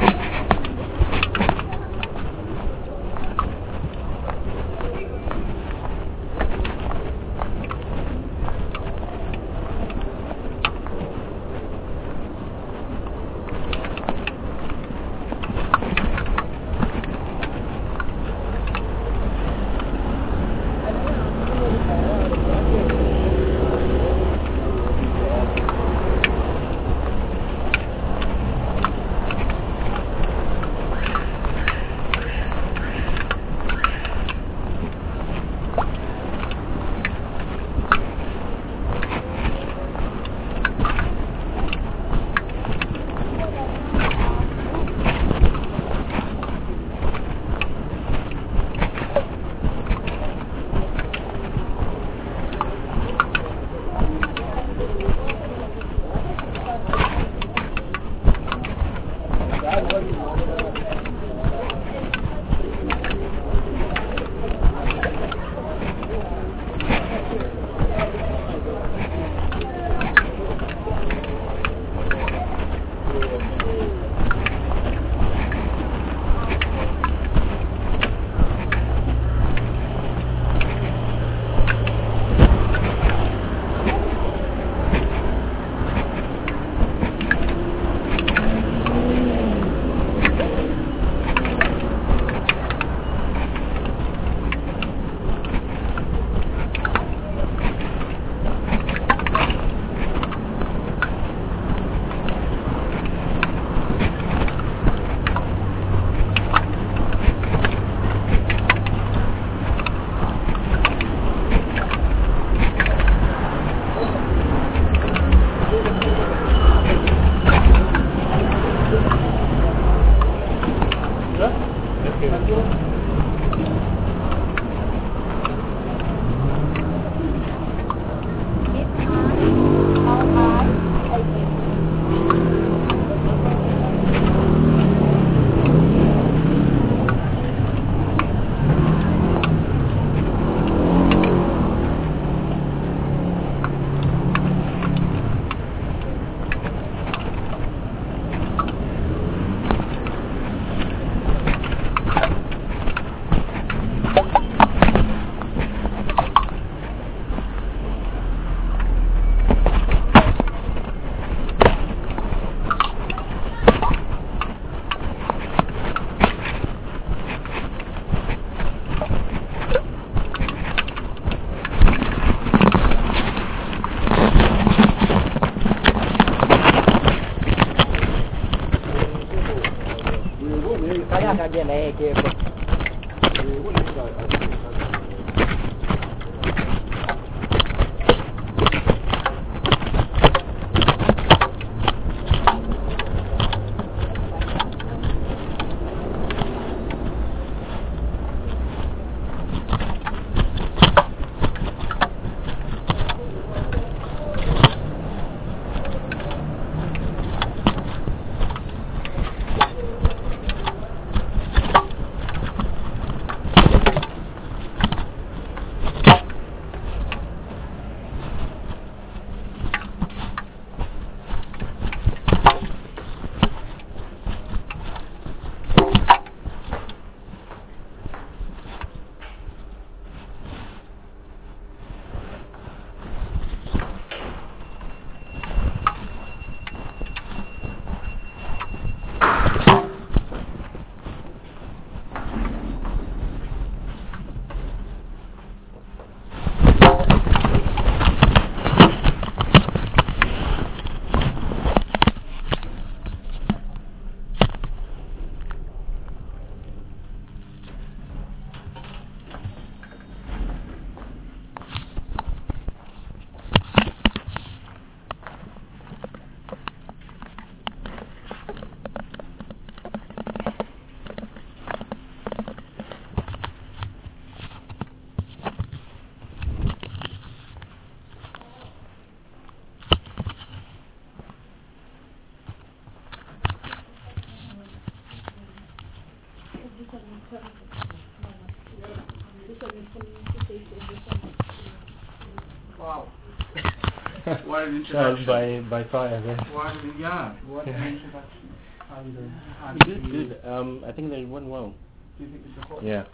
Again, I careful. Wow. What an Trial introduction. by fire. What an introduction. Good. I think they went well. Do you think it's a Yeah.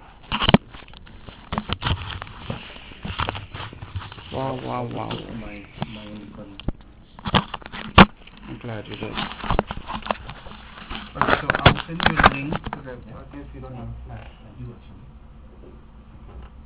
Wow. My only fun. I'm glad you did. Okay, so I'll send you a link to the, I guess you don't have a flash. I do actually.